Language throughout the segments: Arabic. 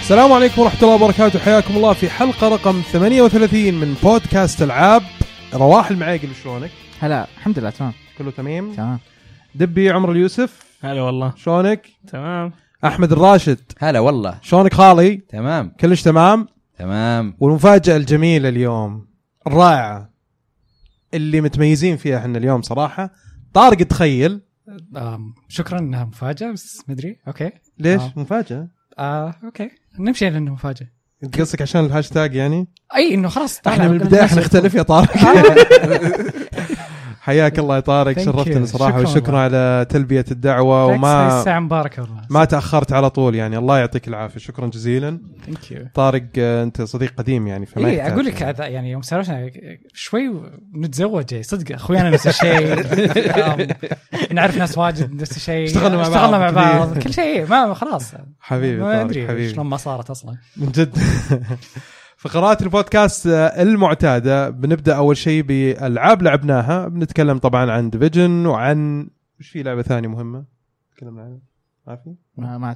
السلام عليكم ورحمة الله وبركاته. حياكم الله في حلقة رقم 38 من بودكاست العاب. رواح المعاقل، شلونك؟ هلا، الحمد لله تمام، كله تمام. تمام. دبي عمر اليوسف، هلا والله شلونك؟ تمام. أحمد الراشد، هلا والله شلونك خالي؟ تمام كلش تمام. تمام. والمفاجأة الجميلة اليوم الرائعة اللي متميزين فيها احنا اليوم صراحة، طارق. تخيل. شكرا انها مفاجأة، بس مدري. اوكي ليش مفاجأة؟ اوكي نمشي لانه مفاجأة. انت قصدك عشان الهاشتاج يعني؟ اي انه خلاص احنا من البداية حنختلف يا طارق. حياك الله يا طارق، شرفتنا صراحة، وشكرا على تلبية الدعوة، وما الساعة مباركة والله، ما تأخرت على طول يعني. الله يعطيك العافية، شكرا جزيلا. طارق انت صديق قديم يعني، فما اي اقول لك يعني يوم سالفنا شوي نتزوج صدق اخويانا نفس الشيء. نعرف ناس واجد نفس الشيء، اشتغلنا مع بعض كل شيء. ما خلاص حبيبي ما طارق، حبيبي شلون ما صارت اصلا من جد. فقرات البودكاست المعتادة، بنبدأ أول شيء بألعاب لعبناها. بنتكلم طبعا عن ديفيجن، وعن وش في لعبة ثانية مهمة تكلمنا عنها؟ ما في؟ ما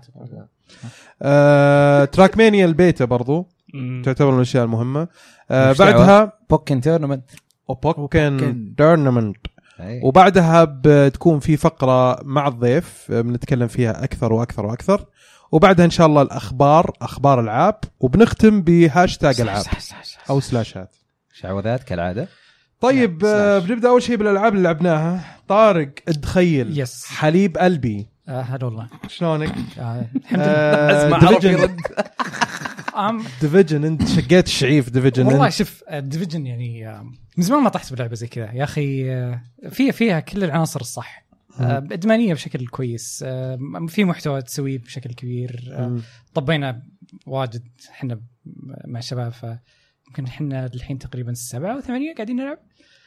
تراكمانيا البيتا برضو تعتبر من الأشياء المهمة. بعدها بوكن تورنمنت بوكن تورنمنت، وبعدها بتكون في فقرة مع الضيف بنتكلم فيها أكثر وأكثر وأكثر، وبعدها إن شاء الله أخبار العاب، وبنختم بهاشتاج العاب أو سلاشات شعوذات كالعادة. طيب بنبدأ أول شيء بالألعاب اللي لعبناها. طارق تخيل حليب قلبي. هلا والله، شلونك؟ الحمد لله. ديفيجن انت شقيت الشعيف. ديفيجن والله شوف، ديفيجن يعني من زمان ما طحت بلعبة زي كذا يا أخي. فيها كل العناصر الصح، إدمانية بشكل كويس، في محتوى تسويه بشكل كبير. طبينا واجد احنا مع الشباب، فممكن احنا الحين تقريبا 7 و8 قاعدين نلعب.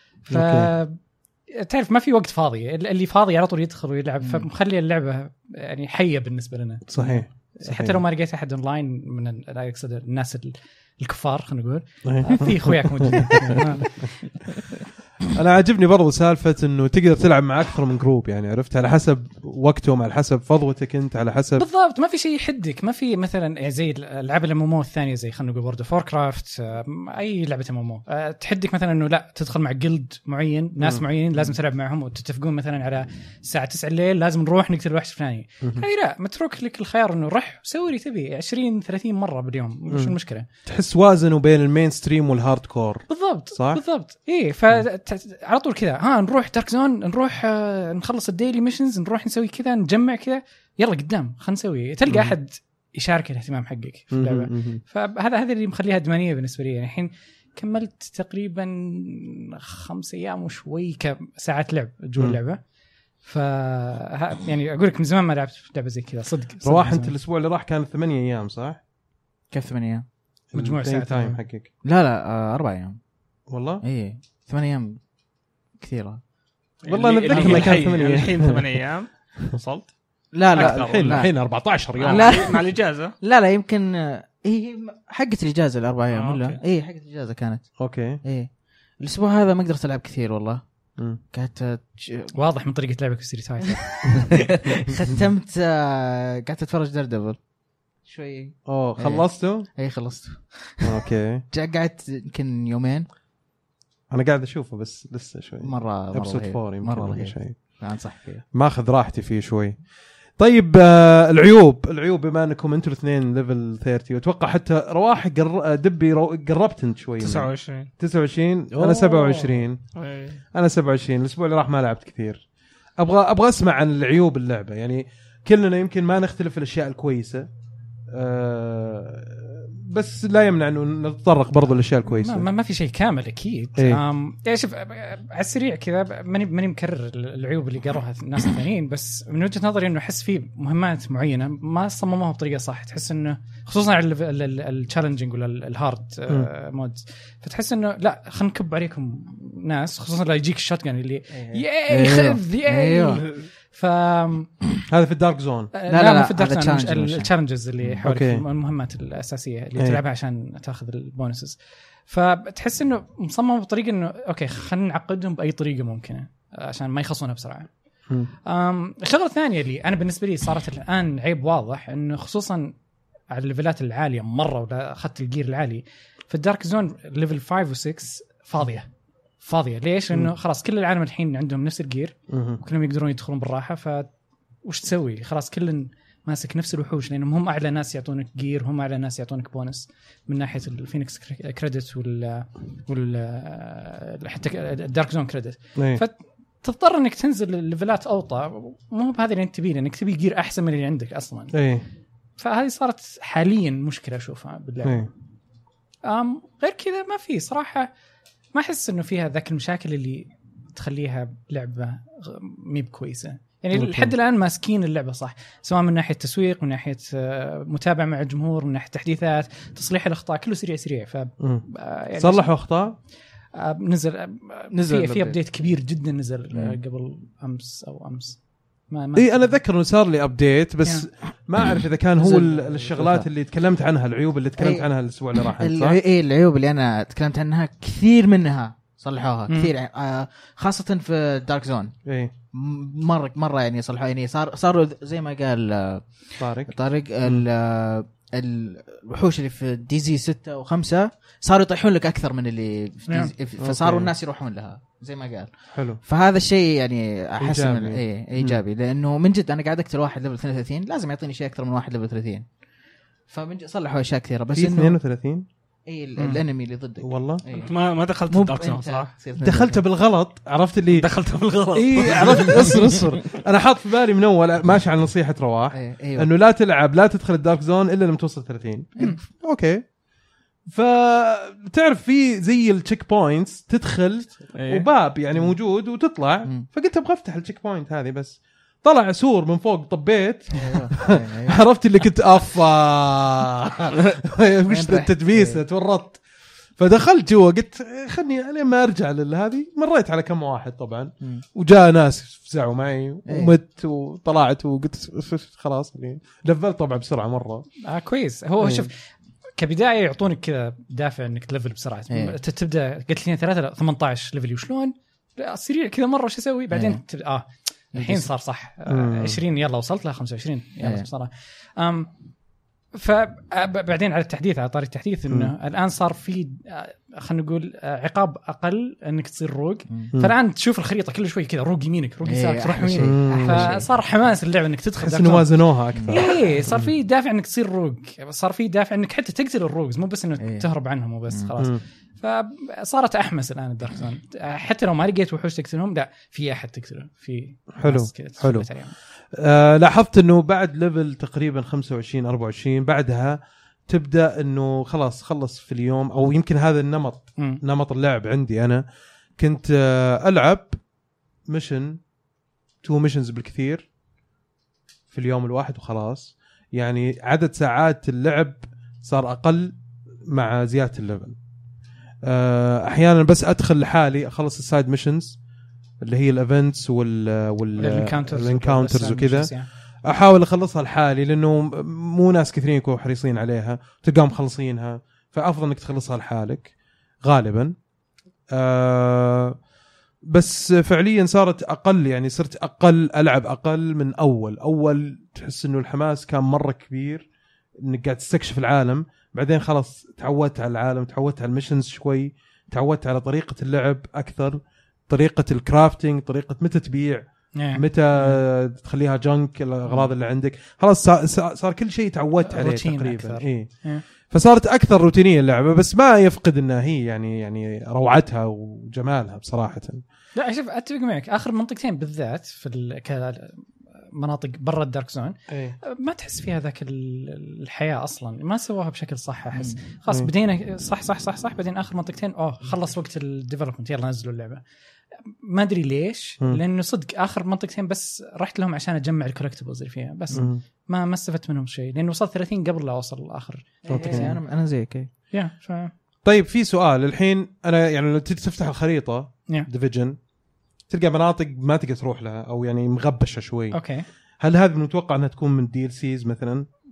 تعرف ما في وقت فاضي، اللي فاضي على طول يدخل ويلعب، فمخلي اللعبة يعني حية بالنسبة لنا. صحيح. حتى لو ما لقيت أحد أونلاين من لا يقصد الناس الكفار، خلينا نقول في اخوياك موجودين. انا عاجبني برضو سالفه انه تقدر تلعب مع اكثر من جروب، يعني عرفت، على حسب وقتهم، على حسب فضوتك انت، على حسب بالضبط. ما في شيء يحدك، ما في مثلا زي الالعاب الامومو الثانيه، زي خلينا نقول وورد اوف ووركرافت، اي لعبه امومو تحدك مثلا انه لا تدخل مع جلد معين، ناس معينين لازم تلعب معهم، وتتفقون مثلا على الساعه 9 الليل لازم نروح نقتل الوحش الفلاني. هاي لا، متروك لك الخيار انه رح سوي اللي تبي 20-30 مره باليوم، مش المشكله. تحس وازنوا بين المين ستريم والهارد كور. بالضبط صح؟ بالضبط. ايه على طول كذا، نروح دارك زون، نروح نخلص الديلي ميشنز، نروح نسوي كذا، نجمع كذا، يلا قدام خلينا نسوي. تلقى احد يشارك الاهتمام حقك في اللعبه. فهذا اللي مخليها ادمانيه بالنسبه لي. يعني الحين كملت تقريبا 5 أيام وشوي كساعات لعب جوا اللعبه. يعني اقول لك من زمان ما لعبت لعبه زي كذا صدق. رواح انت الاسبوع اللي راح كان 8 ايام صح؟ كيف 8 أيام؟ مجموع ساعات تايم حقك؟ لا 4 أيام والله. ايه 8 أيام كثيرة والله انا اتذكر ما كان 8 ايام. الحين 8 ايام وصلت. لا الحين 14 يوم مع الاجازه. لا يمكن هي حقت الاجازه ال4 ايام ولا ايه حقت الاجازه كانت. اوكي. ايه الاسبوع هذا ما قدرت العب كثير والله. كانت واضح من طريقه لعبك في ستريت فايتر. ختمت قعدت اتفرج دردبل شوي. خلصته؟ ايه خلصته. اوكي. قعدت يمكن يومين. انا قاعد اشوفه بس لسه شوي. مره مره شيء انصح فيه، ما اخذ راحتي فيه شوي. طيب العيوب بما انكم انتم الاثنين ليفل 30، واتوقع حتى رواح دبي قربت انت شوي. 29 انا 27. انا 27. الاسبوع اللي راح ما لعبت كثير. ابغى اسمع عن العيوب اللعبه. يعني كلنا يمكن ما نختلف في الاشياء الكويسه، بس لا يمنع انه نتطرق برضو للاشياء الكويسه. ما في شيء كامل اكيد. شوف على السريع كذا، ماني مكرر العيوب اللي قروها الناس الثانيين، بس من وجهه نظري انه احس في مهمات معينه ما صمموها بطريقه صح. تحس انه خصوصا على التشالنجينج ولا الهارد مودز، فتحس انه لا خلينا نكب عليكم ناس، خصوصا لا يجيك الشوتجن اللي خذ هذا في الدارك زون. لا في الدارك زون التشالنجز اللي حولك، المهمات الأساسية اللي تلعبها عشان تاخذ البونسز. فتحس انه مصمم بطريقه انه اوكي خلينا نعقدهم باي طريقه ممكنه عشان ما يخلصونها بسرعه. الشغله الثانيه اللي انا بالنسبه لي صارت الان عيب واضح، انه خصوصا على الليفلات العاليه مره ولا اخذت الجير العالي. في الدارك زون ليفل 5 و6 فاضيه. ليش؟ لانه خلاص كل العالم الحين عندهم نفس الجير وكلهم يقدرون يدخلون بالراحه. وش تسوي؟ خلاص كل ماسك نفس الوحوش، لانهم هم اعلى ناس يعطونك جير، هم اعلى ناس يعطونك بونس من ناحيه الفينيكس كريدت حتى الدارك زون كريدت. فتضطر انك تنزل الليفلات اوطى، مو بهذا اللي انت تبيه، انك تبي جير احسن من اللي عندك اصلا. فهذه صارت حاليا مشكله اشوفها باللعبه. غير كذا ما في صراحه، ما احس انه فيها ذاك المشاكل اللي تخليها لعبه ميب كويسه. يعني لحد الآن ماسكين اللعبة صح، سواء من ناحية تسويق، من ناحية متابعة مع الجمهور، من ناحية تحديثات، تصليح الأخطاء، كله سريع. يعني صلحوا أخطاء. نزل في أبديت كبير جدا نزل قبل أمس أو أمس. ما أنا أذكر إنه صار لي أبديت، بس ما أعرف إذا كان هو الشغلات اللي تكلمت عنها، العيوب اللي تكلمت عنها الأسبوع اللي راح. العيوب اللي أنا تكلمت عنها كثير منها صلحوها كثير، خاصة في دارك زون. مرة يعني صلحوا، يعني صاروا زي ما قال طارق الوحوش اللي في دي زي 6 و5 صاروا يطيحون لك أكثر من اللي فصاروا الناس يروحون لها زي ما قال. حلو. فهذا الشيء يعني أحس إيجابي، لأنه من جد أنا قاعد أكتر واحد ليفل 32 لازم يعطيني شيء أكثر من واحد ليفل 30، فمن جد صلحوا أشياء كثيرة. بس إنه 32 الانمي اللي ضدك والله انت ما دخلت الدارك زون صح؟ دخلته بالغلط، عرفت اللي دخلته بالغلط. عرفت. اصبر انا حاط في بالي من اول ماشي على نصيحه رواح انه لا تدخل الدارك زون الا لما توصل 30. اوكي، فتعرف في زي التشيك بوينتس تدخل وباب يعني موجود وتطلع، فقلت ابغى افتح التشيك بوينت هذه، بس طلع سور من فوق طبيت. عرفت اللي كنت مش التدبيسه تورطت، فدخلت جوا قلت خلني انا ما ارجع لهذه. مريت على كم واحد طبعا وجاء ناس فزعوا معي ومت وطلعت وقلت خلاص يعني لفلت طبعا بسرعه مره. كويس. هو شوف كبدايه يعطونك كذا دافع انك تلفل بسرعه. تبدا قلت لي 18 ليفل وشلون سريع كذا مره وش اسوي بعدين الحين صار صح 20 يلا وصلت ل 25 يلا بصراحه. فبعدين على التحديث، على طاري التحديث، انه الان صار في خلينا نقول عقاب اقل انك تصير روج. فالان تشوف الخريطه كل شوي كذا روج يمينك روج يسارك تروح يمينك، فصار حماس اللعبه انك تدخل. انه وازنوها اكثر. صار في دافع انك تصير روج، صار في دافع انك حتى تقتل الروجز، مو بس انه تهرب عنهم وبس خلاص. فصارت احمس الان الدارك زون، حتى لو ما لقيت وحوش تقتلهم لا في احد تقتله في. حلو. لاحظت انه بعد ليفل تقريبا 25 24 بعدها تبدا انه خلص في اليوم، او يمكن هذا نمط اللعب عندي. انا كنت العب ميشن 2 ميشنز بالكثير في اليوم الواحد وخلاص. يعني عدد ساعات اللعب صار اقل مع زياده الليفل. احيانا بس ادخل لحالي اخلص السايد ميشنز اللي هي الايفنتس والانكاونترز وكذا، احاول اخلصها لحالي لانه مو ناس كثيرين يكونوا حريصين عليها، تلقاهم مخلصينها، فافضل انك تخلصها لحالك غالبا. بس فعليا صارت اقل، يعني صرت اقل العب اقل من اول تحس انه الحماس كان مره كبير انك قاعد تستكشف العالم. بعدين خلاص تعودت على العالم، تعودت على الميشنز شوي، تعودت على طريقه اللعب اكثر، طريقه الكرافتنج، طريقه متى تبيع متى تخليها جنك الاغراض اللي عندك. خلاص صار كل شيء تعودت عليه تقريبا. فصارت اكثر روتينيه اللعبه، بس ما يفقد انها هي يعني روعتها وجمالها بصراحه. لا شوف اتفق معك، اخر منطقتين بالذات في مناطق برا الدارك زون ما تحس فيها ذاك الحياة أصلا، ما سواها بشكل صح. أحس خلاص بدينا صح بعدين آخر منطقتين خلص وقت الديفلوبمنت يلا نزلوا اللعبة. ما أدري ليش، لأنه صدق آخر منطقتين بس رحت لهم عشان أجمع الكولكتبلز اللي فيها، بس ما استفدت منهم شيء، لأنه وصلت 30 قبل لا أوصل آخر منطقتين. أنا زيك. طيب في سؤال الحين، أنا يعني لو تفتح الخريطة ديفيجن تلقى مناطق ما تقدر تروح لها، او يعني مغبشه شوي. اوكي، هل هذا متوقع انها تكون من DLC مثلا؟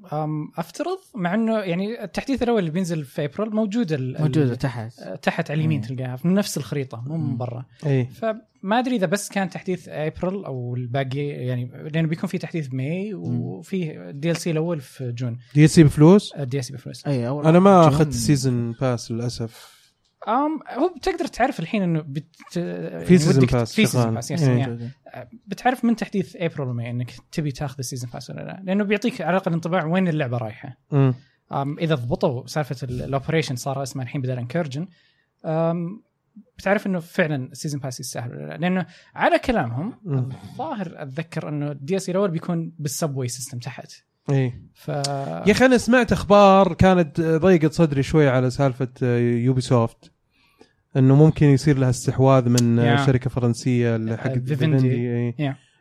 افترض مع انه يعني التحديث الاول اللي بينزل في ابريل موجوده تحت على اليمين تلقاها في نفس الخريطه مو من برا. فما ادري اذا بس كان تحديث ابريل او الباقي يعني لانه بيكون في تحديث بماي وفي دي ال سي الاول في جون. دي سي بفلوس؟ دي سي بفلوس. انا ما اخذت السيزون باس للاسف. هو بتقدر تعرف الحين انه في سيزون باس يعني بتعرف من تحديث ابريل وماي انك تبي تاخذ السيزون باس ولا لا، لانه بيعطيك على الاقل انطباع وين اللعبه رايحه. اذا ضبطوا سالفه الاوبريشن صار اسمه الحين بدل انكرجن، بتعرف انه فعلا السيزون باس يستاهل ولا لا، لانه على كلامهم الظاهر اتذكر انه الدي اس الاول بيكون بالسبوي سيستم تحت. يا اخي انا سمعت اخبار كانت ضيقت صدري شوي على سالفه يوبي سوفت، انه ممكن يصير لها استحواذ من شركه فرنسيه حق فيفندي.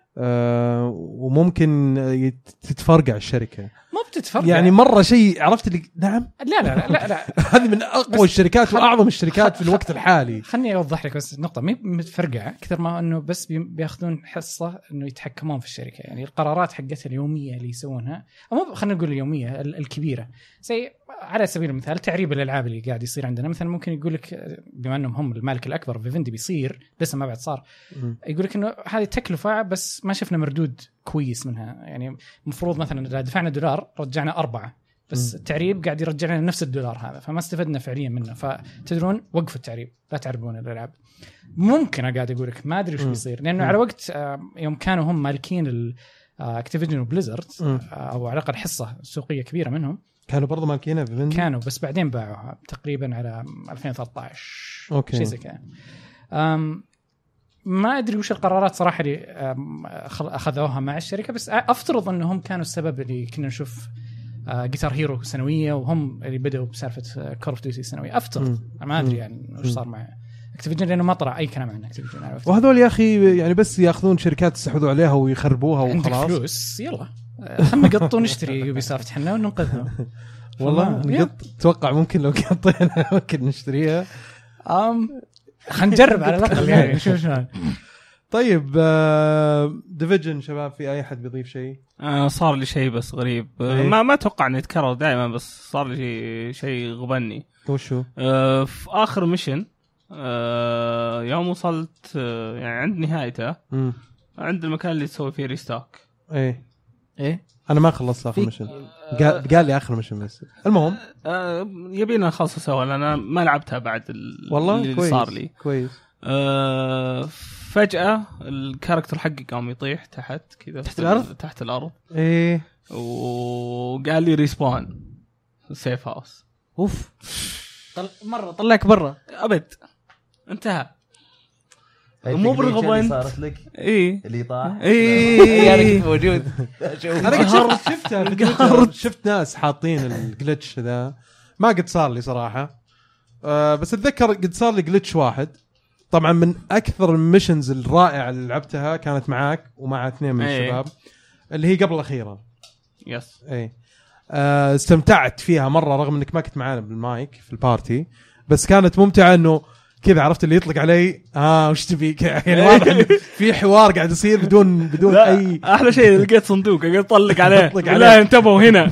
وممكن تتفرقع الشركه. ما بتتفرقع يعني مره شيء عرفت اللي نعم. لا هذه من اقوى الشركات واعظم الشركات في الوقت الحالي. خلني اوضح لك بس نقطه، مو متفرقعه كثر ما انه بس بياخذون حصه انه يتحكمون في الشركه. يعني القرارات حقتها اليوميه اللي يسوونها، او خلينا نقول اليوميه الكبيره، زي على سبيل المثال تعريب الالعاب اللي قاعد يصير عندنا. مثلا ممكن يقول لك بما انهم هم المالك الاكبر فيفندي بيصير لسه ما بعد صار، يقول لك انه هذه تكلفه بس ما شفنا مردود كويس منها. يعني المفروض مثلا اذا دفعنا $1 رجعنا 4، بس التعريب قاعد يرجع لنا نفس $1 هذا، فما استفدنا فعليا منه. فتدرون وقفوا التعريب، لا تعربون الالعاب. ممكن قاعد اقول لك ما ادري وش بيصير، لانه على وقت يوم كانوا هم مالكين اكتيفيجن وبليزرد، او على الاقل حصه سوقيه كبيره منهم، كانوا برضو مالكينها في كانوا، بس بعدين باعوها تقريبا على 2013 شيء زي كذا. ما ادري وش القرارات صراحه اللي اخذوها مع الشركه، بس افترض انهم كانوا السبب اللي كنا نشوف جيتار هيرو سنويه، وهم اللي بدأوا بسالفه كول اوف ديوتي سنويه. افترض ما ادري يعني وش صار مع اكتيفيجن، لانه ما طلع اي كلام عن اكتيفيجن. وهذول يا اخي يعني بس ياخذون شركات يستحوذوا عليها ويخربوها وخلاص. فلوس يلا خلنا نقطوا نشتري يوبي سوفت احنا وننقذهم. والله نقط. توقع ممكن لو قطينا ممكن نشتريها. خلينا نجرب على الاقل يعني نشوف شلون. طيب ديفيجن شباب، في اي حد بيضيف شيء؟ صار لي شيء بس غريب. ما اتوقع انه يتكرر دائما، بس صار لي شيء غبني. وشو؟ في اخر ميشن يوم وصلت يعني عند نهايته، عند المكان اللي تسوي فيه ريستاك. ايه انا ما خلصت اخر ميشن. قال لي اخر ميشن بس. المهم يبينا نخلص سوا، لأن ما لعبتها بعد والله اللي كويس. صار لي كويس. فجأة الكاركتر حقي قام يطيح تحت كذا، تحت الأرض. ايه وقال لي ريسبون سيف هاوس. اوف مرة طلعك برا أبد، انتهى. مو بالغبن صارت لك اللي طاح يعني كنت موجود. انا شفتها شفت ناس حاطين الجلتش ذا، ما قد صار لي صراحه. بس اتذكر قد صار لي جلتش واحد، طبعا من اكثر الميشنز الرائعه اللي لعبتها كانت معاك ومع 2 من الشباب، اللي هي قبل الاخيره. يس استمتعت فيها مره رغم انك ما كنت معانا بالمايك في البارتي، بس كانت ممتعه. انه كذا عرفت اللي يطلق علي وش تبي، يعني واضح في حوار قاعد يصير بدون اي. احلى شيء لقيت صندوق قاعد يطلق عليه لا انتبهوا هنا.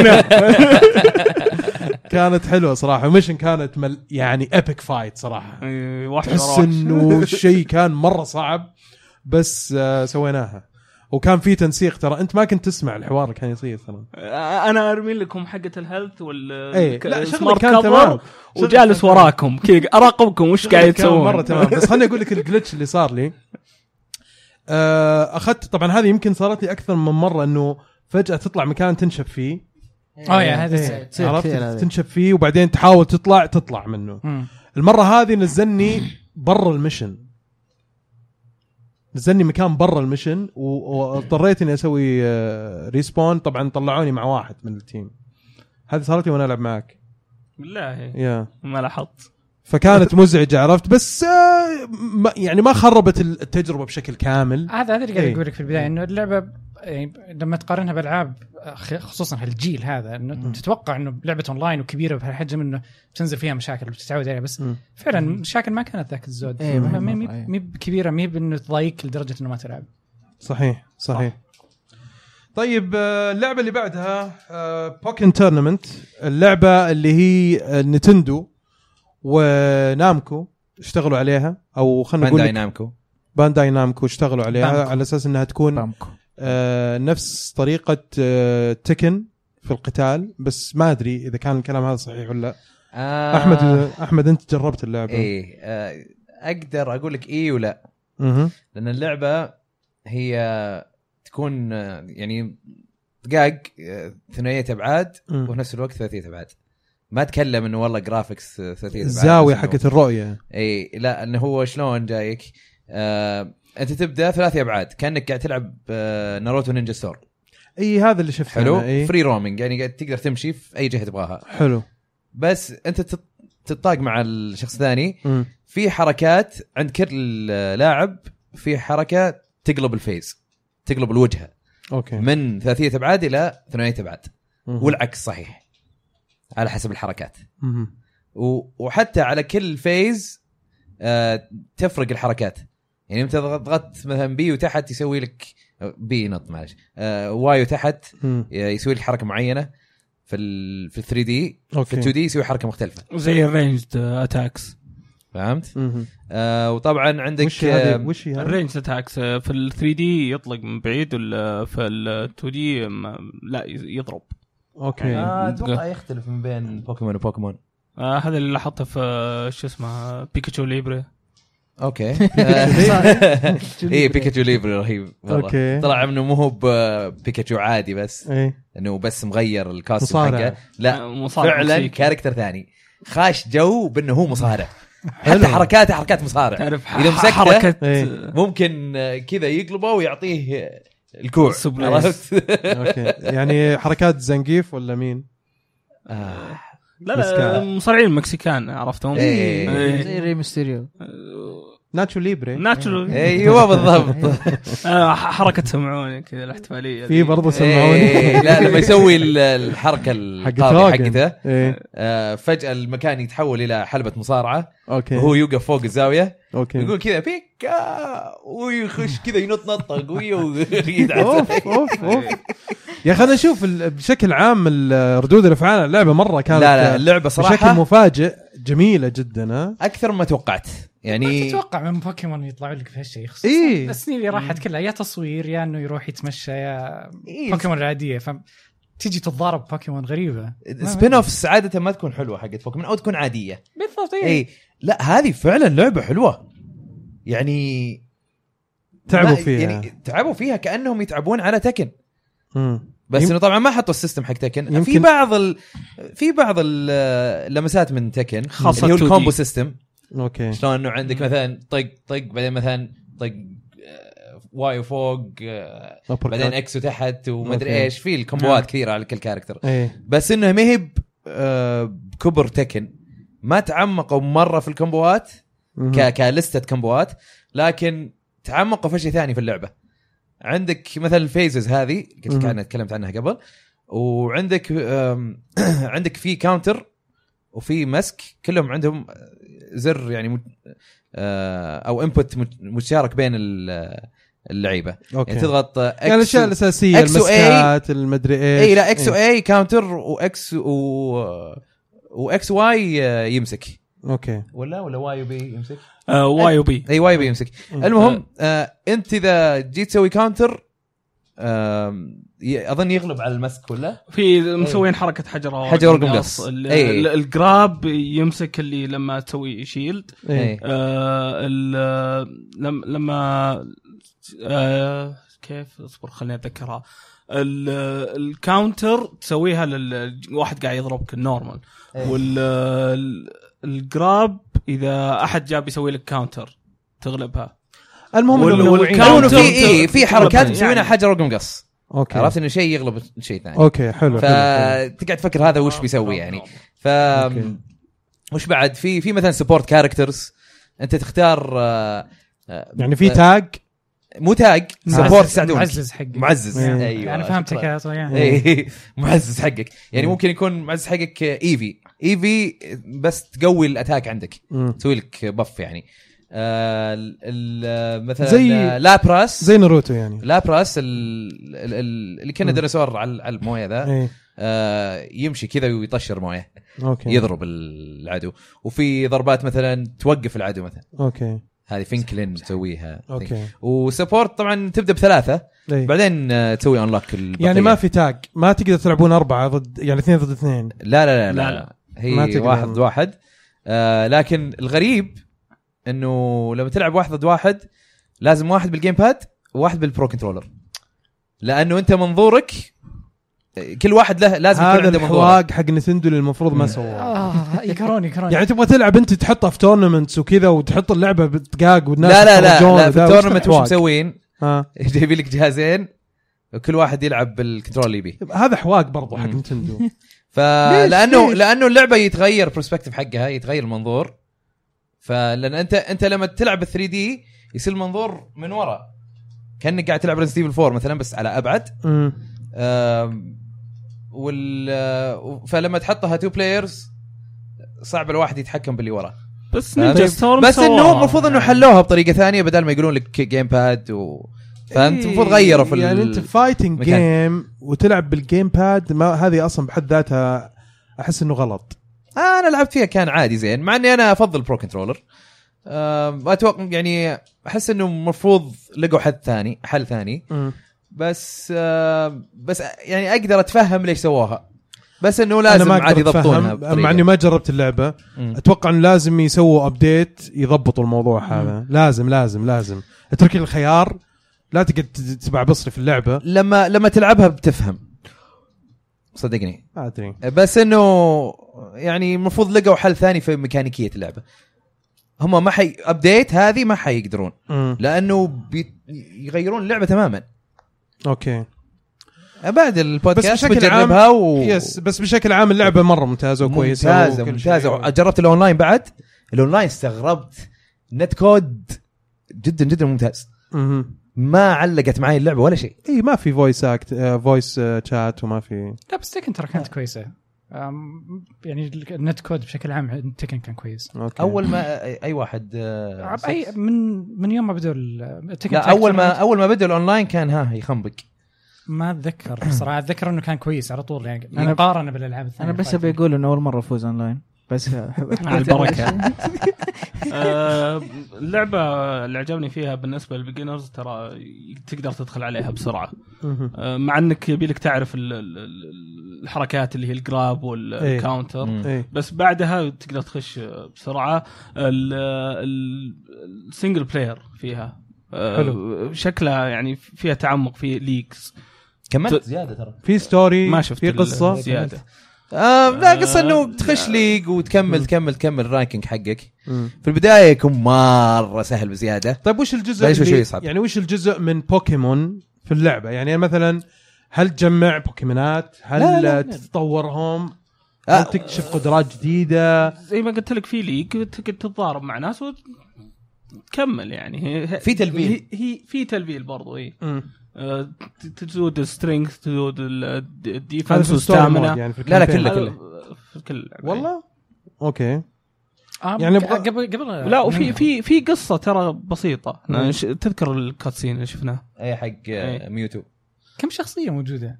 كانت حلوه صراحه. ميشن كانت يعني ايبك فايت صراحه. تحس انه الشيء كان مره صعب، بس سويناها. وكان في تنسيق، ترى انت ما كنت تسمع الحوار اللي كان يصير. ترى انا ارمي لكم حقه الهيلث والسمارت كفر وجالس وراكم كذا اراقبكم وش قاعد تسوون. مره تمام. بس خليني اقول لك الجلتش اللي صار لي. اخذت طبعا هذه يمكن صارت لي اكثر من مره، انه فجاه تطلع مكان تنشف فيه. هذا عرفت تنشف فيه وبعدين تحاول تطلع منه. المره هذه نزلني برا الميشن، نزلني مكان برا الميشن، واضطريت اني اسوي ريسبون. طبعا طلعوني مع واحد من التيم. هذه صارت لي وانا العب معك بالله. ما لاحظت، فكانت مزعجه عرفت. بس يعني ما خربت التجربه بشكل كامل. هذا اللي قاعد اقول لك في البدايه، انه اللعبه يعني لما تقارنها بالالعاب خصوصا هالجيل هذا، انه تتوقع انه لعبه اونلاين وكبيره بهالحجم انه بتنزل فيها مشاكل وبتتعود عليها، بس فعلا مشاكل ما كانت ذاك الزود. مي كبيره، مي بانه تضايق لدرجه انه ما تلعب. صحيح. طيب اللعبه اللي بعدها بوكن تورنمنت، اللعبه اللي هي نينتندو ونامكو اشتغلوا عليها، او خلينا نقول بانداي نامكو اشتغلوا عليها على اساس انها تكون نفس طريقه تكن في القتال، بس ما ادري اذا كان الكلام هذا صحيح ولا لا. احمد انت جربت اللعبه؟ ايه اقدر اقول لك ايه ولا لان اللعبه هي تكون يعني دقائق ثنائيه ابعاد وفي نفس الوقت ثلاثيه ابعاد. ما اتكلم انه والله جرافيكس ثلاثيه ابعاد، الزاويه حقت الرؤيه. اي لا، انه هو شلون جايك انت تبدا ثلاثيه ابعاد كانك قاعد تلعب ناروتو نينجا ستور. اي هذا اللي شفته. حلو. فري رومينج يعني قاعد تقدر تمشي في اي جهه تبغاها. حلو. بس انت تطاق مع الشخص الثاني في حركات عند كل لاعب، في حركه تقلب الفيز، تقلب الوجهه. اوكي. من ثلاثيه ابعاد الى ثنائيه ابعاد والعكس صحيح على حسب الحركات. وحتى على كل فيز تفرق الحركات. يعني انت ضغطت مثلا بي وتحت يسوي لك بي نط معلش واي وتحت يسوي لك حركه معينه في 3 دي. في 2 دي يسوي حركه مختلفه زي الرينجد اتاكس. فهمت؟ وطبعا عندك وش هي الرينج اتاكس في ال 3 دي يطلق من بعيد، ولا في ال 2 دي لا يضرب. اوكي. اتوقع يختلف من بين بوكيمون وبوكيمون. هذا اللي لاحظته في شو اسمه بيكاتشو ليبري. اوكي. ايه بيكاتشو ليبري رهيب والله. طلع انه مو هو بيكاتشو عادي بس انه بس مغير الكاستم حقه. لا فعلا كاركتر ثاني خاش جو بانه هو مصارع. حتى حركاته حركات مصارع. اذا مسكته ممكن كذا يقلبه ويعطيه الكوع. اوكي. يعني حركات زنقيف ولا مين؟ لا مصارعين مكسيكان عرفتهم. زي ري ميستيريو ناتشو ليبري. ايوه بالضبط. حركه سمعوني كذا الاحتفاليه في برضه سمعوني. لا لما يسوي الحركه القاضيه حقته فجاه المكان يتحول الى حلبه مصارعه. وهو يوقف فوق الزاويه يقول كذا بيكا ويخش كذا ينط نطه قويه ويدعس. يا اخي انا اشوف بشكل عام ردود الافعال اللعبه مره كانت لا اللعبه صراحه بشكل مفاجئ جميله جدا. اكثر ما توقعت. يعني ما تتوقع من بوكيمون يطلعوا لك في هالشيء خصوصا السنين اللي راحت كلها يا تصوير يا انه يروح يتمشى يا بوكيمون العاديه. تيجي تتضارب بوكيمون غريبه. سبين اوفس عاده ما تكون حلوه حقت بوكيمون او تكون عاديه بالضبط. اي لا هذه فعلا لعبه حلوه. يعني تعبوا فيها يعني تعبوا فيها كانهم يتعبون على تكن. بس انه طبعا ما حطوا السيستم حق تكن. في بعض اللمسات من تكن خاصه اللي هو الكومبو سيستم. اوكي. شلون انه عندك مثلا طق بعدين مثلا طق واي وفوق بعدين اكس وتحت وما ادري ايش. في الكومبوات كثيره على كل كاركتر. بس انه ما هي بكبر تكن. ما تعمقوا مره في الكومبوات كلستة كومبوات، لكن تعمقوا في شيء ثاني في اللعبه. عندك مثلا الفيزز هذه كنا تكلمت عنها قبل، وعندك عندك في كاونتر وفي مسك كلهم عندهم زر يعني او انبوت مشترك بين اللعيبه. يعني تضغط يعني الاشياء الاساسيه المسكات المدري ايش. اي لا اكس واي كاونتر واكس واي يمسك. اوكي. ولا واي وبي يمسك. واي وبي. اي واي بي يمسك. المهم انت اذا جيت تسوي كاونتر اظن يغلب على المسك ولا في مسوين حركه حجر ورقم قص. الجراب يمسك اللي لما تسوي شيلد. لما كيف اصبر خليني اتذكرها. الكاونتر تسويها للواحد قاعد يضربك النورمال. والجراب اذا احد جاب يسوي لك كاونتر تغلبها. المهم في حركات مسوينها حجر ورقم قص. اوكي. عرفت انه شيء يغلب شيء ثاني. اوكي حلو. فتقعد تفكر هذا وش بيسوي يعني. وش بعد في مثلا سبورت كاركترز انت تختار يعني في تاج مو تاج سبورت يساعدونك. معزز حقك. معزز. ايوه انا فهمتك يا طيان. اي معزز حقك يعني ممكن يكون معزز حقك ايفي بس تقوي الاتاك عندك تسوي لك بف يعني. مثلا زي لابراس زي ناروتو يعني لابراس اللي كان ديناصور على المويه ذا يمشي كذا ويطشر مويه يضرب العدو وفي ضربات مثلا توقف العدو مثلا هذه فينكلين تسويها وسبورت طبعا تبدا ب3 بعدين تسوي انلوك يعني ما في تاج ما تقدر تلعبون 4 ضد يعني 2 ضد 2 لا هي 1 ضد 1 لكن الغريب انه لما تلعب 1 ضد 1 لازم 1 بالجيم باد و1 بالبرو كنترولر لانه انت منظورك كل واحد له لازم يكون عنده منظور. هذا الحواق حق نتندو اللي المفروض ما سواه. يكروني يعني تبغى تلعب انت تحطها في تورنمنتس وكذا وتحط اللعبه بدقاق والناس لا في التورنمنت وش مسوين جايبين لك جهازين وكل واحد يلعب بالكنترول اللي يبيه. هذا حواق برضو حق نتندو. لانه اللعبه يتغير برسبكتيف حقها يتغير المنظور. فلان انت لما تلعب 3 دي يصير المنظور من ورا كانك قاعد تلعب ريزنت ايفل 4 مثلا بس على ابعد. فلما تحطها 2 بلايرز صعب الواحد يتحكم باللي ورا. بس انه المفروض انه حلوها بطريقه ثانيه بدل ما يقولون لك جيم باد فانت المفروض غيروا في يعني انت فايتنج جيم وتلعب بالجيم باد ما هذه اصلا بحد ذاتها احس انه غلط. انا لعبت فيها كان عادي زين مع اني انا افضل برو كنترولر. اتوقع يعني احس انه المفروض لقوا حل ثاني بس يعني اقدر اتفهم ليش سووها بس انه لازم عادي يضبطونها مع اني ما جربت اللعبه. اتوقع انه لازم يسووا ابديت يضبطوا الموضوع هذا. لازم اترك الخيار لا تقعد تبع بصري في اللعبه. لما تلعبها بتفهم صدقني ادري بس انه يعني المفروض لقوا حل ثاني في ميكانيكيه اللعبه. هم ما ابديت هذه ما حيقدرون لانه يغيرون اللعبه تماما. اوكي بعد البودكاست بجربها بس بشكل عام اللعبه مره ممتازه وكويسه ممتازه. جربت الاونلاين بعد الاونلاين استغربت نت كود جدا جدا ممتاز. ما علقت معي اللعبه ولا شيء. اي ما في فويس شات وما في. لا بس تكن ترى كانت كويسه. يعني النت كود بشكل عام تكن كان كويس. اول ما اي واحد اي من يوم ما بدوا التكن اول ما بدوا الاونلاين كان يخنبق. ما اتذكر صراحه. اتذكر انه كان كويس على طول يعني مقارنه بالالعاب الثانيه. انا بس ابي اقول انه اول مره افوز اونلاين بس على البركه. اللعبه اللي عجبني فيها بالنسبه للبيجنرز ترى تقدر تدخل عليها بسرعه مع انك يبي لك تعرف الحركات اللي هي الجراب والكاونتر بس بعدها تقدر تخش بسرعه. السنجل بلاير فيها شكلها يعني فيها تعمق في ليكس كمان زياده ترى في ستوري ما شفت في قصه زياده. لا قصة انه تخش ليج وتكمل رانكينج حقك. في البداية يكون مرة سهل بزيادة. طيب وش الجزء يعني وش الجزء من بوكيمون في اللعبة؟ يعني مثلا هل تجمع بوكيمونات؟ هل تتطورهم؟ هل تكتشف قدرات جديدة؟ زي ما قلت لك في ليج تتضارب مع ناس وتكمل يعني في تلبيل. هي في تلبيل برضو تزود السترينث تزود الديفنس والستامنا يعني لا كله في كل والله اوكي يعني قبل لا وفي قصه ترى بسيطه. تذكر الكاتسين اللي شفناه اي حق ميوتو كم شخصيه موجوده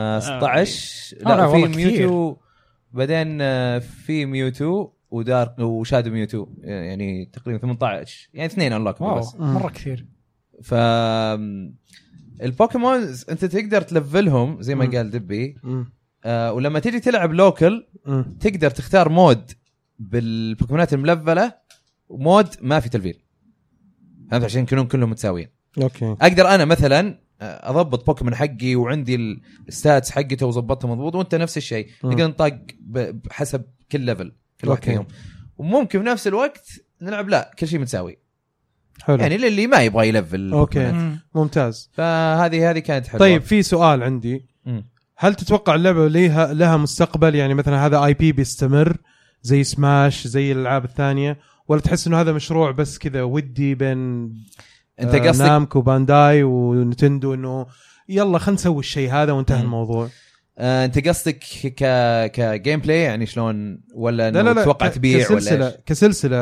16 لا في ميوتو بعدين في ميوتو ودارك وشادو ميوتو يعني تقريبا 18 يعني 2 انلوك بس مره كثير. ف البوكيمون انت تقدر تلفلهم زي ما قال دبي ولما تيجي تلعب لوكل تقدر تختار مود بالبوكيمونات الملفله ومود ما في تلفيل هذا عشان يكونون كلهم متساويين. اوكي اقدر انا مثلا اضبط بوكيمون حقي وعندي الستاتس حقته وظبطته مضبوط وانت نفس الشيء نقدر نطق بحسب كل ليفل كل واحد فيهم وممكن في نفس الوقت نلعب لا كل شيء متساوي. حلو. يعني اللي ما يبغى يلفل. اوكي ممتاز. فهذه كانت حلوه. طيب في سؤال عندي هل تتوقع اللعبه لها مستقبل يعني مثلا هذا اي بي بيستمر زي سماش زي الالعاب الثانيه ولا تحس انه هذا مشروع بس كذا ودي بين انت قصدك نامكو بانداي ونتندو انه يلا خلينا نسوي الشيء هذا وانتهى الموضوع؟ انت قصدك كجيم بلاي يعني شلون ولا لا تتوقع تبيع ولا كسلسله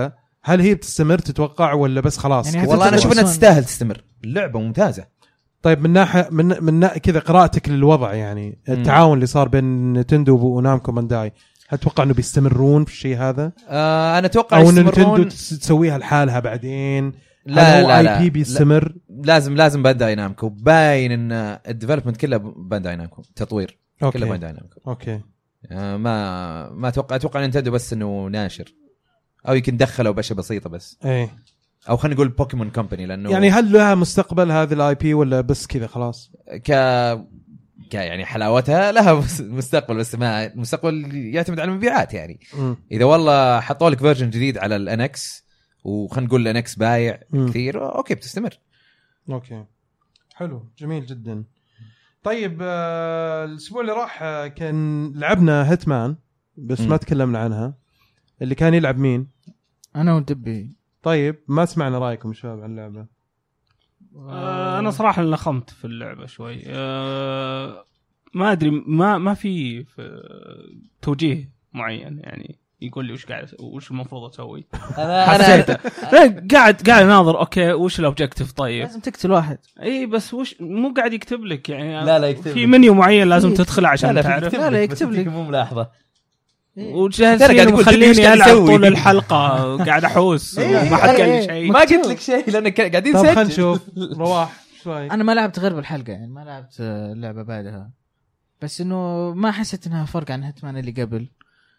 هل هي بتستمر تتوقع ولا بس خلاص؟ يعني والله انا اشوف انها تستاهل تستمر، اللعبه ممتازه. طيب من ناحيه من كذا قراءتك للوضع يعني التعاون اللي صار بين نينتندو ونامكو بانداي، هل تتوقع انه بيستمرون في الشيء هذا؟ انا اتوقع او نينتندو تسويها لحالها بعدين؟ لا IP بيستمر؟ لازم بانداي نامكو. باين ان الديفلوبمنت كله بانداي نامكو، تطوير كله بانداي نامكو. اوكي. ما اتوقع نينتندو بس انه ناشر، او يمكن دخلوا بشة بسيطه بس. ايه، او خلينا نقول بوكيمون كومباني، لانه يعني هل لها مستقبل هذه الاي بي ولا بس كذا خلاص؟ يعني حلاوتها لها مستقبل، بس ما المستقبل يعتمد على المبيعات يعني. اذا والله حطوا لك فيرجن جديد على الانكس وخلينا نقول الانكس بايع كثير، اوكي بتستمر. اوكي حلو جميل جدا. طيب الاسبوع اللي راح كان لعبنا هيتمان بس ما تكلمنا عنها. اللي كان يلعب مين؟ انا ودبي. طيب ما سمعنا رايكم شباب عن اللعبه. انا صراحه نخمت في اللعبه شوي. ما ادري، ما في توجيه معين يعني يقول لي وش المفروض اسوي. انا قاعد اناظر اوكي وش الاوبجكتيف. طيب لازم تقتل واحد. اي بس وش مو قاعد يكتب لك يعني. لا يكتب في منيو معين لازم تدخل عشان تعرف. لا يكتب لك مو ملاحظه. وجاهزين مخليني العب طول الحلقه قاعد احوس. ما حد قال لي شيء. ما قلت لك شيء لانك قاعدين طب نسجل. خلينا نشوف رواح شوي. انا ما لعبت غير بالحلقه يعني، ما لعبت اللعبه بعدها، بس انه ما حسيت انها فرق عن هيتمان اللي قبل.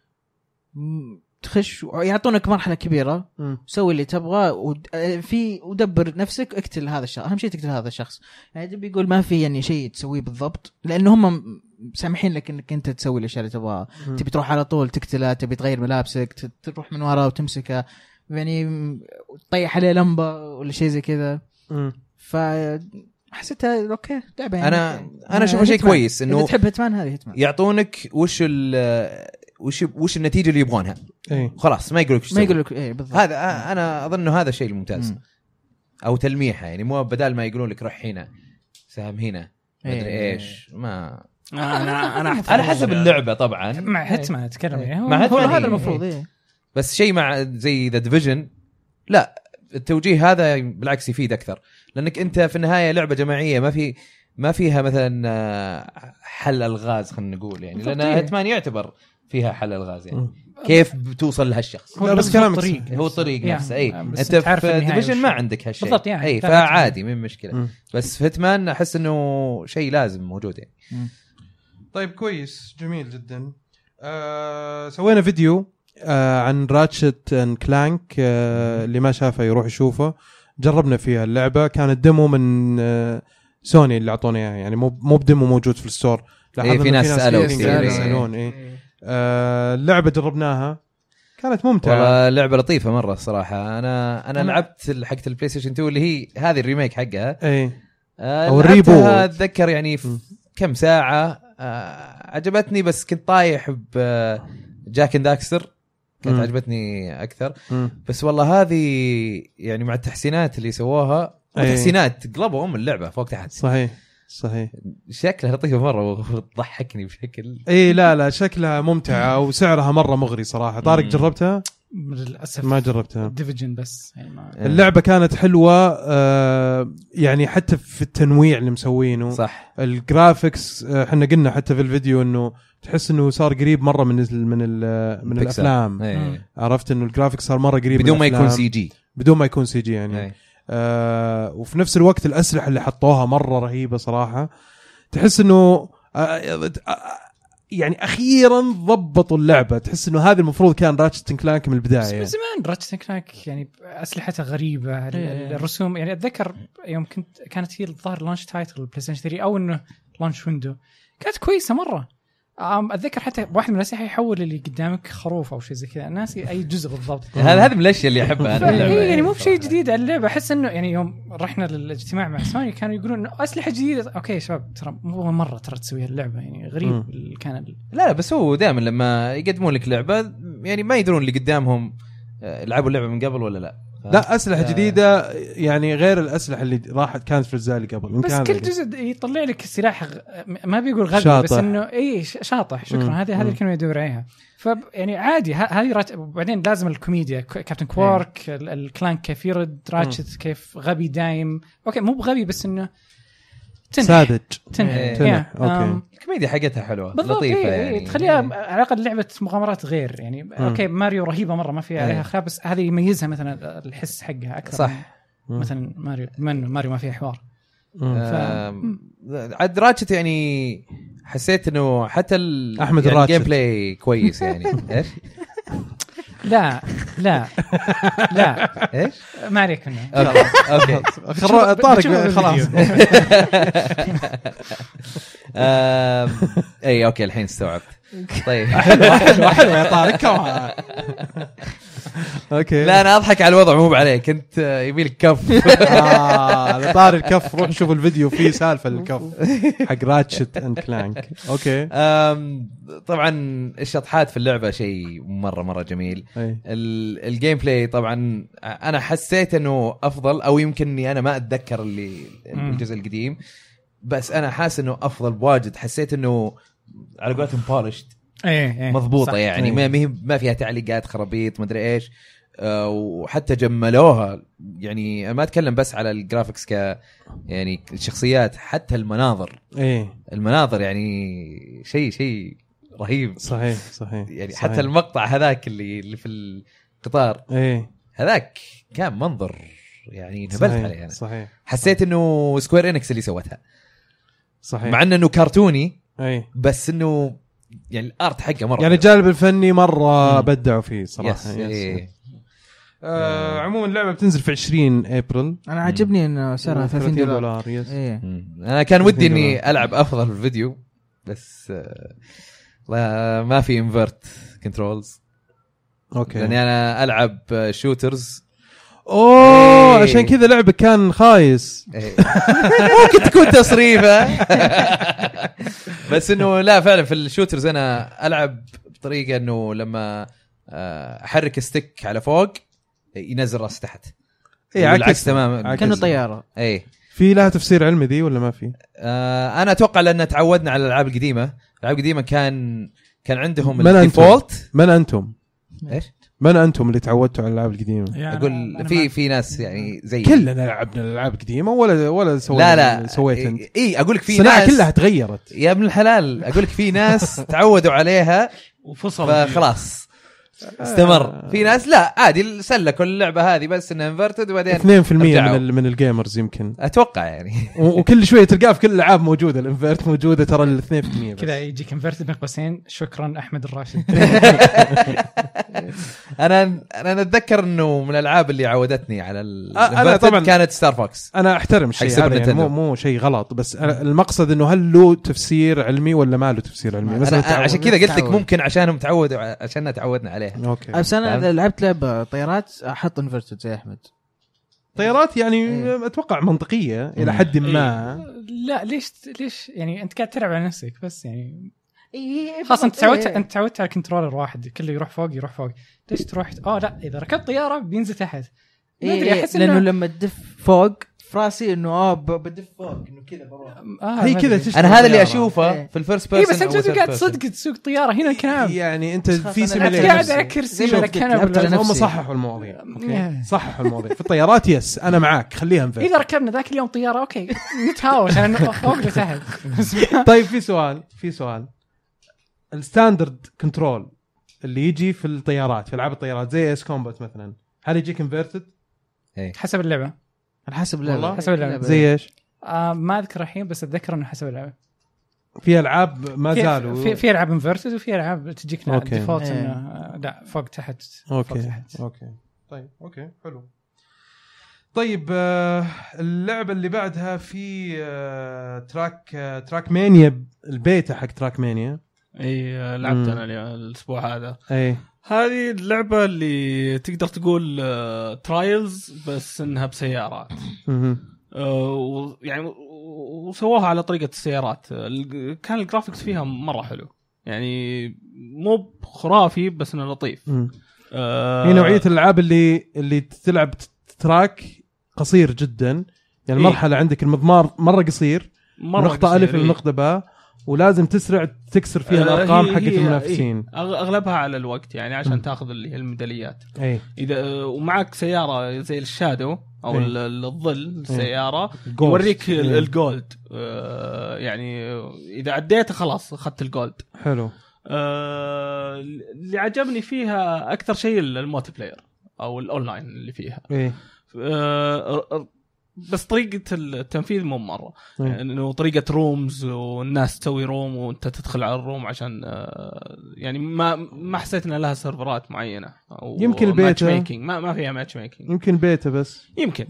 تخش ويعطونك مرحله كبيره، سوي اللي تبغى ودبر نفسك، اقتل هذا الشخص. اهم شيء تقتل هذا الشخص. يعني بيقول ما في يعني شيء تسويه بالضبط، لانه هم سامحين لك انك انت تسوي الاشياء اللي تبغاها. تبي تروح على طول تقتله، تبي تغير ملابسك، تروح من وراه وتمسكه، يعني تطيح عليه لمبه ولا شيء زي كذا. فحسيتها اوكي لعبه يعني. انا اشوف شيء كويس انه تحب هيتمان، هذه هيتمان يعطونك وش النتيجه اللي يبغونها. خلاص ما يقولك ايه بالضبط. هذا انا اظن انه هذا الشيء الممتاز. او تلميحه يعني، مو بدال ما يقولون لك روح هنا سهم هنا ما ادري ايش. ما انا حسب اللعبه طبعا. مع هيتمان اتكلم يعني مع هو هذا المفروض. بس شيء مع زي ذا ديفيجن لا، التوجيه هذا بالعكس يفيد اكثر، لانك انت في النهايه لعبه جماعيه، ما فيها مثلا حل الغاز خلينا نقول يعني، لان هيتمان يعتبر فيها حل الغاز يعني. كيف بتوصل لهالشخص؟ لا بس كلامك هو الطريق نفسه. اي انت في ديفيجن ما عندك هالشيء بالضبط يعني. اي فعادي من مشكله. بس في هيتمان احس انه شيء لازم موجود يعني. طيب كويس جميل جدا. سوينا فيديو عن راتشت اند كلانك. اللي ما شافه يروح يشوفه. جربنا فيها اللعبه، كانت ديمو من سوني اللي اعطونا اياها يعني، مو بديمو موجود في الستور. في ناس سالون اللعبه جربناها كانت ممتعه والله. لعبه لطيفه مره الصراحه. انا لعبت حقه البلاي ستيشن 2 اللي هي هذه الريميك حقها او الريبوت. اتذكر يعني في كم ساعه. عجبتني بس كنت طايح بجاك اند داكستر، كانت عجبتني اكثر. بس والله هذه يعني مع التحسينات اللي سووها، تحسينات قلبوا اللعبه فوق تحت. صحيح شكلها لطيفة مرة وتضحكني بشكل. لا شكلها ممتعة وسعرها مرة مغري صراحة. طارق جربتها؟ للأسف ما جربتها. ديفيجن بس يعني اللعبة كانت حلوة يعني حتى في التنويع اللي مسوينه صح. الجرافيكس احنا قلنا حتى في الفيديو انه تحس انه صار قريب مرة من الافلام. عرفت انه الجرافيكس صار مرة قريب بدون ما يكون سي جي يعني. وفي نفس الوقت الأسلحة اللي حطوها مرة رهيبة صراحة. تحس إنه يعني أخيرا ضبطوا اللعبة. تحس إنه هذا المفروض كان راتشت اند كلانك من البداية. من زمان راتشت اند كلانك يعني أسلحتها غريبة. الرسوم يعني أتذكر يوم كانت هي الظاهر لانش تايتل بلاي ستيشن 3 أو إنه لانش ويندو، كانت كويسة مرة. أتذكر حتى واحد من الأسلحة يحول اللي قدامك خروف أو شيء زي كذا. الناس أي جزء بالضبط. هذا من الأشياء اللي أحبها أنا اللعبة يعني مو بشيء جديد على اللعبة. أحس إنه يعني يوم رحنا للاجتماع مع سوني كانوا يقولون إنه أسلحة جديدة. أوكي يا شباب ترى مو مرة تسويها اللعبة يعني غريب كان لا بس هو دائما لما يقدمون لك لعبة يعني ما يدرون اللي قدامهم لعبوا اللعبة من قبل ولا لا. لا اسلحه جديده يعني غير الاسلحه اللي راحت كانت في الزال قبل. بس كل جزء يطلع لك السلاح ما بيقول غبي بس انه اي شاطح. شكرا هذه الكلمه يدور عليها. يعني عادي هذه وبعدين لازم الكوميديا كابتن كوارك الكلانك كيف يرد راتشت كيف غبي دايم اوكي مو بغبي بس انه ساذج تنح. اوكي الكوميديا حقتها حلوه لطيفه يعني تخليها على الاقل لعبه مغامرات غير يعني اوكي ماريو رهيبه مره ما فيها عليها خلاف بس هذه يميزها مثلا الحس حقها اكثر صح مثلا ماريو ما فيها حوار. عاد راتشت يعني حسيت انه حتى احمد يعني راتشت الجيم بلاي كويس يعني ايش لا ايش ما عليك منه اوكي طارق خلاص اي اوكي الحين استوعبت. طيب حلو يا طارق كمان. اوكي لا انا اضحك على الوضع مو عليك انت يبي لك كف. طار الكف روح شوف الفيديو فيه سالفه الكف حق راتشت اند كلانك. اوكي طبعا الشطحات في اللعبه شيء مره جميل. الجيم بلاي طبعا انا حسيت انه افضل او يمكن اني انا ما اتذكر اللي الجزء القديم بس انا حاسس انه افضل بواجد. حسيت انه على قولتهم بولشت مضبوطه يعني ما فيها تعليقات خرابيط ما ادري ايش. وحتى جملوها يعني ما اتكلم بس على الجرافيكس يعني الشخصيات حتى المناظر المناظر يعني شيء رهيب. صحيح يعني صحيح. حتى المقطع هذاك اللي في القطار هذاك كان منظر يعني نبلت عليه يعني. صحيح حسيت انه سكوير انكس اللي سوتها صحيح مع انه كرتوني بس انه يعني الارت حقه مره يعني الجانب الفني مره بدعوا فيه صراحه. عموما اللعبه بتنزل في 20 ابريل. انا عجبني انه سعرها $30. انا كان ودي اني العب افضل في الفيديو بس ما في انفرت كنترولز. اوكي لاني انا العب شوترز. عشان كذا لعبه كان خايس. ممكن تكون تصريفه بس انه لا فعلا في الشوترز انا العب بطريقه انه لما احرك الستيك على فوق ينزل راس تحت. عكس تماما كأنه طياره. في لها تفسير علمي دي ولا ما في؟ انا اتوقع لان تعودنا على الالعاب القديمه. الالعاب القديمه كان عندهم الديفولت. من انتم ايش من انتم اللي تعودتوا على الالعاب القديمه؟ يعني اقول في ناس يعني زي كلنا لعبنا الالعاب القديمه ولا سويت انت؟ اقول لك في ناس كلها تغيرت يا ابن الحلال. اقول لك في ناس تعودوا عليها وفصلوا فخلاص استمر. في ناس لا عادي سلكوا اللعبه هذه بس انها انفرتد وبعدين 2% من الجيمرز يمكن اتوقع يعني وكل شويه تلقاه في كل الالعاب موجوده الانفرت موجوده ترى ال 2% كذا يجيك انفرتد بين قوسين. شكرا احمد الراشد. انا اتذكر انه من الالعاب اللي عودتني على انا طبعا كانت ستار فوكس. انا احترم الشيء هذا يعني مو شيء غلط بس المقصد انه هل له تفسير علمي ولا ما له تفسير علمي. أنا عشان كذا قلت لك ممكن عشانهم تعودوا عشان تعودنا عليه. اوكي بس انا اذا لعبت لعبه طيارات احط انفرتد زي احمد. طيارات يعني اتوقع منطقيه الى حد ما. لا ليش يعني انت قاعد تلعب على نفسك بس يعني خلاص انت تعودت على كنترولر واحد كله يروح فوق ليش تروح لا اذا ركبت طياره بينزل تحت. ما ادري احس لانه لما تدف فوق فراسي انه بدف فوق انه كذا بروح هي كذا. انا هذا اللي اشوفه في الفيرست بيرسون. بس انت قاعد صدق تسوق طياره هنا الكلام يعني انت في سيميليشن قاعد على كرسي ولا كنب. هم صححوا المواضيع. اوكي صححوا المواضيع في الطيارات. يس انا معاك خليها انفرد. اذا ركبنا ذاك اليوم طياره اوكي نتهاوش انا فوق لتحت. طيب في سؤال الستاندرد كنترول اللي يجي في الطيارات في العاب الطيارات زي اس كومبات مثلا هل يجيك انفرتد؟ حسب اللعبه. حسب اللعبه زي ايش؟ ما اذكر الحين بس اتذكر انه حسب اللعبه. في العاب ما زالوا في العاب انفرتد وفي العاب تجيك ديفولت انه لا فوق تحت. اوكي طيب اوكي حلو. طيب اللعبه اللي بعدها في تراك مانيا البيتا حق تراك مانيا. لعبت انا الاسبوع هذا. هذه اللعبة اللي تقدر تقول ترايلز بس انها بسيارات. يعني وسووها على طريقة السيارات. كان الجرافيكس فيها مرة حلو يعني مو خرافي بس انه لطيف. هي نوعيه الالعاب اللي تلعب تراك قصير جدا، يعني المرحله عندك المضمار مره قصير، نقطه الف لنقطه باء، ولازم تسرع تكسر فيها الارقام حقت المنافسين. اغلبها على الوقت يعني عشان تاخذ اللي هي الميداليات. اذا ومعك سياره زي الشادو او الظل السياره يوريك الجولد، يعني اذا عديته خلاص اخذت الجولد. حلو. اللي عجبني فيها اكثر شيء المولتي بلاير او الاونلاين اللي فيها. بس طريقة التنفيذ مو مرة، انه طريقة رومز والناس تسوي روم وانت تدخل على الروم عشان يعني ما حسيت ان لها سيرفرات معينة أو يمكن بيتا ميكينج، ما فيها ماتش ميكينج، يمكن بيتا بس يمكن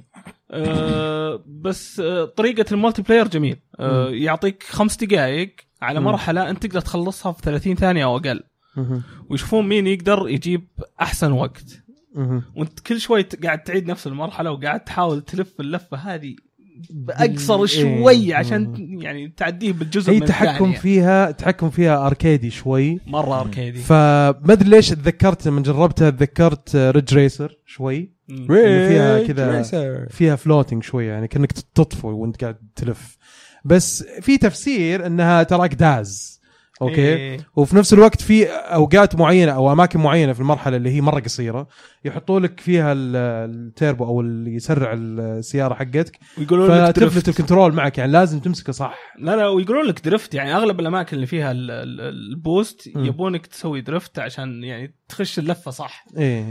بس طريقة المولتي بلاير جميل. يعطيك 5 دقائق على مرحلة انت تقدر تخلصها في 30 ثانية او اقل، ويشوفون مين يقدر يجيب احسن وقت. وانت كل شوي قاعد تعيد نفس المرحله وقاعد تحاول تلف اللفه هذه باقصر شوي عشان يعني تعديه بالجزء من الثانيه. تحكم فيها اركيدي شوي، مره اركيدي. فما ادري ليش تذكرت من جربتها، تذكرت ريج ريسر شوي، فيها كذا فيها فلوتينج شوي، يعني كأنك تطفو وانت قاعد تلف. بس في تفسير انها تراك داز اوكي. وفي نفس الوقت في اوقات معينه او اماكن معينه في المرحله اللي هي مره قصيره يحطوا لك فيها التيربو او اللي يسرع السياره حقتك، ويقولون لك تفلت الكنترول معك، يعني لازم تمسكه صح. لا ويقولون لك درفت، يعني اغلب الاماكن اللي فيها البوست يبونك تسوي درفت عشان يعني تخش اللفه صح.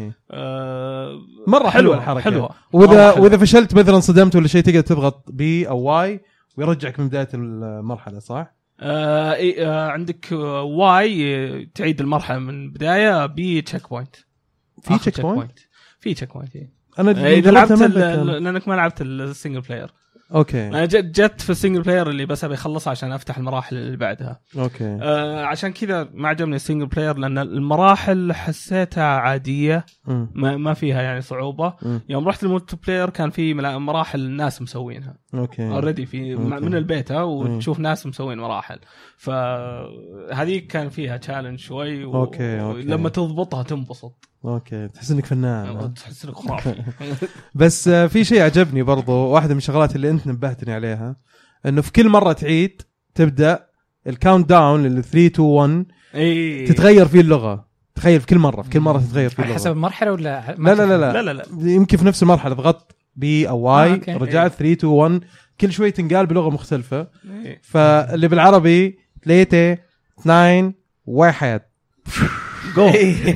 مره حلوه الحركه، حلوة. واذا فشلت مثلا صدمت ولا شيء تقدر تضغط بي او واي ويرجعك من بدايه المرحله صح. عندك واي تعيد المرحله من بدايه، بي تشيك بوينت. في تشيك بوينت انا اذا لعبت لانك ما لعبت السنجل بلاير. اوكي. انا جت في السنجل بلاير اللي بس ابي اخلصها عشان افتح المراحل اللي بعدها. اوكي. عشان كذا ما عجبني السنجل بلاير، لان المراحل حسيتها عاديه، ما فيها يعني صعوبه. يوم رحت المولتي بلاير كان في مراحل الناس مسوينها اوريدي في من البيتا، وتشوف ناس مسوين مراحل، فهذه كان فيها تشالنج شوي. أوكي. لما تضبطها تنبسط. اوكي، تحس انك فنان، تحس انك خرافي. بس في شيء عجبني برضو، واحده من الشغلات اللي انت نبهتني عليها، انه في كل مره تعيد تبدا الكاونت داون لل 3 2 1 تتغير فيه اللغه. تخيل في كل مره تتغير فيه اللغه حسب المرحله ولا لا يمكن في نفس المرحله ضغط بي او واي رجعت 3 2 1 كل شوي تنقال بلغه مختلفه. فاللي بالعربي 3 2 1 جو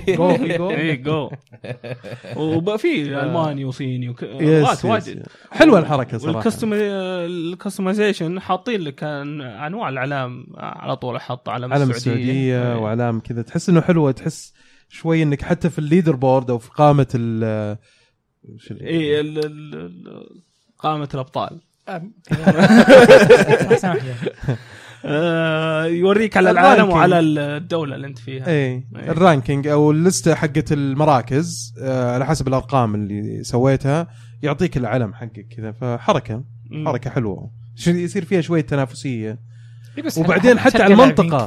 وبقى في الماني وصيني ولغات واجد. حلوه الحركه صراحه. الكستمايزيشن حاطين لك انواع الاعلام على طول، حط علم السعوديه واعلام كذا، تحس انه حلوه، تحس شوي انك حتى في الليدر بورد او في قائمه قائمه الابطال يوريك على العالم وعلى الدولة اللي انت فيها. الرانكينج او الليستة حقت المراكز على حسب الارقام اللي سويتها يعطيك العلم حقك كذا. فحركة حلوة، يصير فيها شوية تنافسية. وبعدين حتى على المنطقة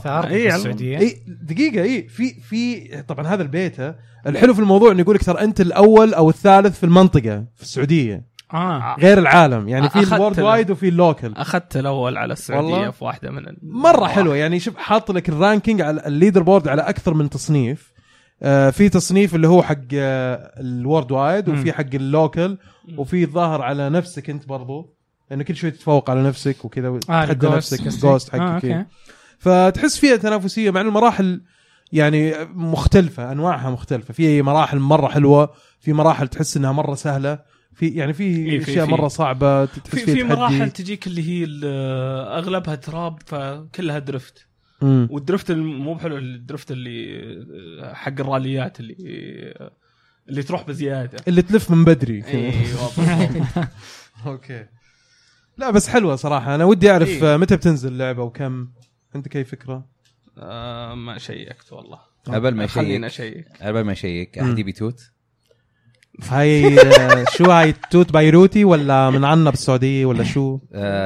دقيقة في طبعا هذا البيتا الحلو في الموضوع انه يقولك ترى انت الاول او الثالث في المنطقة في السعودية غير العالم، يعني في الورد وايد وفي اللوكل. اخذت الاول على السعوديه في واحده من مره حلوه، يعني شوف حاط لك الرانكينج على الليدر بورد على اكثر من تصنيف. في تصنيف اللي هو حق الورد وايد، وفي حق اللوكل، وفي الظاهر على نفسك انت برضو، لانه كل شوي تتفوق على نفسك وكذا تحدى نفسك جوست حقك. فتحس فيها تنافسيه مع المراحل، يعني مختلفه، انواعها مختلفه. في مراحل مره حلوه، في مراحل تحس انها مره سهله، في اشياء مره صعبه تحس في مراحل تجيك اللي هي اغلبها تراب فكلها درفت. والدرفت مو بحلو، الدرفت اللي حق الراليات اللي تروح بزياده، اللي تلف من بدري. اوكي. لا بس حلوه صراحه. انا ودي اعرف متى بتنزل اللعبه وكم. عندك اي فكره؟ ما شيكت والله. قبل ما اشيك احد يبي توت. هاي شو هاي توت بيروتي ولا من عنا بالسعودية ولا شو؟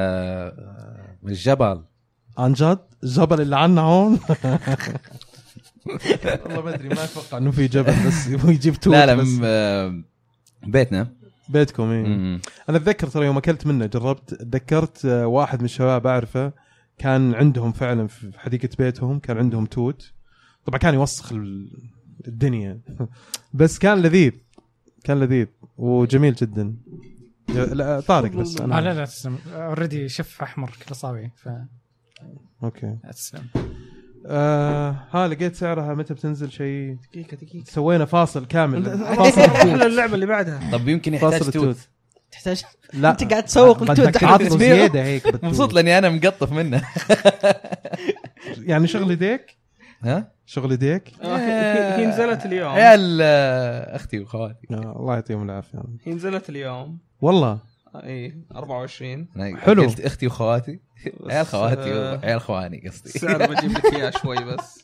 من الجبل. عن جد الجبل اللي عنا هون. والله ما ادري ما اتوقع انه في جبل بس يبغى يجيب توت. لا بيتكم ايه. انا اتذكر ترى يوم اكلت منه جربت تذكرت واحد من الشباب اعرفه كان عندهم فعلا في حديقه بيتهم كان عندهم توت. طبعا كان يوسخ الدنيا بس كان لذيذ وجميل جدا. لا طارق بس انا لا تسلم اوريدي شف احمر كل اصابعي اوكي تسلم. ها لقيت سعرها متى بتنزل شيء؟ دقيقة سوينا فاصل كامل فاصل اللعبة اللي بعدها. طب يمكن يحتاج توت. تحتاج لا انت قاعد تسوق التوت عاطل زياده هيك مبسوط لاني انا مقطف منه. يعني شغل يديك شغل يديك هي نزلت اليوم عيال اختي وخواتي الله يعطيهم العافيه. هي نزلت اليوم والله اي 24 حلو. قلت اختي وخواتي عيال خواتي وعيال خواني قصدي. السعر بجيب لك اياه شوي بس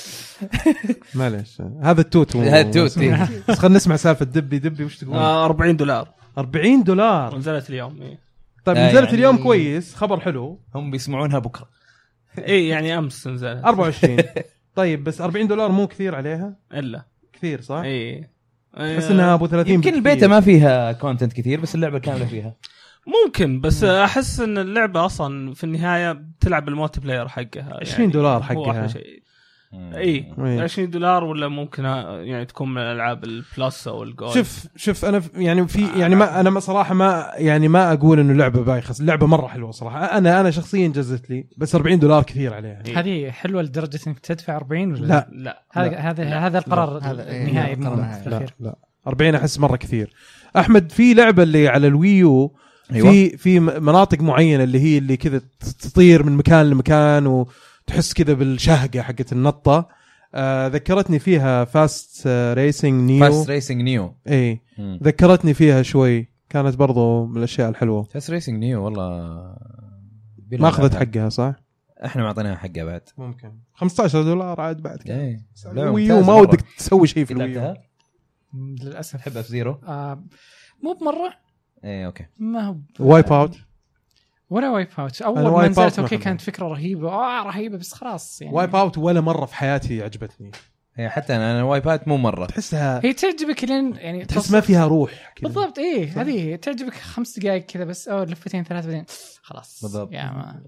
معلش هذا التوت بس خلينا نسمع سالفه دبي وش تقول؟ $40 نزلت اليوم. إيه. طيب نزلت يعني اليوم كويس خبر حلو. هم بيسمعونها بكره اي يعني امس نزلت 24. طيب بس $40 مو كثير عليها الا كثير صح؟ اي بس انها ابو 30 يمكن البيتا ما فيها كونتنت كثير بس اللعبه كامله فيها ممكن. بس احس ان اللعبه اصلا في النهايه بتلعب المولتي بلاير حقها $20 حقها. اي $20 ولا ممكن يعني تكون من الالعاب البلس او الجولد. شوف انا يعني في يعني ما انا صراحه ما اقول انه لعبه بايخه. اللعبه مره حلوه صراحه. انا شخصيا جزت لي بس $40 كثير عليها. هذه حلوه لدرجه انك تدفع 40 ولا لا هذا القرار النهائي. لا 40 احس مره كثير. احمد في لعبه اللي على الويو في مناطق معينه اللي كذا تطير من مكان لمكان تحس كذا بالشهقة حقت النطة. ذكرتني فيها فاست ريسنج نيو. اي ذكرتني فيها شوي. كانت برضو من الاشياء الحلوه. فاست ريسنج نيو والله ما اخذت حقها صح؟ احنا ما اعطيناها حقها بعد. ممكن $15 عاد بعد كده. ويو ما ودك تسوي شيء في الويو للاسف. احب اف زيرو مو بمره. ايه اوكي. ما هو وايب اوت ولا وايب اوت. اول ما نزلت اوكي كانت فكره رهيبه رهيبه بس خلاص يعني. وايب اوت ولا مره في حياتي عجبتني. هي حتى انا وايب اوت مو مره تحسها هي تعجبك لين يعني تحس ما فيها روح كذا. بالضبط ايه هذه تعجبك 5 دقائق كذا بس لفتين 3 بعدين خلاص بالضبط. يعني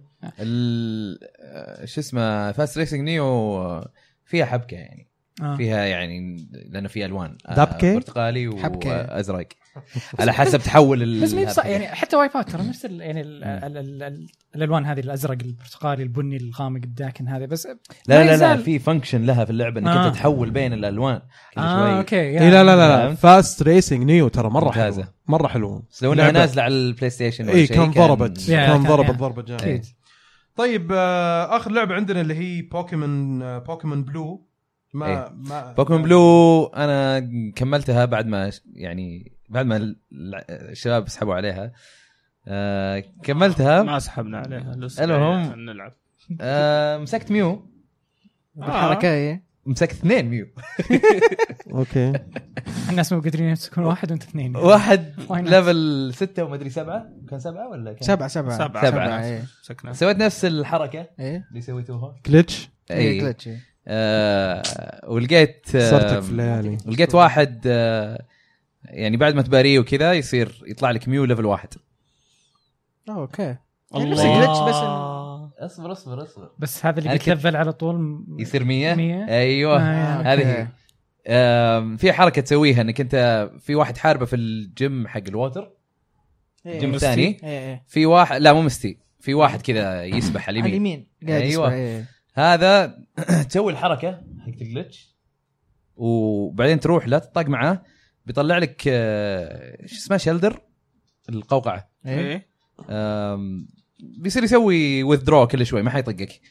شو اسمه فاست ريسنج نيو فيها حبكه يعني. فيها يعني لانه فيها الوان برتقالي وازرق على حسب تحول بس يعني حتى وايب اوت ترى نفس يعني الالوان هذه الازرق البرتقالي البني الغامق الداكن هذا بس لا في فانكشن لها في اللعبه انك انت تحول بين الالوان كل شوي. اوكي لا فاست ريسنج نيو ترى مره حلو لو انها نازله على البلاي ستيشن ولا شيء كان ضربت ضربه جامده. طيب اخر لعبه عندنا اللي هي بوكيمون بلو. بوكيمون بلو انا كملتها بعد ما الشباب سحبوا عليها. كملتها ما سحبنا عليها لسه نلعب. مسكت ميو بالحركه مسكت 2 ميو. اوكي الناس مو قادرين يمسكون واحد وانت 2. واحد ليفل 6 وما ادري 7 كان 7 ولا كان 7 سويت نفس الحركه اللي سويتوها جلتش. جلتش ولقيت صرتك في الليالي. لقيت واحد يعني بعد ما تباريه وكذا يصير يطلع لك ميو ليفل 1. اوكي الله بس اصبر بس هذا اللي بيتلفل على طول يصير 100. ايوه هذه في حركه تسويها انك انت في واحد حاربه في الجيم حق الووتر الجيم الثاني في واحد لا مو مستي في واحد كذا يسبح على اليمين ايوه هذا تسوي الحركه حق الجلتش وبعدين تروح لا تطاق معاه بيطلع لك شو اسمه شيلدر القوقعه بيصير يسوي withdraw كل شوي ما حيطقك.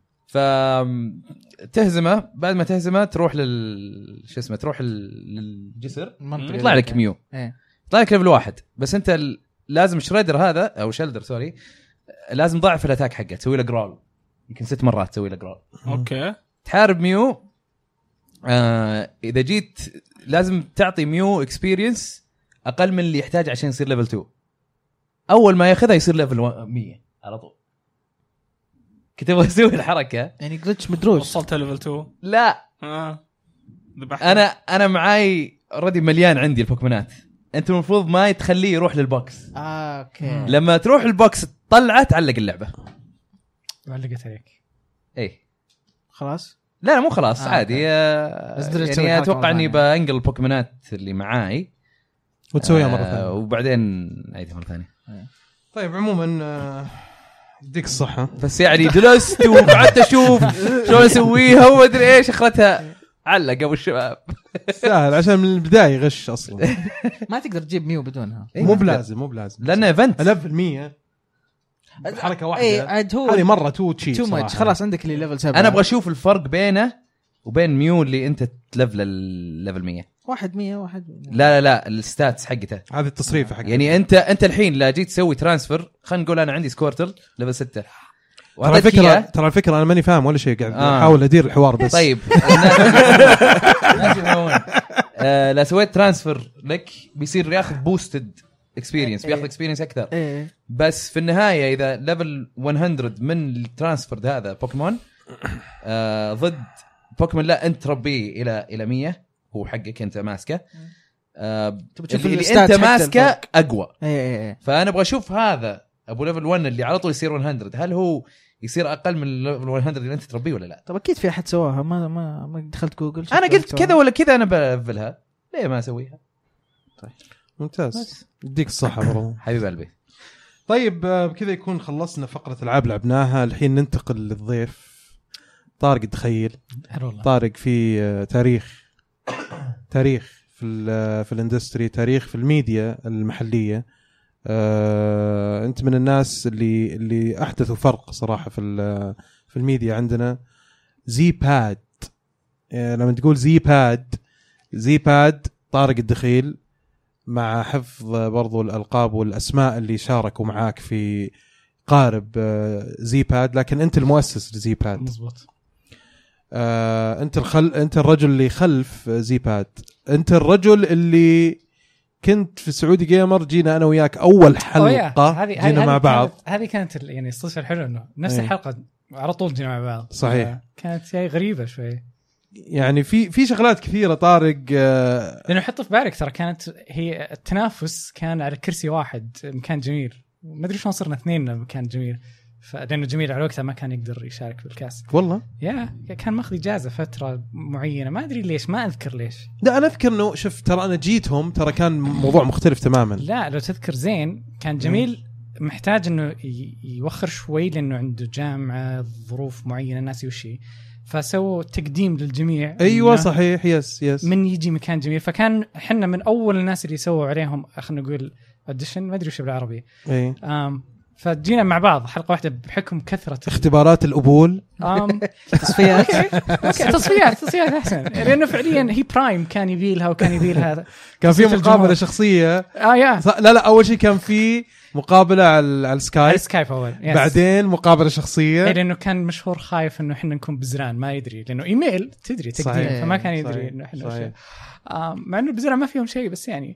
فتهزمه بعد ما تهزمه تروح شو اسمه تروح للجسر يطلع لك ميو يطلع لك ليفل 1 بس انت لازم شريدر هذا او شيلدر سوري لازم ضعف الاتاك حقه تسوي له جرول يمكن 6 مرات تسوي له جرول. اوكي تحارب ميو اذا جيت لازم تعطي ميو اكسبيرينس اقل من اللي يحتاج عشان يصير ليفل 2. اول ما ياخذها يصير ليفل 100 على طول. كنت ابغى اسوي الحركه يعني جلتش مدروس وصلت ليفل 2 لا انا معاي اوريدي مليان عندي البوكيمونات. انت المفروض ما تخليه يروح للبوكس. اوكي. لما تروح البوكس تطلعه تعلق اللعبه. علقت عليك. ايه خلاص. لا مو خلاص عادي. يعني اتوقع اني بانقل البوكيمونات اللي معاي وتسويها مره ثانيه وبعدين اعيدها مره ثانيه. طيب عموما يديك الصحه. بس يعني جلست وقعدت اشوف شلون اسويها وما ادري ايش اخرتها علق ابو الشباب. سهل عشان من البدايه غش اصلا. ما تقدر تجيب ميو بدونها. مو بلازم لانه ايفنت ليفل 100 حركه واحده. هذه مره تو ماتش. خلاص عندك اللي ليفل 7. انا ابغى اشوف الفرق بينه وبين ميو اللي انت تلفل الليفل 100. واحد 100 واحد. لا الستاتس حقته هذه التصريف حقه. يعني انت الحين لا جيت تسوي ترانسفر. خلينا نقول انا عندي سكورتل ليفل 6. ترى الفكره انا ماني فاهم ولا شيء قاعد احاول ادير الحوار بس. طيب لا سويت ترانسفر لك بيصير ياخذ بوستد اكسبيرينس. بياخذ اكسبيرينس اكثر. بس في النهايه اذا ليفل 100 من الترانسفر هذا بوكيمون ضد بوكيمون لا انت تربيه الى 100 هو حقك انت ماسكه. اللي انت ماسكه اقوى. فانا ابغى اشوف هذا ابو ليفل 1 اللي على طول يصير 100 هل هو يصير اقل من الليفل 100 اللي انت تربيه ولا لا. طب اكيد في احد سواها. ما دخلت جوجل انا قلت كذا ولا كذا انا بلفلها ليه ما اسويها. طيب ممتاز يديك الصحه برضو حبيب قلبي. طيب بكذا يكون خلصنا فقره العاب لعبناها. الحين ننتقل للضيف طارق الدخيل. طارق في تاريخ في الاندستري تاريخ في الميديا المحليه. انت من الناس اللي احدثوا فرق صراحه في الميديا عندنا. زي باد لما تقول زي باد طارق الدخيل مع حفظ برضو الالقاب والاسماء اللي شاركوا معاك في قارب زي باد. لكن انت المؤسس لزي باد. مزبوط. انت الرجل اللي خلف زي باد. انت الرجل اللي كنت في سعودي جيمر. جينا انا وياك اول حلقه جينا مع بعض. هذه كانت يعني الصدفه الحلوه انه نفس الحلقه على طول جينا مع بعض. صحيح. كانت شيء غريبه شوي. يعني في شغلات كثيره طارق. لانه حط في بالك ترى كانت هي التنافس كان على كرسي واحد مكان جميل. ما ادري شلون صرنا اثنين مكان جميل. لأنه جميل على وقتها ما كان يقدر يشارك بالكاس. والله كان ماخذ إجازة فترة معينة ما أدري ليش. ما أذكر ليش. لا أنا أذكر إنه شوف ترى أنا جيتهم ترى كان موضوع مختلف تماما. لا لو تذكر زين كان جميل محتاج إنه يوخر شوي لأنه عنده جامعة ظروف معينة ناسي وشي. فسووا تقديم للجميع. أيوة صحيح. يس من يجي مكان جميل. فكان حنا من أول الناس اللي سووا عليهم خلينا نقول أوديشن ما أدري وش بالعربي. فجينا مع بعض حلقة واحدة بحكم كثرة اختبارات القبول. تصفيات. تصفيات أحسن لأنه فعليا هي برايم كان يبيلها وكان يبيلها. كان في مقابلة شخصية. لا أول شيء كان في مقابلة على السكايب أول. بعدين مقابلة شخصية. لأنه كان مشهور خايف إنه إحنا نكون بزران ما يدري لأنه إيميل تدري تقديم فما كان يدري إنه إحنا مع إنه بزران ما فيهم شيء بس يعني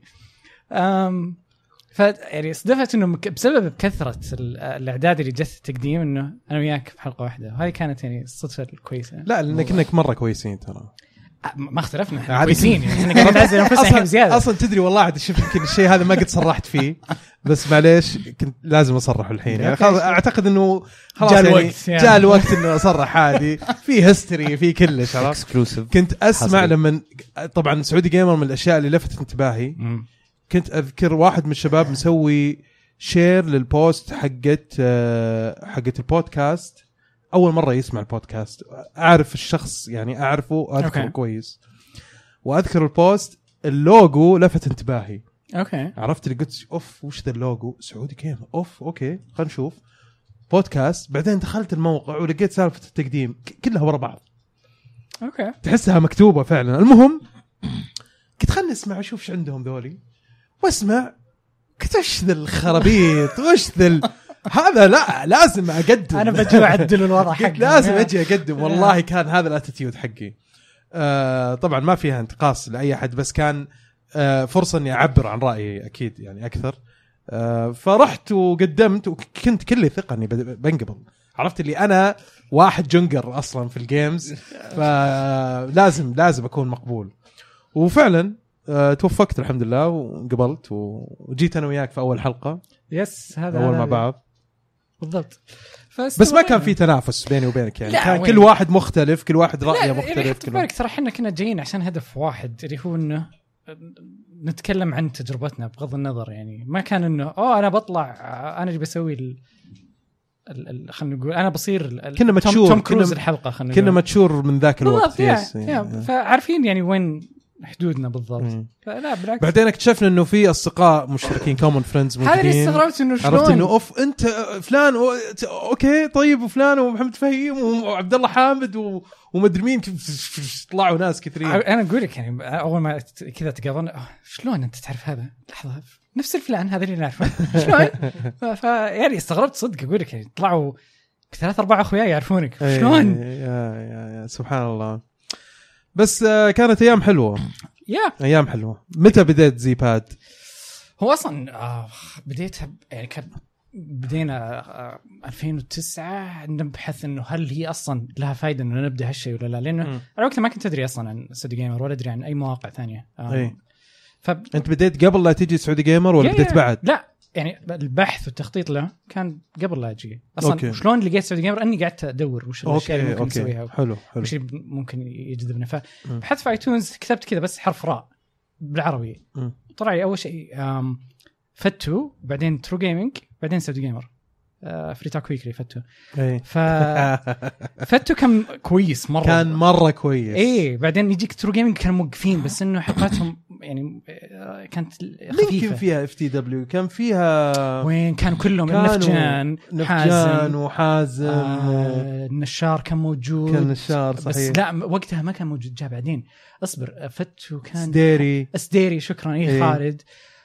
يعني صدفت انه بسبب كثره الاعداد اللي جت التقديم انه انا وياك في حلقه واحده. وهذه كانت يعني الصدفه الكويسه. لا لانك مره كويسين ترى. ما اختلفنا كويسين يعني احنا قاعدين نعزل انفسنا بزياده. اصلا تدري والله عاد شوف يمكن الشيء هذا ما قد صرحت فيه بس معليش كنت لازم اصرح الحين يعني خلاص اعتقد انه خلاص جاء الوقت انه اصرح. عادي في هيستوري في كلش اكسكلوسيف. كنت اسمع لما طبعا سعودي جيمر من الاشياء اللي لفتت انتباهي. كنت أذكر واحد من الشباب مسوي شير للبوست حقت البودكاست. أول مرة يسمع البودكاست. أعرف الشخص يعني أعرفه أذكره كويس. وأذكر البوست اللوجو لفت انتباهي. عرفت اللي قلت أوف وش ذا اللوجو سعودي جيمر. أوف أوكي خلينا نشوف بودكاست. بعدين دخلت الموقع ولقيت سالفة التقديم كلها ورا بعض. تحسها مكتوبة فعلا. المهم كنت خلني أسمع وشوف شو عندهم ذولي واسمع كتش ذا الخرابيط وش ذا هذا. لا لازم اقدم. انا بجي اعدل الوضع حقي. لازم اجي اقدم. والله كان هذا الاتيتيود حقي. طبعا ما فيها انتقاص لاي احد بس كان فرصه اني اعبر عن رايي اكيد يعني اكثر. فرحت وقدمت وكنت كل ثقه اني بنقبل. عرفت اللي انا واحد جنجر اصلا في الجيمز، فلازم اكون مقبول. وفعلا توفقت الحمد لله وقبلت وجيت انا وياك في اول حلقه. يس هذا اول مع بعض بالضبط. بس ما كان في تنافس بيني وبينك يعني، كان كل واحد مختلف، كل واحد رأيه مختلف. كل واحد ترى احنا كنا جايين عشان هدف واحد اللي هو انه نتكلم عن تجربتنا بغض النظر يعني. ما كان انه انا بطلع انا اللي بسوي خلينا نقول انا بصير كنا متشور توم كروز الحلقه، كنا متشور من ذاك الوقت. فعارفين يعني وين حدودنا بالضبط. لا بالعكس، بعدين اكتشفنا انه في اصدقاء مشتركين كومن فريندز موجودين. هذا اللي استغربت انه شلون عرفت انه انت فلان اوكي طيب وفلان ومحمد فهيم وعبد الله حامد ومدري مين، طلعوا ناس كثيرين. انا اقول لك يعني اول ما كذا تقابلنا شلون انت تعرف هذا؟ لحظه نفس الفلان هذا اللي نعرفه شلون؟ يعني استغربت صدق اقول لك يعني طلعوا 3-4 اخويا يعرفونك شلون. يا سبحان الله. بس كانت ايام حلوه. ايام حلوه. متى بديت زي باد؟ هو اصلا بديتها يعني بدينا 2009 نبحث انه هل هي اصلا لها فايده انه نبدا هالشيء ولا لا، لانه على وقتها ما كنت ادري اصلا عن سعودي جيمر ولا ادري عن اي مواقع ثانيه. انت بديت قبل لا تيجي سعودي جيمر ولا بديت بعد؟ لا يعني البحث والتخطيط له كان قبل لا اجي اصلا. شلون لقيت سعودي جيمر؟ اني قعدت ادور وش الاشياء اللي ممكن نسويها. حلو وش ممكن يجذبنا. فبحثت في ايتونز كتبت كذا بس حرف راء بالعربي، طلع لي اول شيء فتو، بعدين ترو جيمنج، بعدين سعودي جيمر. فري توك ويكلي فتو. فتو كان كويس مره، كان مره كويس. بعدين يجيك ترو جيمنج كانوا موقفين، بس انه حلقاتهم يعني كانت خفيفه. كان فيها FTW، كان فيها وين كانوا كلهم نفجان وحازم النشار كان موجود. كان النشار صحيح، بس لا وقتها ما كان موجود، جاء بعدين. اصبر فتو كان سديري شكرا خالد.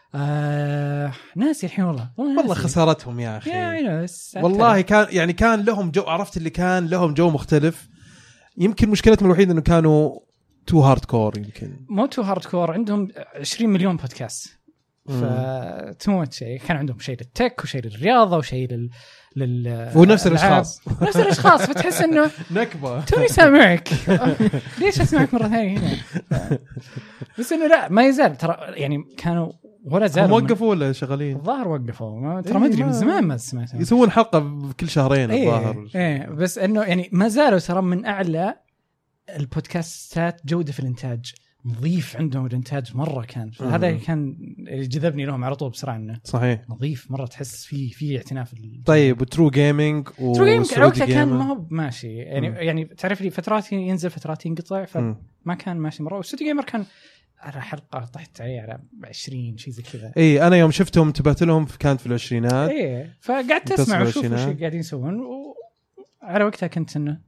ناسي الحين والله خسارتهم يا أخي. والله كان لهم جو، عرفت اللي كان لهم جو مختلف. يمكن مشكلتهم الوحيدة إنه كانوا تو هارد كور. يمكن مو تو هارد كور، عندهم 20 مليون بودكاست، فتموت شيء. كان عندهم شيء للتك وشيء للرياضة وشيء ونفس الاشخاص فتحس انه نكبه توني سامعك ليش اسمعك مره ثانيه هنا. بس انه لا ما يزال ترى يعني كانوا ولا زالوا وقفوا ولا شغالين. الظاهر وقفوا ترى ما ادري من زمان ما سمعتها. يسوون حلقه كل شهرين الظاهر. بس انه يعني ما زالوا ترى من اعلى البودكاستات جوده في الانتاج، نظيف عندهم الانتاج مره كان. هذا كان اللي جذبني لهم على طول بسرعه، انه صحيح نظيف مره، تحس في اعتناء في طيب. وترو جيمنج وقتها كان ما هو ماشي يعني تعرف لي فترات ينزل فترات ينقطع، فما كان ماشي مره. وستوديو جيمر كان على حلقه طحت عليه على 20 شيء زي كذا. انا يوم شفتهم انتبهت لهم كانت في العشرينات. فقعدت اسمع واشوف وش قاعدين يسوون. وعلى وقتها كنت انه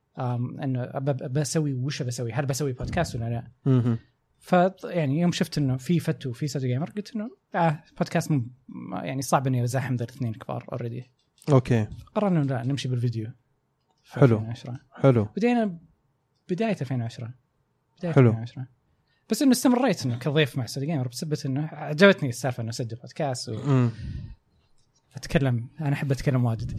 بسوي وش بسوي، هل بسوي بودكاست ولا لا. يعني يوم شفت انه في فتو وفي سعودي جيمر قلت انه بودكاست يعني صعب اني ازاحم ذا الاثنين كبار اوريدي. اوكي قررنا لا نمشي بالفيديو. حلو بدينا بدايه 2010 حلو 2010. بس انه استمريت انه كضيف مع سعودي جيمر بسبب انه عجبتني السالفه انه اسجل بودكاست اتكلم. انا احب اتكلم واجد.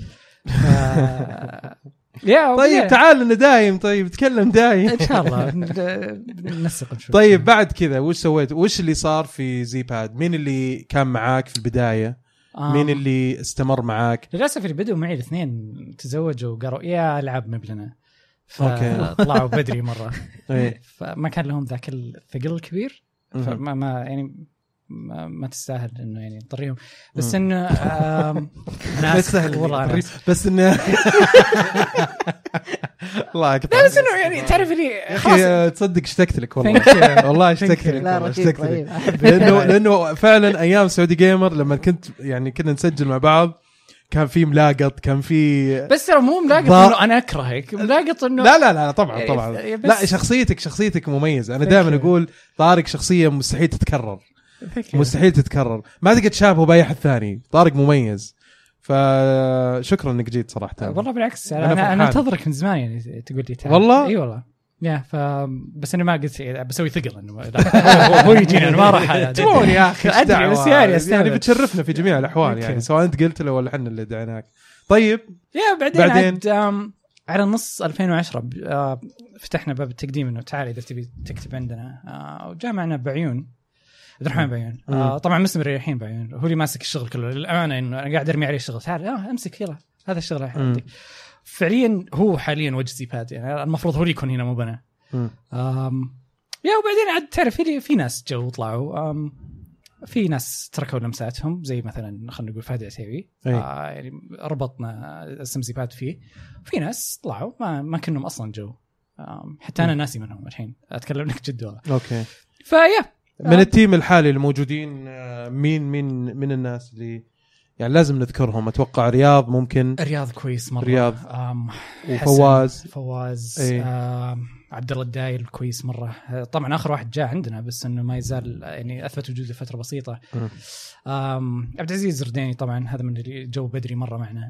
طيب تعال لنا دايم. طيب تكلم دايم ان شاء الله ننسق شوي. طيب بعد كذا وش سويت؟ وش اللي صار في زي باد؟ مين اللي كان معاك في البدايه؟ مين اللي استمر معاك؟ للاسف اللي بدوا معي الاثنين تزوجوا وقالوا يا العب مبلنا، فطلعوا بدري مره. فما كان لهم ذاك الثقل الكبير، فما يعني ما تستاهل انه يعني نطريهم. بس انه تستاهل والله. بس انه الله اكبر. بس انه يعني تعرف لي خلاص تصدق اشتقت لك والله اشتقت لك لانه فعلا ايام سعودي جيمر لما كنا نسجل مع بعض كان في ملاقط، كان في بس ترى مو ملاقط انه انا اكرهك، ملاقط انه لا طبعا لا شخصيتك مميزه. انا دائما اقول طارق شخصيه مستحيل تتكرر، ما تقدر تشابهه باي احد ثاني. طارق مميز، فشكرا انك جيت صراحه. والله بالعكس انا انتظرك من زمان يعني تقول لي تعال. والله اي والله بس انا ما قلت بسوي ثقل انه هو يجينا انا ما راح تمون يا اخي ادري بس يعني بتشرفنا في جميع الاحوال يعني سواء انت قلت له ولا احنا اللي دعيناك. طيب بعدين على نص 2010 فتحنا باب التقديم انه تعال اذا تبي تكتب عندنا، وجاء معنا بعيون عبد الرحمن بعيون. طبعا مستمر الحين بعيون، هو اللي ماسك الشغل كله للامانه، انه انا قاعد ارمي عليه الشغل، تعال امسك يلا هذا الشغل الحين. فعليا هو حاليا وجه زيباد، يعني المفروض هو اللي يكون هنا مو بنا. يا وبعدين عاد تعرف في ناس جو طلعوا، في ناس تركوا لمساتهم زي مثلا خلينا نقول فهد عتيبي، يعني ربطنا اسم زيباد فيه. في ناس طلعوا ما كنهم اصلا جو، حتى انا ناسي منهم الحين اتكلم لك جد والله. اوكي. فيا من التيم الحالي الموجودين مين من الناس اللي يعني لازم نذكرهم؟ اتوقع رياض، ممكن رياض كويس مره، رياض وفواز عبد الله الدايل كويس مره. طبعا اخر واحد جاء عندنا بس انه ما يزال يعني اثبت وجوده فتره بسيطه. عبد العزيز الزرداني طبعا هذا من اللي جو بدري مره معنا.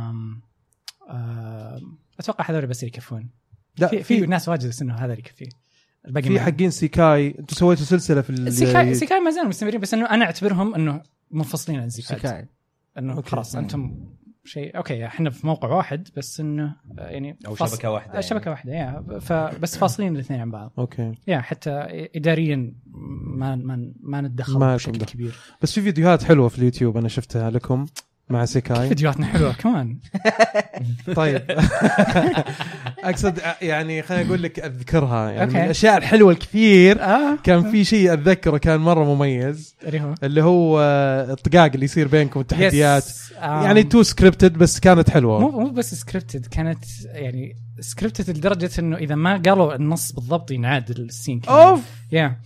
اتوقع هذول بس يكفون. في ناس واجد بس انه هذا اللي يكفي. في حقين سيكاي، انتوا سويتوا سلسله في سيكاي ما زالوا مستمرين، بس انه انا اعتبرهم انه منفصلين عن سيكاي، انه خلاص انتم شيء اوكي احنا في موقع واحد بس انه يعني او شبكه واحده يعني. شبكه واحده يا فبس فاصلين الاثنين عن بعض. اوكي يا حتى اداريا ما نتدخل بشكل كبير. بس في فيديوهات حلوه في اليوتيوب انا شفتها لكم مع سيكاي، فيديوهاتنا حلوه كمان. طيب اقصد يعني خليني اقول لك اذكرها يعني من الاشياء الحلوه الكثير. كان في شيء اتذكره كان مره مميز اللي هو الطقاق اللي يصير بينكم التحديات. يعني تو سكريبتد بس كانت حلوه. مو بس سكريبتد، كانت يعني سكريبتد لدرجه انه اذا ما قالوا النص بالضبط ينعاد السين اوف يا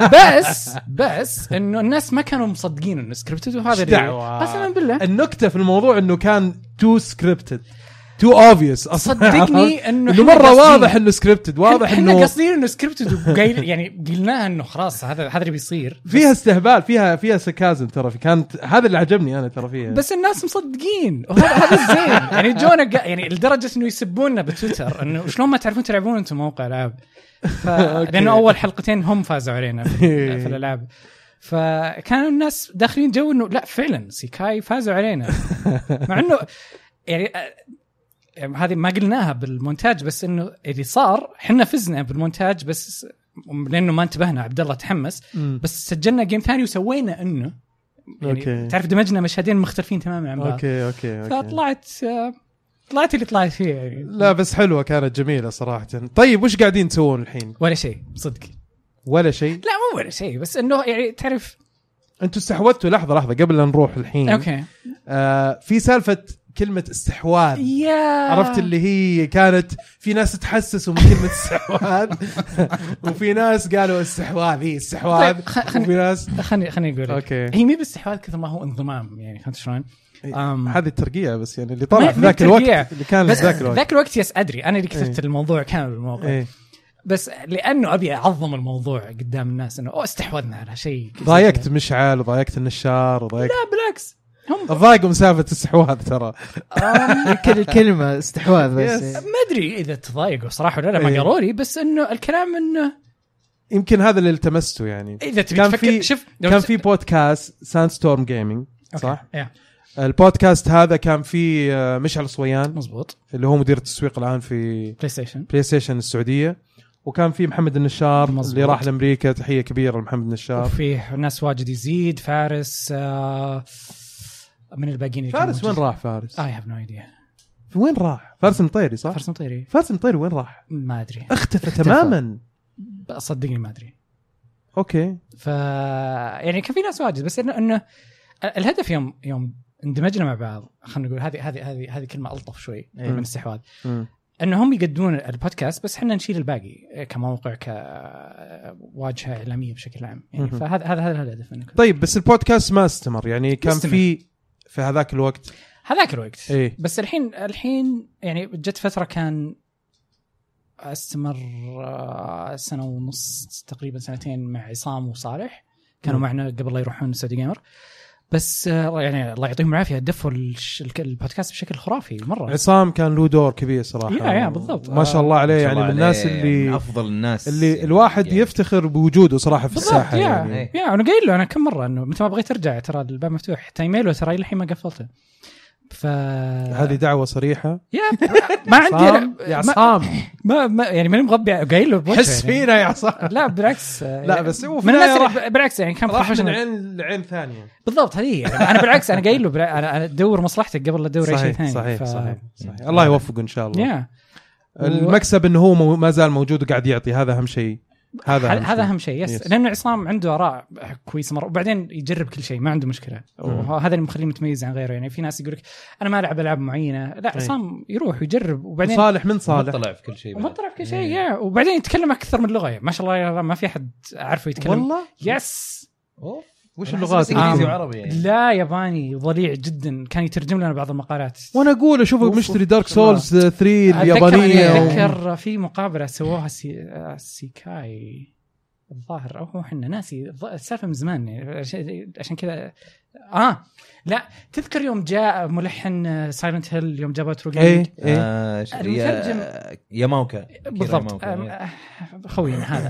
بس انه الناس ما كانوا مصدقين انه سكريبتد، وهذا قسما بالله النكته في الموضوع انه كان تو سكريبتد تو اوبفيوس. صدقني انه مره واضح انه سكريبتد، واضح انه احنا قاصدين انه سكريبتد، يعني قلناها انه خلاص هذا اللي بيصير. فيها استهبال، فيها سكازم ترى، كانت هذا اللي عجبني انا ترى فيها. بس الناس مصدقين وهذا الزين. يعني جونا يعني لدرجه انه يسبوننا بتويتر انه شلون ما تعرفون تلعبون انتم موقع العاب. لانه اول حلقتين هم فازوا علينا في الالعاب، فكانوا الناس داخلين جو انه لا فعلا سيكاي فازوا علينا. مع انه يعني هذه ما قلناها بالمونتاج، بس انه اللي صار احنا فزنا بالمونتاج بس لانه ما انتبهنا. عبد الله تحمس بس سجلنا جيم ثاني وسوينا انه يعني تعرف دمجنا مشهدين مختلفين تماما عن بعض. اوكي فطلعت اللي طلعت فيه يعني. لا بس حلوه كانت جميله صراحه. طيب وش قاعدين تسوون الحين؟ ولا شيء صدق، ولا شيء. لا مو ولا شيء، بس انه يعني تعرف انتوا استحوذتوا. لحظه قبل لا نروح الحين. اوكي. في سالفه كلمة استحواذ، عرفت اللي هي كانت في ناس تحسسوا من كلمة استحواذ وفي ناس قالوا استحواذ هي استحواذ. طيب وفي ناس خلني أقول لك هي مي باستحواذ كثر ما هو انضمام. يعني فهمت شلون؟ هذه الترقية بس يعني اللي طلع في ذاك الوقت اللي كان ذاك الوقت يس أدري أنا اللي كتبت الموضوع كامل الموضوع بس لأنه أبي أعظم الموضوع قدام الناس إنه استحوذنا على شيء. ضايقت مشعل وضايقت النشار وضايقت. لا بالعكس ضايقوا مسافة استحواذ ترى. كل الكلمة استحواذ بس ما أدري إذا تضايقوا صراحة ولا ما قالوا لي، بس إنه الكلام إنه يمكن هذا اللي التمسته. يعني إذا كان في بودكاست ساندستورم جيمينج صح؟ البودكاست هذا كان فيه مشعل صويان مزبوط اللي هو مدير التسويق الآن في بلاي ستيشن السعودية، وكان في محمد النشار مزبوط. اللي راح لأمريكا، تحية كبيرة لمحمد النشار. وفيه ناس واجد يزيد فارس من الباقيين. فارس وين راح فارس؟ I have no idea. وين راح؟ فارس مطيري صح؟ فارس مطيري وين راح؟ ما أدري. اختفى تماما. صدقني ما أدري. أوكي. يعني كان في ناس واجد، بس إنه الهدف يوم اندمجنا مع بعض، خلينا نقول هذه كلمة ألطف شوي من الاستحواذ. انهم يقدمون البودكاست بس احنا نشيل الباقي كموقع كواجهه اعلاميه بشكل عام يعني. فهذا الهدف منه. طيب بس البودكاست ما استمر يعني كان في هذاك الوقت إيه؟ بس الحين يعني جت فتره كان استمر سنه ونص تقريبا سنتين مع عصام وصالح كانوا معنا قبل لا يروحون سعودي جيمر. بس يعني الله يعطيهم العافيه دفوا البودكاست بشكل خرافي مره. عصام كان له دور كبير صراحه. يا بالضبط ما شاء الله عليه. يعني من الناس اللي افضل الناس اللي الواحد يعني يفتخر بوجوده صراحه في الساحه. يعني انا قايل له انا كم مره انه متى ما بغيت ارجع ترى الباب مفتوح، حتى ايميله ترى الحين ما قفلته. هذه دعوه صريحه ما عندي يا عصام ما يعني ماني مغبي قايل له حس فينا يا عصام. لا بالعكس لا بس هو من الناس بالعكس يعني كان راح من عين لعين ثانيه بالضبط. هذه يعني انا بالعكس انا قايل له انا ادور مصلحتك قبل لا ادور اي شيء ثاني. صحيح. الله يوفقه ان شاء الله. المكسب انه هو ما زال موجود وقاعد يعطي، هذا اهم شيء. هذا اهم شيء يس. لانه عصام عنده اراء كويسه مره، وبعدين يجرب كل شيء ما عنده مشكله، وهذا اللي مخليه متميز عن غيره. يعني في ناس يقولك انا ما العب العاب معينه، لا عصام يروح ويجرب، وبعدين صالح من صالح مطلع في كل شيء ومطلع في كل شيء وبعدين يتكلم اكثر من لغه ما شاء الله. ما في احد عارفه يتكلم والله. يس وش اللغات؟ انجليزي وعربي يعني. لا ياباني ضليع جدا، كان يترجم لنا بعض المقالات. وانا اقول اشوفه مشتري دارك سولز 3 اليابانيه. اتذكر في مقابله سووها سيكاي الظاهر، او هو احنا ناسي السالفه من زمان يعني عشان كذا. لا تذكر يوم جاء ملحن سايلنت هيل يوم جابوا تروجين المترجم ياماوكا بالضبط خوينا هذا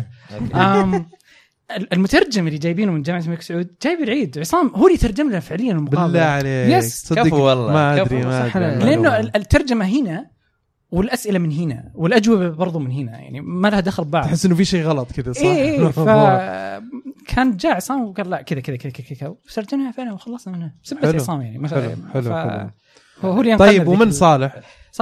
المترجم اللي جايبينه من جامعه الملك سعود جايب العيد عصام هو اللي ترجم لنا فعليا المقابله. بالله عليك صدق والله ما ادري لانه الترجمه هنا والاسئله من هنا والاجوبه برضو من هنا، يعني ما لها دخل بعض. تحس انه في شيء غلط كذا صح؟ ايه فكان جاء عصام وقال لا كذا وسجلناها فعلا وخلصنا منها بسبب عصام يعني مثلا. حلو. هو اللي طيب ومن صالح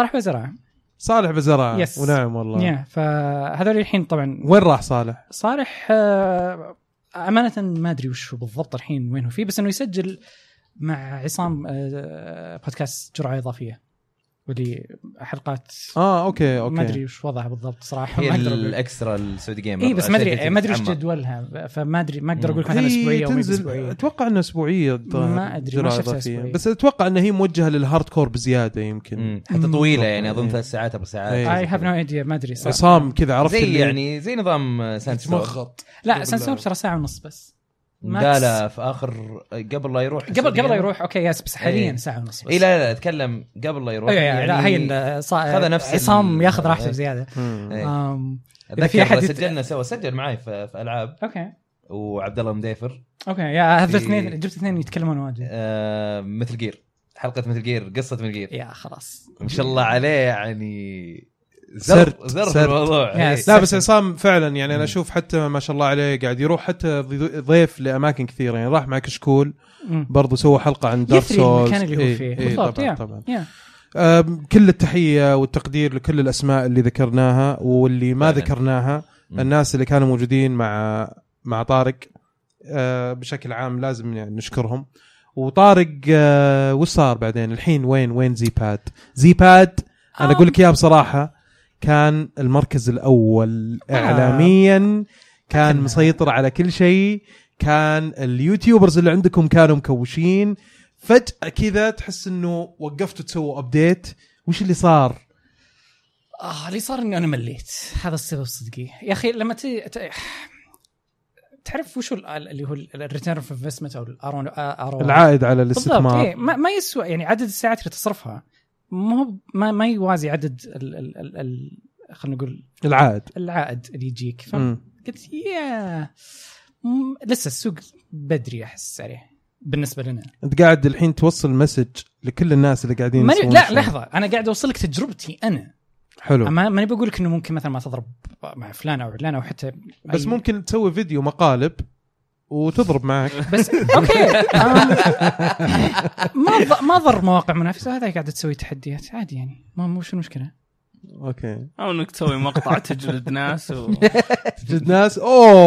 بزرعه ونعم والله. فهذول الحين طبعا وين راح صالح امانه ما ادري وش بالضبط الحين وين هو فيه، بس انه يسجل مع عصام بودكاست جرعه اضافيه ودي حلقات اوكي ما ادري وش وضعها بالضبط صراحه. هي الاكسترا السعودي جيمر بس ما ادري وش جدولها، فما ادري ما اقدر اقول لك مثلا اسبوعيه او مو اسبوعيه. اتوقع انها اسبوعيه ما ادري ما شفتها اسبوعيه، بس اتوقع انها هي موجهه للهارد كور بزياده يمكن حتى طويله يعني اظن 3 ساعات 4 ساعات. اي هاف نو ايديا ما ادري صراحه. عصام كذا عرفت زي نظام سانسور. لا سانسور ترى ساعه ونص بس. لا في اخر قبل لا يروح لا يروح اوكي يس بس حاليا ساعه ونص بس. لا اتكلم قبل لا يروح يعني لا هي هذا نفس عصام ياخذ راحته بزياده. اذا في احد سجلنا سوا سجل معي في العاب اوكي وعبد الله مديفر يا هذول اثنين جبت اثنين يتكلمون واجد. مثل جير حلقه مثل جير قصه مثل جير يا خلاص ما شاء الله عليه يعني زر الموضوع. لا بس عصام فعلا يعني انا اشوف حتى ما شاء الله عليه قاعد يروح حتى ضيف لاماكن كثيره. يعني راح مع كشكول برضو سوى حلقه عن دارك سولز المكان اللي هو فيه بالضبط. طبعا كل التحيه والتقدير لكل الاسماء اللي ذكرناها واللي ما ذكرناها. الناس اللي كانوا موجودين مع طارق بشكل عام لازم يعني نشكرهم. وطارق وش صار بعدين الحين وين زي باد انا اقول لك اياها بصراحه كان المركز الأول إعلاميا، كان مسيطر على كل شيء، كان اليوتيوبرز اللي عندكم كانوا مكوشين. فجأة كذا تحس إنه وقفتوا تسووا أبديت. وش اللي صار؟ اللي صار إنه أنا مليت. هذا السبب صدقي يا أخي. لما تعرف وشو اللي هو الريتيرن اوف انفستمنت او العائد على الاستثمار. إيه ما يسوى يعني عدد الساعات اللي تصرفها ما يوازي عدد خلينا نقول العائد اللي يجيك. فقلت لسه السوق بدري احس عليه بالنسبه لنا. انت قاعد الحين توصل مسج لكل الناس اللي قاعدين لا لحظه انا قاعد اوصل لك تجربتي انا. حلو. ماني بقول لك انه ممكن مثلا ما تضرب مع فلان او علان او حتى بس ممكن تسوي فيديو مقالب وتضرب معك بس اوكي. ما ضر مواقع منافسه. هذا قاعده تسوي تحديات عادي يعني مو شو المشكله. اوكي او انك تسوي مقطع تجلد ناس تجلد ناس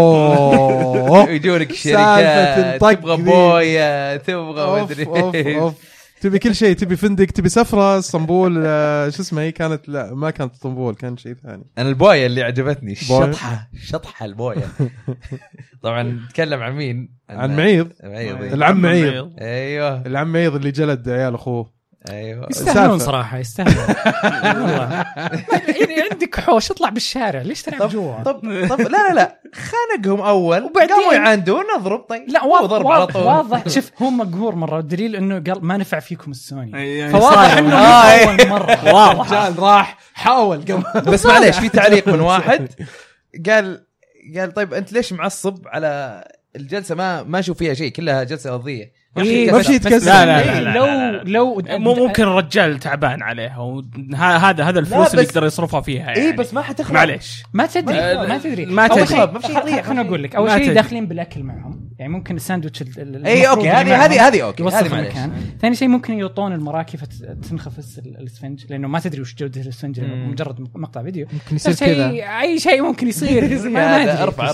يجونك شركات تبغى بويا تبغى مدري تبي كل شيء. تبي فندق تبي سفرة اسطنبول شو اسمها هي كانت لا ما كانت اسطنبول كان شيء ثاني. انا البويا اللي عجبتني شطحة البويا. طبعا نتكلم عن مين؟ عن معيض. العم معيض. ايوه العم معيض اللي جلد عيال اخوه. ايوه يستاهلون صراحه يستاهلون والله. يعني عندك حوش اطلع بالشارع ليش تلعب جوا؟ طب لا خانقهم اول قاموا يعاندون نضرب. طيب لا واضح شوف هو مقهور مره. الدليل انه قال ما نفع فيكم السوني فواضح انه اول مره واضح جال راح حاول بس معليش في تعليق من واحد قال طيب انت ليش معصب على الجلسه ما اشوف فيها شيء كلها جلسه ارضيه ما في يتكسر. لو ممكن الرجال تعبان عليها هذا الفلوس اللي يقدر يصرفها فيها يعني. ايه بس ما حتخرب معليش ما تدري ما شيء خليني اقول لك اول شيء داخلين بالاكل معهم يعني ممكن الساندويتش اي اوكي هذه اوكي هذه معليش. ثاني شيء ممكن يوطون المراكي فتنخفض الاسفنج لانه ما تدري وش جوده الاسفنج لانه مجرد مقطع فيديو. ممكن يصير كذا اي شيء ممكن يصير ما ارفع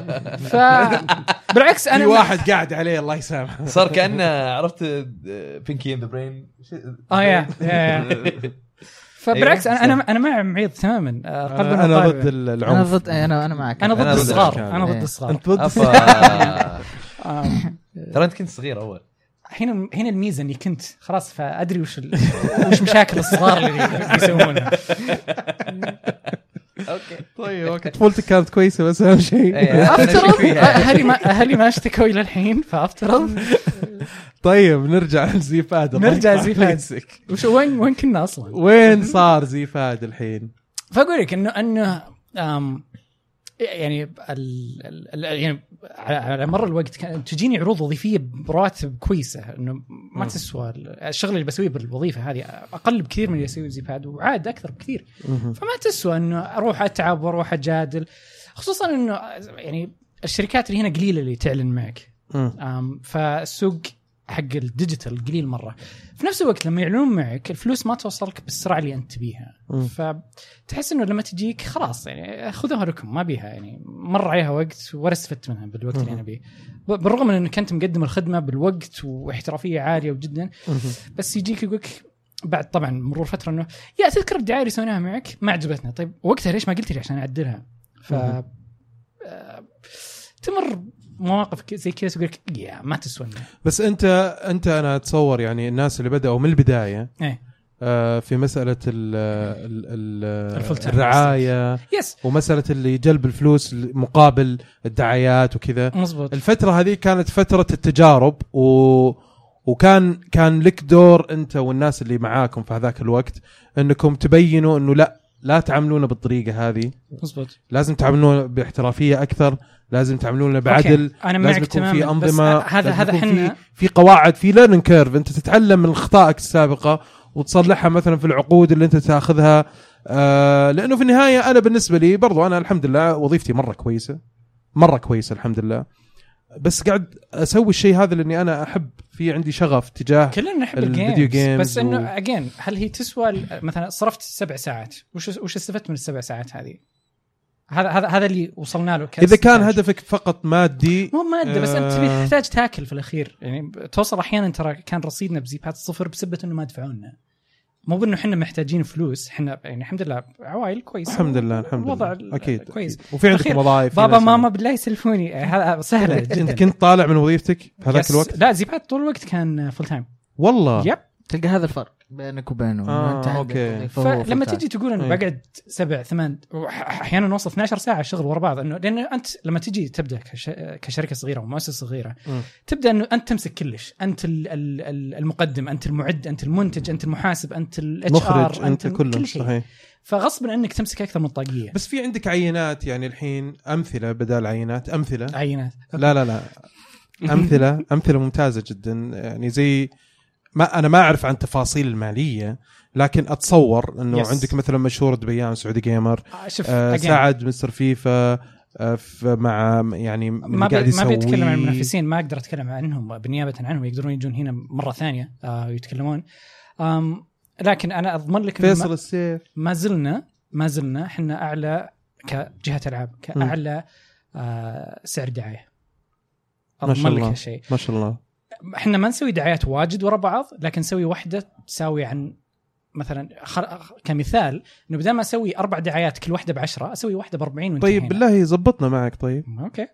بالعكس انا في واحد قاعد عليه الله يسامحه صار كأنه عرفت بينكي ان ذا برين فبالعكس انا مع معيض تماما. انا ضد العنف. انا معك. انا ضد الصغار. انا ضد الصغار. انت ضد ترى انت كنت صغير اول. هنا الميزه اني كنت خلاص فادري وش مشاكل الصغار اللي بيسوونها. اوكي طيب طفولتك كانت كويسه بس اهم شيء افترض اهلي ما اشتكوا الى الحين فافترض. طيب نرجع لزي فهد. وش وين كنا اصلا؟ وين صار زي فهد الحين؟ فاقول لك انه يعني يعني على مر الوقت كانت تجيني عروض وظيفيه براتب كويسه انه ما تسوى الشغل اللي بسويه بالوظيفه هذه اقل بكثير من اللي يسويه زي فهد وعاد اكثر بكثير. فما تسوى انه اروح اتعب واروح اجادل خصوصا انه يعني الشركات اللي هنا قليله اللي تعلن معك. فالسوق حق الديجيتال قليل مرة. في نفس الوقت لما يعلنون معك الفلوس ما توصلك بالسرعة اللي أنت تبيها. فتحس إنه لما تجيك خلاص يعني خذوها لكم ما بيها يعني مر عليها وقت ولا استفدت منها بالوقت اللي أنا بيه. بالرغم من إنك أنت مقدم الخدمة بالوقت واحترافية عالية وجدا بس يجيك يقولك بعد طبعا مرور فترة إنه يا تذكر الدعاية اللي سويناها معك ما عجبتنا. طيب وقتها ليش ما قلت لي عشان أعدلها؟ تمر مواقف زي كذا تقول لك ما تسوى. بس انت انا اتصور يعني الناس اللي بدأوا من البدايه في مساله الرعايه ومساله اللي جلب الفلوس مقابل الدعايات وكذا. الفتره هذه كانت فتره التجارب وكان لك دور انت والناس اللي معاكم في هذاك الوقت انكم تبينوا انه لا تعاملونا بالطريقه هذه. مزبوط. لازم تعاملونا باحترافيه اكثر. لازم تعملون بعدل. لازم يكون في أنظمة. هذا احنا في قواعد في ليرنينج كيرف انت تتعلم من اخطائك السابقه وتصلحها مثلا في العقود اللي انت تاخذها. لانه في النهايه انا بالنسبه لي برضو انا الحمد لله وظيفتي مره كويسه الحمد لله. بس قاعد اسوي الشيء هذا لاني انا احب في عندي شغف تجاه كلنا نحب الفيديو جيمز. بس انه اجين هل هي تسوى مثلا صرفت 7 ساعات وش استفدت من ال7 ساعات هذه؟ هذا اللي وصلنا له. إذا كان هدفك فقط مادي مو مادة بس أنت تحتاج تاكل في الأخير يعني توصل أحيانا ترى كان رصيدنا بزيبات 0 بسبب إنه ما دفعونا. مو بإنه إحنا محتاجين فلوس إحنا يعني الحمد لله عوائل كويس الحمد لله الوضع أكيد كويس وفي عندكم وظائف بابا ماما بالله يسلفوني هذا سهلة جدا. أنت كنت طالع من وظيفتك في هذاك الوقت؟ لا زيبات طول الوقت كان فول تايم والله. يب تلقى هذا الفرق بينك وبينه. أوكي. فلما تيجي تقول انه بقعد 7 8 احيانا نوصل 12 ساعه شغل ورا بعض انه لان انت لما تيجي تبدا كشركه صغيره ومؤسسه صغيره تبدا انه انت تمسك كلش. انت المقدم انت المعد انت المنتج انت المحاسب انت الاتش ار انت كل شيء صحيح. فغصبا انك تمسك اكثر من طاقيه. بس في عندك عينات يعني الحين امثله بدال عينات عينات لا امثله ممتازه جدا يعني زي ما أنا ما أعرف عن تفاصيل المالية لكن أتصور أنه عندك مثلا مشهور دبيان سعودي جيمر ساعد مستر فيفا مع يعني ما بيتكلم عن المنافسين ما أقدر أتكلم عنهم بالنيابة عنهم يقدرون يجون هنا مرة ثانية ويتكلمون. لكن أنا أضمن لك فيصل السيف ما زلنا إحنا أعلى كجهة ألعاب كأعلى سعر دعاية. أضمن لك هالشيء ما شاء الله. احنا ما نسوي دعايات واجد ورا بعض لكن نسوي واحدة تساوي عن مثلا كمثال انه بدل ما اسوي 4 دعايات كل واحدة ب10 اسوي واحدة ب40 وانتهينا. طيب بالله زبطنا معك. طيب اوكي.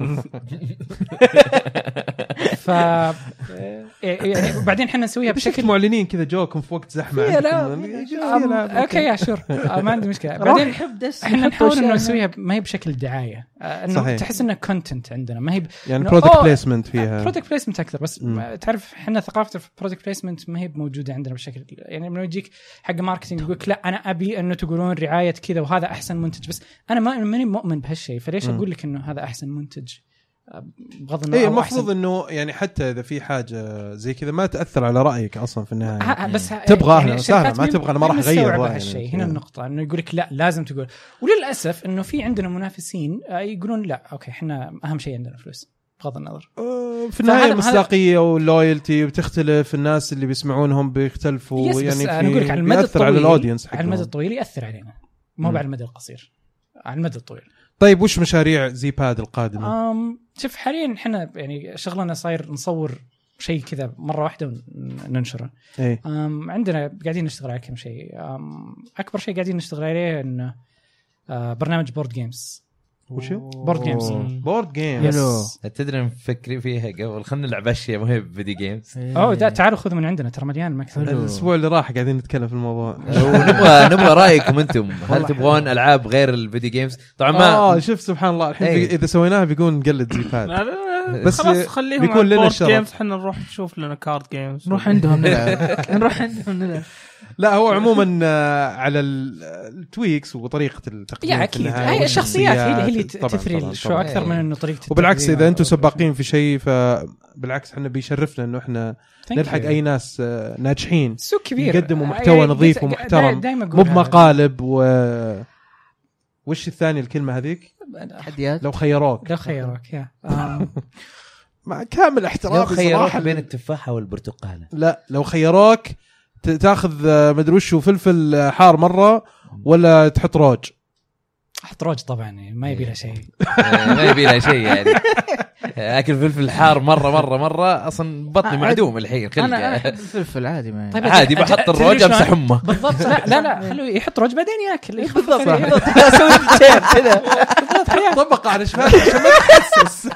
يعني بعدين احنا نسويها بشكل معلنين كذا جوكم في وقت زحمه. لا اوكي يا شور ما عندي مشكله. بعدين احنا نحاول انه نسويها ما هي بشكل دعايه انه تحس انه كونتنت عندنا ما هي يعني برودكت بليسمنت فيها برودكت بليسمنت اكثر. بس تعرف احنا ثقافه البرودكت بليسمنت ما هي موجوده عندنا بشكل يعني لما يجيك حق ماركتينج يقول لا انا ابي انه تقولون رعايه كذا وهذا احسن منتج بس انا ماني مؤمن بهالشيء فليش اقول لك انه هذا احسن منتج بغض النظر. اي المفروض انه يعني حتى اذا في حاجه زي كذا ما تاثر على رايك اصلا في النهايه. بس تبغى اهلا وسهلا، ما تبغى انا ما راح اغير هالشيء يعني. هنا النقطه انه يقول لك لا لازم تقول. وللاسف انه في عندنا منافسين يقولون لا اوكي احنا اهم شيء عندنا فلوس بغض النظر. في النهايه المصداقيه واللويالتي بتختلف، الناس اللي بيسمعونهم بيختلفوا يعني. انا اقول لك على المدى الطويل، على الاودينس على المدى الطويل ياثر علينا، مو على المدى القصير، على المدى الطويل. طيب وش مشاريع زي باد القادمه؟ شوف حاليا احنا يعني شغلنا صاير نصور شيء كذا مره واحده وننشره. ايه. عندنا قاعدين نشتغل على كم شيء. اكبر شيء قاعدين نشتغل عليه انه برنامج بورد جيمز. وشو بورد جيمز؟ بورد جيمز تدري نفكر فيها قبل، خلينا نلعب اشياء مو هي فيديو جيمز. ده تعالوا خذوا من عندنا ترى مليان مكتب. الاسبوع اللي راح قاعدين نتكلم في الموضوع. نبغى رايكم انتم، هل تبغون العاب غير الفيديو جيمز؟ طبعا ما شوف سبحان الله الحين اذا سويناها بيقول نقلد زي باد. بس خلاص خليهم بيكون لنا جيمز، احنا نروح نشوف لنا كارد جيمز، نروح عندهم نلعب. لا هو عموما على التويكس وطريقه التقديم يعني اكيد هي الشخصيات هي اللي تفرق شو اكثر من انه طريقه. وبالعكس اذا انتم سباقين في شيء فبالعكس احنا بيشرفنا انه احنا نلحق اي ناس ناجحين سوق كبير يقدموا محتوى نظيف ومحترم، مو بمقالب وش الثاني الكلمه هذيك؟ تحديات. لو خيروك يا مع كامل احترامي لو خيروك بين التفاحه والبرتقاله. لا لو خيروك تاخذ مدري وش فلفل حار مره ولا تحط روج؟ احط روج طبعا، ما يبي لها شيء. ما يبي لها شيء يعني. اكل فلفل حار مره اصلا بطني معدوم الحين. انا احب الفلفل عادي، ما طيب عادي بحط الروج امسح امه بالضبط. لا خلوه يحط روج بعدين ياكل بالضبط. اسوي كذا طبق على شفايفك عشان ما تحسس.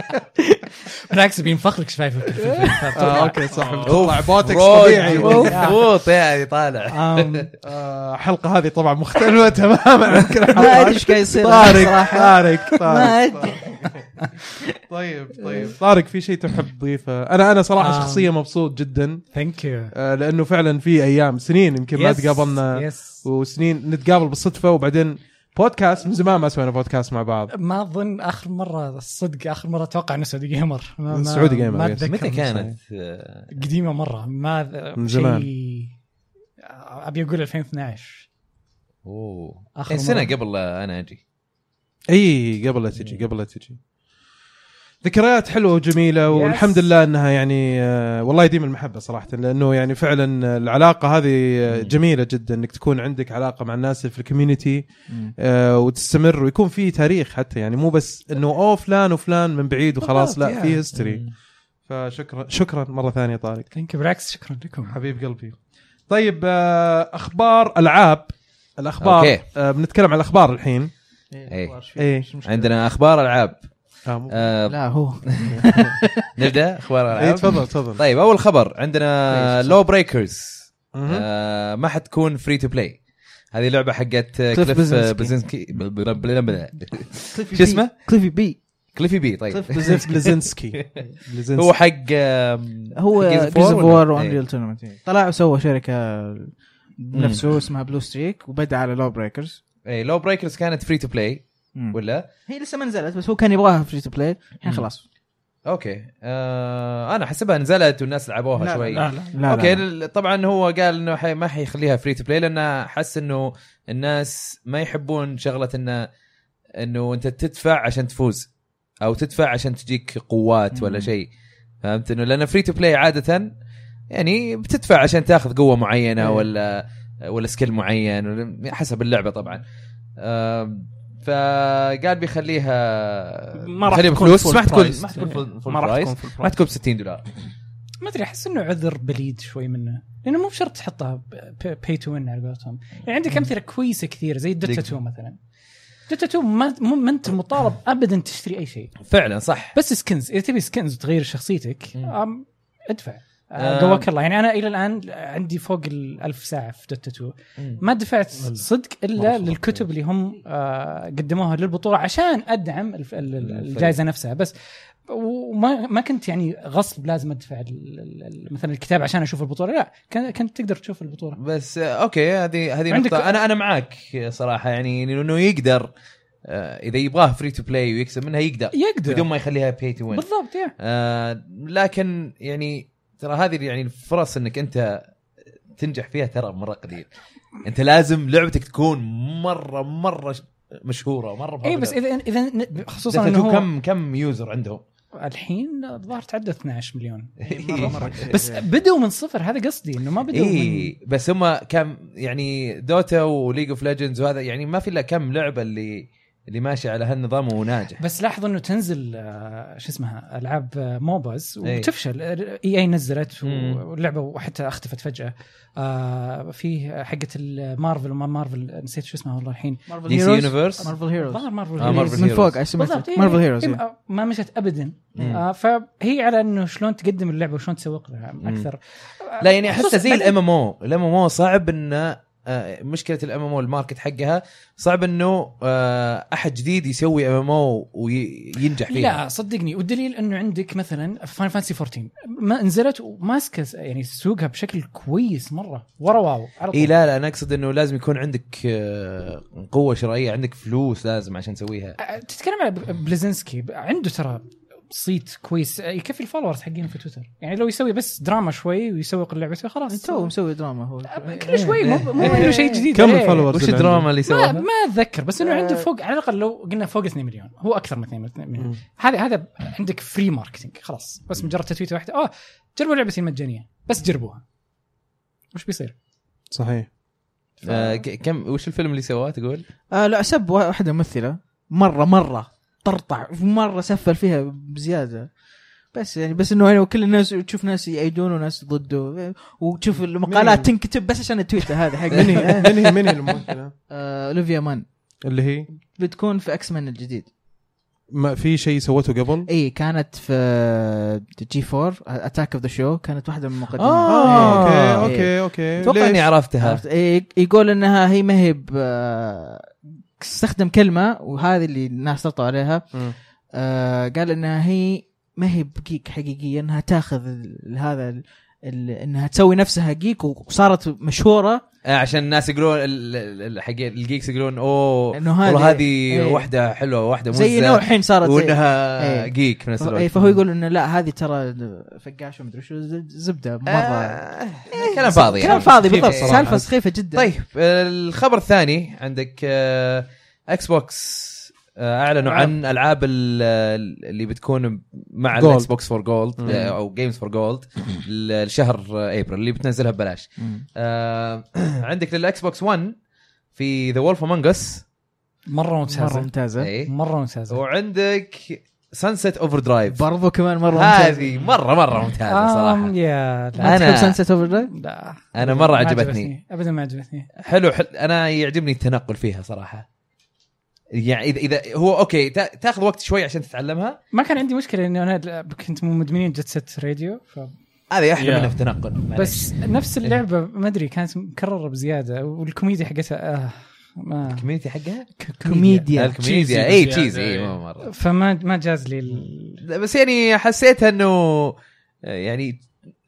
بالعكس بينفخ لك شفايفك. اوكي صح، طلع بوتكس طبيعي مضبوط يعني طالع. الحلقه هذه طبعا مختلفه تماما عن كل ما ادري ايش قاعد يصير. طارق ما ادري. طيب طارق في شيء تحب تضيفه؟ انا صراحه شخصيه مبسوط جدا. ثانك يو. لانه فعلا في ايام سنين يمكن ما تقابلنا، وسنين نتقابل بالصدفه، وبعدين بودكاست من زمان ما سوينا بودكاست مع بعض. ما اظن اخر مره اتوقع انه سعودي جيمر. سعودي جيمر متى كانت؟ قديمه مره، ما من زمان. ابي اقول 2012. اخر سنه قبل انا اجي. اي قبل لا تجي ذكريات حلوه وجميله. والحمد لله انها يعني والله يديم المحبه صراحه، لانه يعني فعلا العلاقه هذه جميله جدا، انك تكون عندك علاقه مع الناس في الكوميونتي وتستمر ويكون في تاريخ حتى، يعني مو بس انه فلان وفلان من بعيد وخلاص، لا في هيستوري. فشكرا مره ثانيه طارق. بالعكس شكرا لكم حبيب قلبي. طيب اخبار العاب، الاخبار بنتكلم عن الاخبار الحين. ايه عندنا اخبار العاب. لا هو نبدا اخبار العاب. تفضل. طيب اول خبر عندنا لو بريكرز ما حتكون فري تو بلاي. هذه لعبه حقت كليف بلزنسكي. شو اسمه؟ كليفي بي. طيب بلزنسكي هو حق هو جيرز اوف وور وانريل تورنمنت. طلع وسوى شركه نفسه اسمها بلو ستريك وبدا على لو بريكرز. اي لو بريكرز كانت فري تو بلاي ولا هي لسه ما نزلت، بس هو كان يبغاها فري تو بلاي الحين خلاص. اوكي انا حسبها نزلت والناس لعبوها لا شوي. لا اوكي لا. طبعا هو قال انه ما حيخليها فري تو بلاي لانه حس انه الناس ما يحبون شغله انه انت تدفع عشان تفوز او تدفع عشان تجيك قوات ولا شيء. فهمت انه لان فري تو بلاي عاده يعني بتدفع عشان تاخذ قوه معينه ولا سكيل معين حسب اللعبه طبعا. فقال بيخليها ما راح تكون فلوس، ما تكون ما تكون $60. ما ادري، احس انه عذر بليد شوي منه، لانه مو بشرط تحطها باي تو وين على قولتهم. يعني عندك امثله كويسه كثير زي دوتا 2 مثلا. دوتا 2 ما انت مطالب ابدا تشتري اي شيء فعلا صح، بس سكنز. اذا تبي سكنز وتغير شخصيتك ادفع. قواك الله. يعني أنا إلى الآن عندي فوق 1000 ساعة في دوتا 2 ما دفعت صدق إلا للكتب اللي هم قدموها للبطولة عشان أدعم الجائزة نفسها بس. وما كنت يعني غصب لازم أدفع مثلا الكتاب عشان أشوف البطولة، لا كنت تقدر تشوف البطولة بس. أوكي هذه نقطة أنا معاك صراحة، يعني إنه يقدر اذا يبغاه فري تو بلاي ويكسب منها يقدر بدون ما يخليها باي تو وين بالضبط. لكن يعني ترى هذه يعني الفرص انك انت تنجح فيها ترى مره قليل. انت لازم لعبتك تكون مره مشهوره مره. اي بس اذا خصوصا انه كم يوزر عندهم الحين الظاهر تعدى 12 مليون مرة. بس بدوا من صفر. هذا قصدي انه ما بدوا من... بس هم كم يعني دوتا وليج اوف ليجندز وهذا يعني ما في الا كم لعبه اللي ماشي على هالنظام وناجح. بس لاحظوا انه تنزل شو اسمها العاب موباز وتفشل. اي نزلت واللعبه وحتى اختفت فجاه. في حقه المارفل وما مارفل نسيت شو اسمها والله الحين. دي سي يونيفرس مارفل هيروز مارفل من فوق اسمها مارفل هيروز. ما مشت ابدا. فهي على انه شلون تقدم اللعبه وشلون تسوق لها اكثر. لا يعني حتى زي الام ام او صعب انه مشكله الام ام او الماركت حقها صعب انه احد جديد يسوي ام ام او وينجح فيها. لا صدقني. والدليل انه عندك مثلا فاينل فانتسي 14 ما نزلت وماسكه يعني سوقها بشكل كويس مره ورا واو. اي لا انا اقصد انه لازم يكون عندك قوه شرائيه عندك فلوس لازم عشان تسويها. تتكلم على بليزنسكي عنده ترى صيت كويس يكفي الفولورز حقين في تويتر. يعني لو يسوي بس دراما شوي ويسوق اللعبة خلاص. تو مسوي دراما هو كل شوي مو انه شيء جديد. كم الفولورز وش الدراما اللي سواه ما اتذكر بس انه عنده فوق على الاقل لو قلنا فوق 2 مليون. هو اكثر من 2 مليون. هذا عندك فري ماركتينج خلاص. بس مجرد تتويته واحده جربوا لعبتي المجانيه بس جربوها وش بيصير. صحيح. كم وش الفيلم اللي سواه تقول؟ لا سب واحده ممثله مره طرطع مره سفل فيها بزياده. بس يعني بس انه يعني كل الناس تشوف ناس يأيدون وناس ضده وتشوف المقالات تنكتب بس عشان التويتر هذا حق من الممثله اوليفيا مان اللي هي بتكون في اكس مان الجديد. ما في شيء سوته قبل. اي كانت في جي 4 اتاك اوف ذا شو كانت واحده من المقدمات. اوكي اتوقع اني عرفتها. يقول انها هي مهب استخدم كلمه وهذه اللي الناس سلطوا عليها. قال انها هي مهب جيك حقيقيا انها تاخذ هذا انها تسوي نفسها جيك وصارت مشهوره عشان الناس يقولون الجيكس يقولون والله هذه واحده حلوه واحده زي انه الحين صارت وانها جيك في نفس الوقت. فهو يقول انه لا هذه ترى فقاش ومدري شو زبده مره كلام فاضي كلام فاضي بالضبط. سالفه سخيفه جدا. طيب الخبر الثاني عندك اكس بوكس اعلنوا عن العاب اللي بتكون مع الاكس بوكس فور جولد او جيمز فور جولد الشهر ابريل اللي بتنزلها ببلاش. عندك للاكس بوكس 1 في ذا وولف امونج اس مره ممتازه مره ممتازه. وعندك سانست اوفر درايف برضو كمان مره ممتازه. هذه مره ممتازه صراحه. انا سانست اوفر درايف لا انا مره عجبتني ابدا ما عجبتني. حلو انا يعجبني التنقل فيها صراحه. يعني اذا هو اوكي تاخذ وقت شوي عشان تتعلمها. ما كان عندي مشكله انه انا كنت مدمنين جت ست راديو هذه احلى منها في التنقل. بس نفس اللعبه ما ادري كانت مكرره بزياده والكوميديا حقتها ما الكوميديا حقها كوميديا اي تشيزي مره فما جاز لي بس يعني حسيتها انه يعني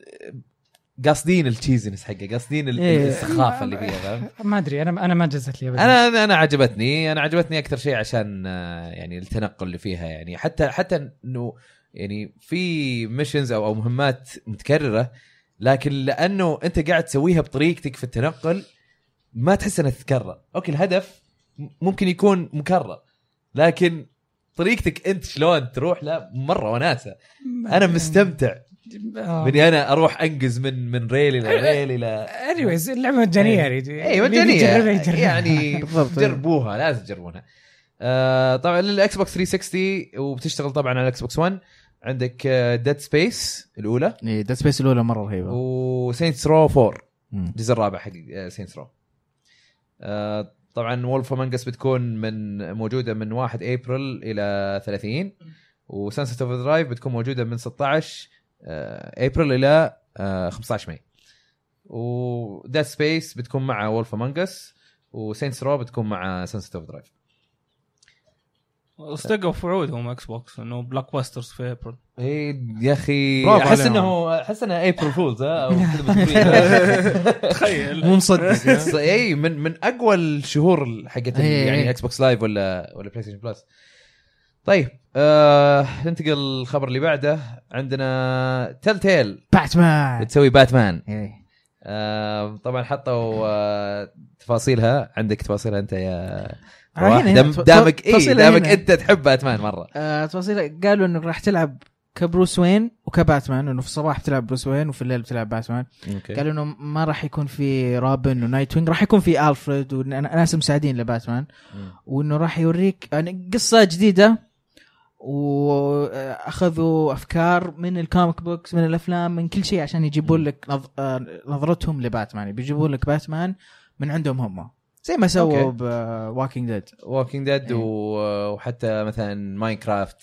قاصدين التشيزنس حقه قاصدين السخافه اللي فيها. ما ادري انا ما جزت لي ابدا. انا عجبتني اكثر شيء عشان يعني التنقل اللي فيها. يعني حتى انه يعني في ميشنز او مهمات متكرره لكن لانه انت قاعد تسويها بطريقتك في التنقل ما تحس انها تتكرر. اوكي الهدف ممكن يكون مكرر لكن طريقتك انت شلون تروح لا مره وناسه. انا مستمتع مني انا اروح انقز من ريل الى ريل الى anyways اللعبه مجانيه يعني مجانيه يعني جربوها لازم تجربونها. طبعا للاكس بوكس 360 وبتشتغل طبعا على الاكس بوكس 1. عندك ديد سبيس الاولى ديد سبيس الاولى مره رهيبه وسينتس رو 4 الجزء الرابع حق سينتس رو. طبعا وولف امونج اس بتكون موجوده من 1 ابريل الى 30 وسانست اوف درايف بتكون موجوده من 16 ابريل الى 15 ماي. وديد سبيس بتكون مع وولف امونج اس وسينتس رو بتكون مع سانست اوف درايف. استقوا في وعودهم اكس بوكس انه بلاك باسترز في ابريل. اي يا اخي احس انها ابريل فولز او تخيل مو مصدق. اي من اقوى الشهور حقت يعني اكس بوكس لايف ولا بلاي ستيشن بلس. طيب ننتقل الخبر اللي بعده. عندنا تيل تيل باتمان تسوي باتمان. طبعا حطوا تفاصيلها. عندك تفاصيلها انت يا دامك انت تحب باتمان مره. تفاصيل قالوا انه راح تلعب كبروس وين وكباتمان، انه في الصباح بتلعب بروس وين وفي الليل بتلعب باتمان. قالوا انه ما راح يكون في رابن ونايت وينج، راح يكون في ألفريد وناس مساعدين لباتمان، وانه راح يوريك يعني قصة جديدة، واخذوا افكار من الكوميك بوكس من الافلام من كل شيء عشان يجيبون لك نظرتهم لباتمان. بيجيبون لك باتمان من عندهم هم زي ما سووا بواكينج ديد وحتى مثلا ماينكرافت.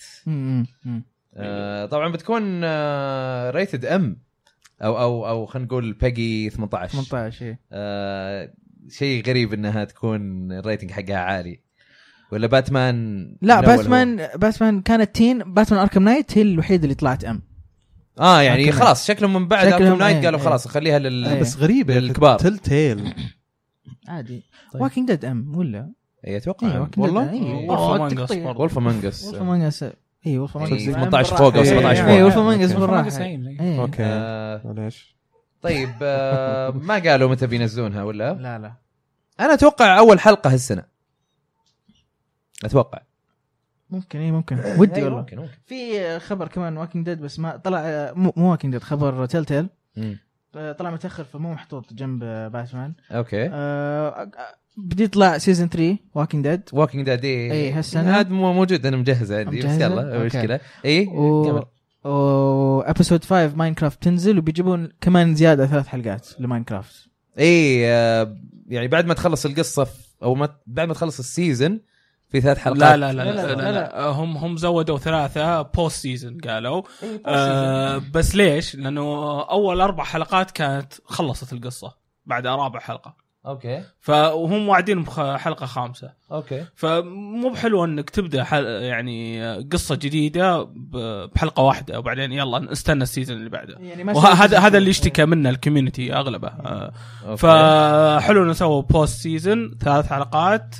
طبعا بتكون ريتد ام او خلينا نقول بيجي 18 شيء غريب انها تكون الريتنج حقها عالي. ولا باتمان لا باتمان كانت تين. باتمان اركم نايت هي الوحيده اللي طلعت ام. يعني خلاص شكلهم من بعد اركم نايت قالوا خلاص خليها بس غريبه للكبار. تيل تيل عادي. واكينج ديد ام ولا اتوقع والله وولف مانجس اي وولف مانجس 18 فوق او 17 فوق. اي وولف مانجس بالراحه. اوكي ليش طيب ما قالوا متى بينزلونها ولا لا انا اتوقع اول حلقه هالسنه. اتوقع ممكن ودي والله. ممكن. في خبر كمان واكينج ديد بس ما طلع. مو واكينج ديد، خبر تيل تيل طلع متاخر فمو محطوط جنب باتمان. اوكي بدي يطلع سيزن 3 واكينج ديد اي هالسنه. هذا موجود انا مجهز عندي بس يلا مشكله. اي ابيسود 5 ماينكرافت تنزل وبيجيبون كمان زياده 3 حلقات لماينكرافت. اي يعني بعد ما تخلص القصه او بعد ما تخلص السيزن في 3 حلقات. لا لا لا, لا, لا, لا. هم زودوا 3 بوست سيزن قالوا. بس ليش؟ لانه اول 4 حلقات كانت خلصت القصه بعد 4 حلقه. اوكي فهم واعدين بحلقه 5. اوكي فمو بحلو انك تبدا يعني قصه جديده بحلقه واحده وبعدين يلا نستنى السيزون اللي بعده. يعني وهذا اللي يشتكى منه الكوميونتي اغلبه. فحلو نسوي بوست سيزون 3 حلقات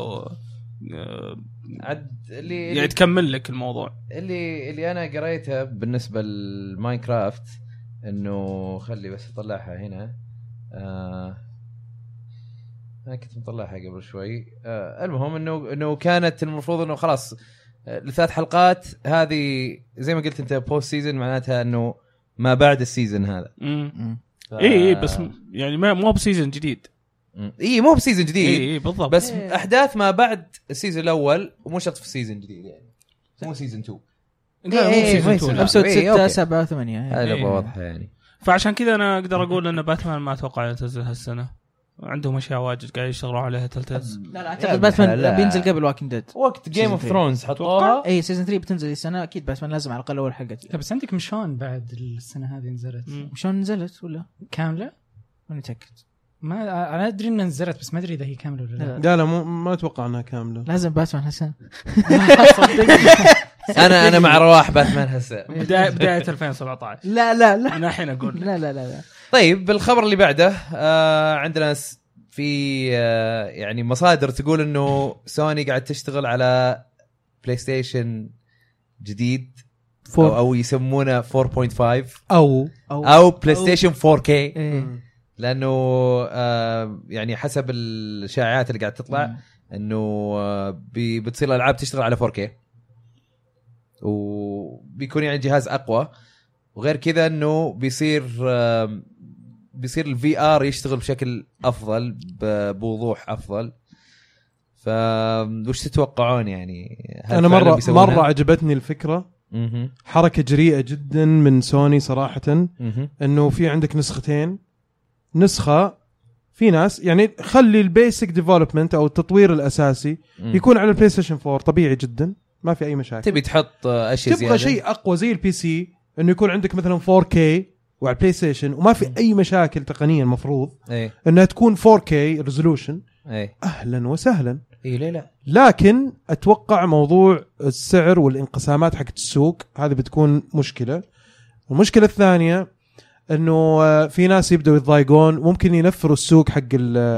اللي يعني تكمل لك الموضوع. اللي انا قريتها بالنسبه لماينكرافت انه خلي بس اطلعها هنا. انا كنت مطلعها قبل شوي. المهم انه كانت المفروض انه خلاص ال3 حلقات هذه زي ما قلت انت بوست سيزن، معناتها انه ما بعد السيزن هذا. اي بس يعني مو بسيزن جديد. مو بسيزن جديد. اي بالضبط. بس احداث ما بعد السيزون الاول ومو شرط في السيزون جديد يعني مو سيزون 2. لا مو سيزون 2 ابسود 6 7 8 هذا واضح يعني. فعشان كذا انا اقدر اقول ان باتمان ما اتوقع ينزل هالسنه. عندهم اشياء واجد قاعد يشتغلوا عليها تلتز. لا اعتقد باتمان بينزل قبل واكينج ديد. وقت جيم اوف ثرونز حطوها. اي سيزون 3 بتنزل السنه اكيد. باتمان لازم على الاقل اول حلقه. بس عندك مشون بعد السنه هذه نزلت. مشون نزلت ولا كامله؟ ما نتاكد. ما انا ادري انها نزلت بس ما ادري اذا هي كامله ولا لا ما اتوقع انها كامله. لازم باتمان هالسنه. انا مع رواح باتمان هالسنه بدايه 2017. لا انا الحين اقول لا. طيب بالخبر اللي بعده عندنا في يعني مصادر تقول انه سوني قاعد تشتغل على بلاي ستيشن جديد او يسمونه 4.5 او بلاي ستيشن 4K. لانه يعني حسب الشائعات اللي قاعد تطلع انه بتصير الالعاب تشتغل على 4K وبيكون يعني جهاز اقوى. وغير كذا انه بيصير الفي ار يشتغل بشكل افضل بوضوح افضل. فوش تتوقعون يعني؟ انا مره عجبتني الفكره. حركه جريئه جدا من سوني صراحه. انه في عندك نسخه في ناس يعني خلي البيسك ديفلوبمنت او التطوير الاساسي يكون على البلاي ستيشن 4 طبيعي جدا ما في اي مشاكل. تبي تحط اشياء تبغى شيء اقوى زي البي سي انه يكون عندك مثلا 4K وعلى البلاي ستيشن وما في اي مشاكل تقنيه. المفروض انها تكون 4K ريزولوشن. اهلا وسهلا. اي لا لكن اتوقع موضوع السعر والانقسامات حقت السوق هذه بتكون مشكله. المشكله الثانيه انه في ناس يبدأوا يتضايقون ممكن ينفروا السوق حق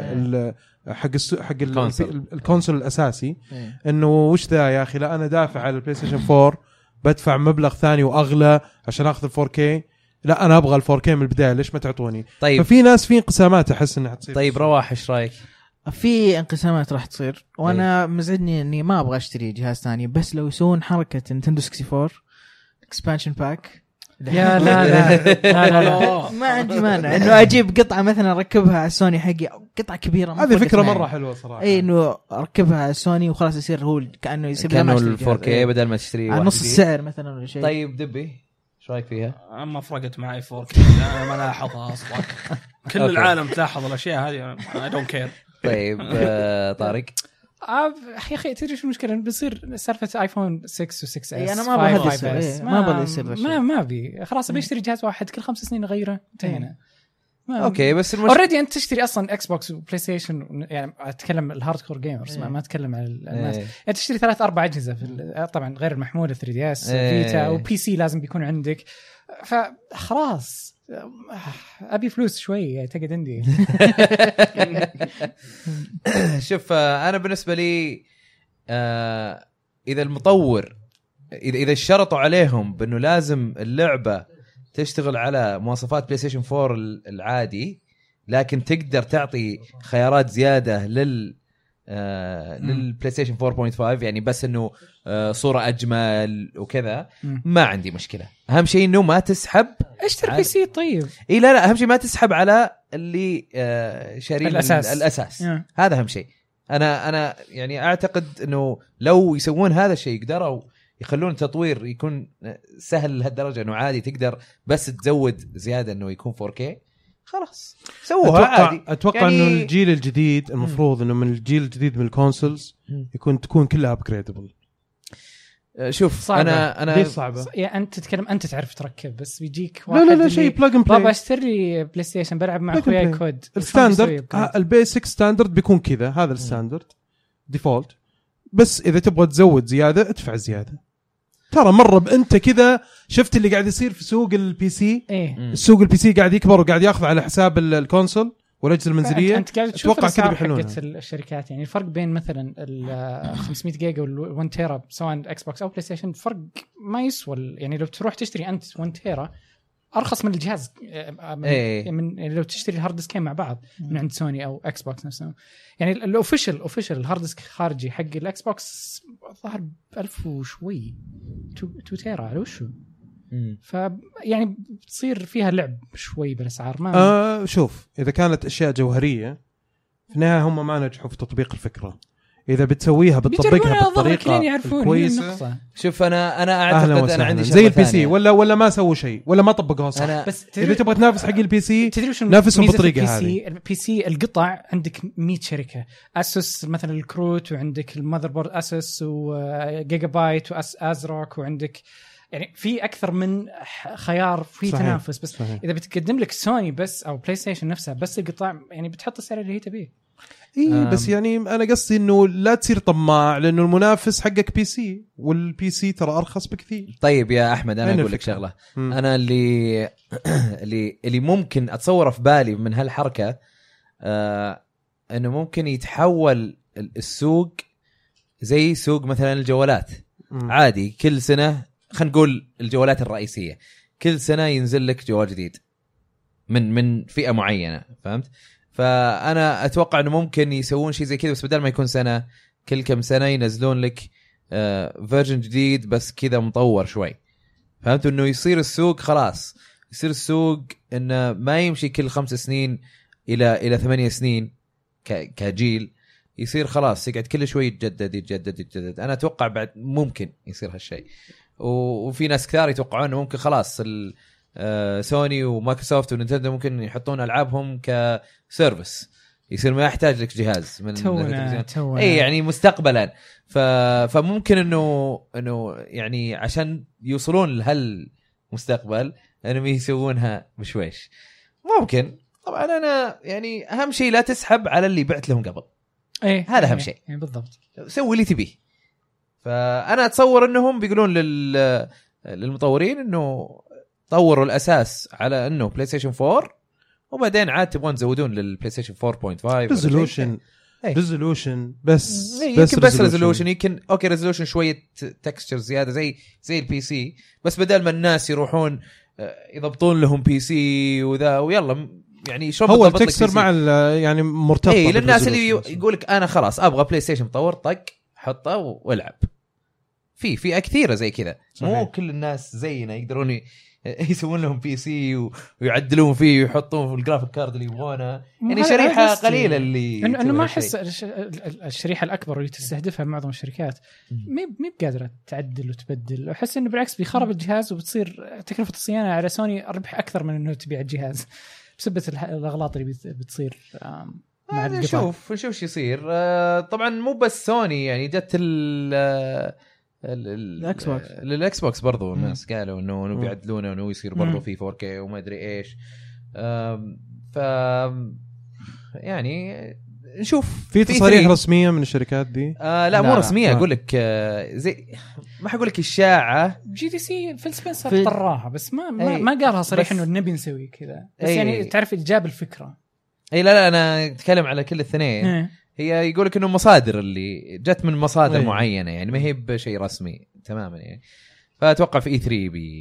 الكونسول الاساسي انه وش ذا يا اخي، لا انا دافع على البلاي ستيشن 4 بدفع مبلغ ثاني واغلى عشان اخذ 4K، لا انا ابغى 4K من البدايه، ليش ما تعطوني؟ طيب ففي ناس في انقسامات احس انها تصير. طيب رواح ايش رايك؟ في انقسامات راح تصير، وانا مزعجني اني ما ابغى اشتري جهاز ثاني، بس لو يسوون حركه نينتندو 64 اكسبانشن باك يا لا ما عندي مانع انه اجيب قطعه مثلا اركبها على السوني حقي، قطعه كبيره. هذه فكره مره حلوه صراحه. اي انه اركبها على السوني وخلاص يصير هو كانه يصير كانه 4K بدل ما تشتري نص السعر مثلا ولا شيء. طيب دبي ايش رايك فيها؟ ما فرقت معي 4K، انا ما لاحظها اصلا. كل العالم تلاحظ الاشياء هذه، I don't care. طيب طارق يا اخي تدري شو المشكله؟ بيصير سالفه ايفون 6 و6 اس. انا ما ابغى ما ابغى ما ابي خلاص بشتري جهاز واحد كل 5 سنين اغيره انتهينا. اوكي بس اوريدي انت تشتري اصلا اكس بوكس وبلاي ستيشن، يعني اتكلم الهارد كور جيمرز ما اتكلم على الناس. يعني تشتري 3-4 اجهزه طبعا غير المحمول 3DS فيتا وبي سي لازم بيكون عندك، فخلاص ابي فلوس شوي تقعد عندي. شوف انا بالنسبه لي اذا المطور اذا اشترطوا عليهم بانه لازم اللعبه تشتغل على مواصفات بلاي ستيشن 4 العادي، لكن تقدر تعطي خيارات زياده للبلاي ستيشن 4.5 يعني بس انه صوره اجمل وكذا، ما عندي مشكله. اهم شيء انه ما تسحب اشتري بي سي. طيب اي لا اهم شيء ما تسحب على اللي شارين الاساس. هذا اهم شيء. انا يعني اعتقد انه لو يسوون هذا الشيء يقدروا يخلون التطوير يكون سهل لهالدرجه انه عادي تقدر بس تزود زياده انه يكون 4K خلاص سووها عادي. اتوقع يعني انه الجيل الجديد المفروض انه من الجيل الجديد من الكونسولز تكون كلها ابجريدبل. شوف صعبة. انا صعبه يعني انت تتكلم انت تعرف تركب، بس بيجيك واحد لا شيء بلاج اند بلاي. بابا اشتري بلاي ستيشن بلعب مع اخوياي كود. الستاندرد البيسك ستاندرد بيكون كذا، هذا الستاندرد ديفولت، بس اذا تبغى تزود زياده ادفع زياده. ترى مره انت كذا شفت اللي قاعد يصير في سوق البي سي. السوق البي سي قاعد يكبر وقاعد ياخذ على حساب الكونسول والاجهزه المنزليه. انت قاعد تشوف الاسعار حقت الشركات، يعني الفرق بين مثلا ال 500 جيجا وال 1 تيرا سواء اكس بوكس او بلاي ستيشن فرق ما يسوى. يعني لو تروح تشتري انت 1 تيرا ارخص من الجهاز من يعني لو تشتري الهارد ديسكين مع بعض من عند سوني او اكس بوكس نفسه. يعني الاوفيشال الهارد ديسك خارجي حق الاكس بوكس ظهر ب1000 وشوي 2 تيرا على وشو. يعني بتصير فيها لعب شوي بالاسعار. ما شوف اذا كانت اشياء جوهريه في النهايه هم ما نجحوا في تطبيق الفكره. اذا بتسويها بتطبقها بالطريقه كويسه. شوف انا اعتقد انا عندي زي البي سي ولا ما سووا شيء ولا ما طبقوها صح. بس اذا تبغى تنافس حق البي سي نافسهم بالطريقه هذه. البي سي القطع عندك 100 شركه، اسوس مثلا الكروت، وعندك المذر بورد اسوس وجيجا بايت وازروك، وعندك يعني في اكثر من خيار في تنافس. بس صحيح. اذا بتقدم لك سوني بس او بلاي ستيشن نفسها بس القطع، يعني بتحط السعر اللي هي تبيه. بس يعني انا قصدي انه لا تصير طماع، لانه المنافس حقك بي سي، والبي سي ترى ارخص بكثير. طيب يا احمد انا اقول لك شغله. انا اللي ممكن اتصوره في بالي من هالحركه انه ممكن يتحول السوق زي سوق مثلا الجوالات. عادي كل سنه خلينا نقول الجوالات الرئيسيه كل سنه ينزل لك جوال جديد من فئه معينه، فهمت؟ فانا اتوقع انه ممكن يسوون شيء زي كذا، بس بدل ما يكون سنه كل كم سنه ينزلون لك فيرجن جديد بس كذا مطور شوي. فهمت انه يصير السوق خلاص يصير السوق انه ما يمشي كل 5 سنين الى 8 سنين كجيل، يصير خلاص يقعد كل شوي يتجدد. انا اتوقع بعد ممكن يصير هالشيء. وفي ناس كثار يتوقعون انه ممكن خلاص سوني ومايكروسوفت ونينتندو ممكن يحطون العابهم كسيرفيس، يصير ما يحتاج لك جهاز من التلفزيون. اي يعني مستقبلا. فممكن انه يعني عشان يوصلون لهالمستقبل انهم يسوونها بشويش. ممكن طبعا انا يعني اهم شيء لا تسحب على اللي بعت لهم قبل. هذا اهم شيء بالضبط. سوي اللي تبيه. فانا اتصور انهم بيقولون للمطورين انه طوروا الاساس على انه بلاي ستيشن 4 وبعدين عاد تبغون تزودون للبلاي ستيشن 4.5 ريزولوشن بس ريزولوشن يمكن اوكي ريزولوشن شويه تكستشر زياده زي البي سي بس بدل ما الناس يروحون يضبطون لهم بي سي وذا ويلا يعني شو هو التكستشر مع يعني مرتبط للناس اللي يقولك انا خلاص ابغى بلاي ستيشن مطور طق حطه والعب في كثيره زي كذا. مو كل الناس زينا يقدرون يسوون لهم بي سي ويعدلون فيه ويحطون في الجرافيك كارد اللي يبغونه يعني شريحه قليله اللي انه ما احس الشريحه الاكبر اللي تستهدفها معظم الشركات مي بقادره تعدل وتبدل. احس انه بالعكس بيخرب الجهاز وبتصير تكلفه الصيانه على سوني ربح اكثر من انه تبيع الجهاز بسبب الاغلاط اللي بتصير مع القطع. نشوف ايش يصير. طبعا مو بس سوني يعني جت للاكس بوكس برضو الناس قالوا انه بيعدلونه انه يصير برضو في 4K وما ادري ايش. ف يعني نشوف في تصاريح رسميه من الشركات دي. لا مو رسميه اقول لك زي ما حقول لك اشاعه. جي دي سي فيل سبنسر طراها بس ما قالها صريح انه نبي نسوي كذا بس يعني تعرف جاب الفكره. لا انا اتكلم على كل الاثنين. هي يقولك انه مصادر اللي جت من مصادر معينه يعني ما هي بشيء رسمي تماما يعني. فاتوقع في E3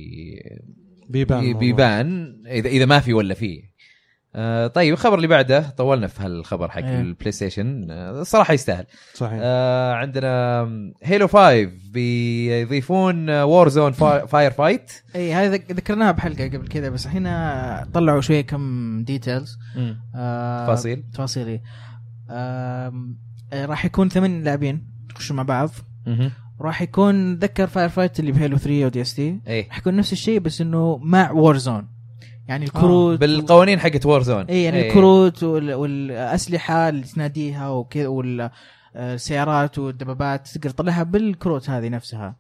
بيبان اذا ما في ولا فيه. طيب الخبر اللي بعده طولنا في هالخبر حق البلاي ستيشن الصراحه يستاهل صحيح. عندنا هيلو 5 بيضيفون وور زون فاير فايت. اي هذا ذكرناها بحلقه قبل كذا بس هنا طلعوا شويه كم ديتيلز تفاصيل. راح يكون 8 لاعبين يخشوا مع بعض. راح يكون ذكر فاير فايت اللي بهيلو 3 او دي اس تي. راح يكون نفس الشيء بس انه مع وور زون يعني الكروت بالقوانين حقت وور زون. يعني الكروت والاسلحه اللي تناديها وكذا والسيارات والدبابات تقدر تطلعها بالكروت هذه نفسها.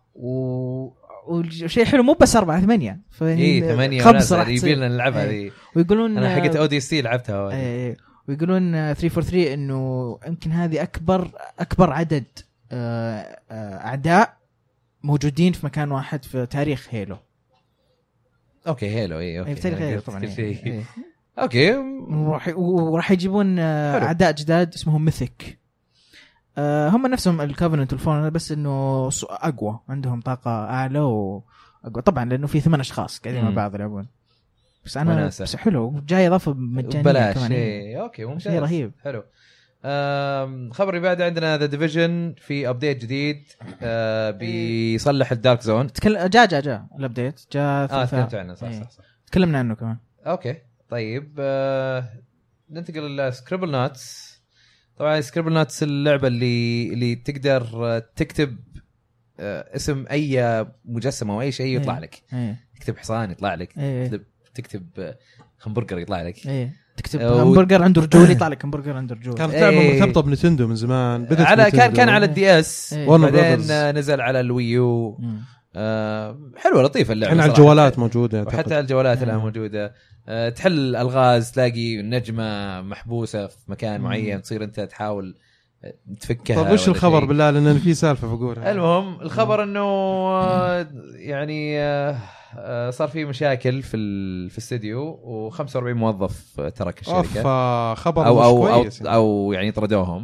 وشيء حلو مو بس 4-8 فاهمين 8 خمسه يبي لنا نلعبها هذه. ويقولون انا حقت او دي اس تي لعبتها ويقولون 343 انه يمكن هذه اكبر عدد اعداء موجودين في مكان واحد في تاريخ هيلو. اوكي هيلو اوكي في تاريخ هيلو طبعا اوكي. وراح يجيبون اعداء جداد اسمهم ميثيك. هم نفسهم الكوفننت والفون بس انه اقوى عندهم طاقه اعلى واقوى طبعا لانه في 8 اشخاص قاعدين مع بعض يلعبون. بس انا بس حلو جاي اضافه مجانيه كمان. اوكي ممتاز رهيب حلو. خبر اللي بعد عندنا ذا ديفيجن في ابديت جديد بيصلح الدارك زون. جاء الابديت تكلمت عنه صح تكلمنا عنه كمان. اوكي طيب ننتقل لسكريبل ناتس. طبعا سكريبل ناتس اللعبه اللي تقدر تكتب اسم اي مجسمه او اي شيء يطلع لك. تكتب حصان يطلع لك. تكتب همبرجر يطلع لك. تكتب همبرجر عنده رجول يطلع لك همبرجر عنده رجول. كانت لعبه مرتبطه بنتندو من زمان. كان على الدي اس بعدين نزل على الويو. حلوه لطيفه اللعبه. على الجوالات موجوده وحتى الجوالات الان موجوده. تحل الغاز تلاقي نجمه محبوسه في مكان معين تصير انت تحاول تفكها. طيب وش الخبر بالله لان في سالفه بقولها. المهم الخبر انه يعني صار في مشاكل في الاستديو و45 موظف ترك الشركه. خبر أو مش كويس او يعني طردوهم.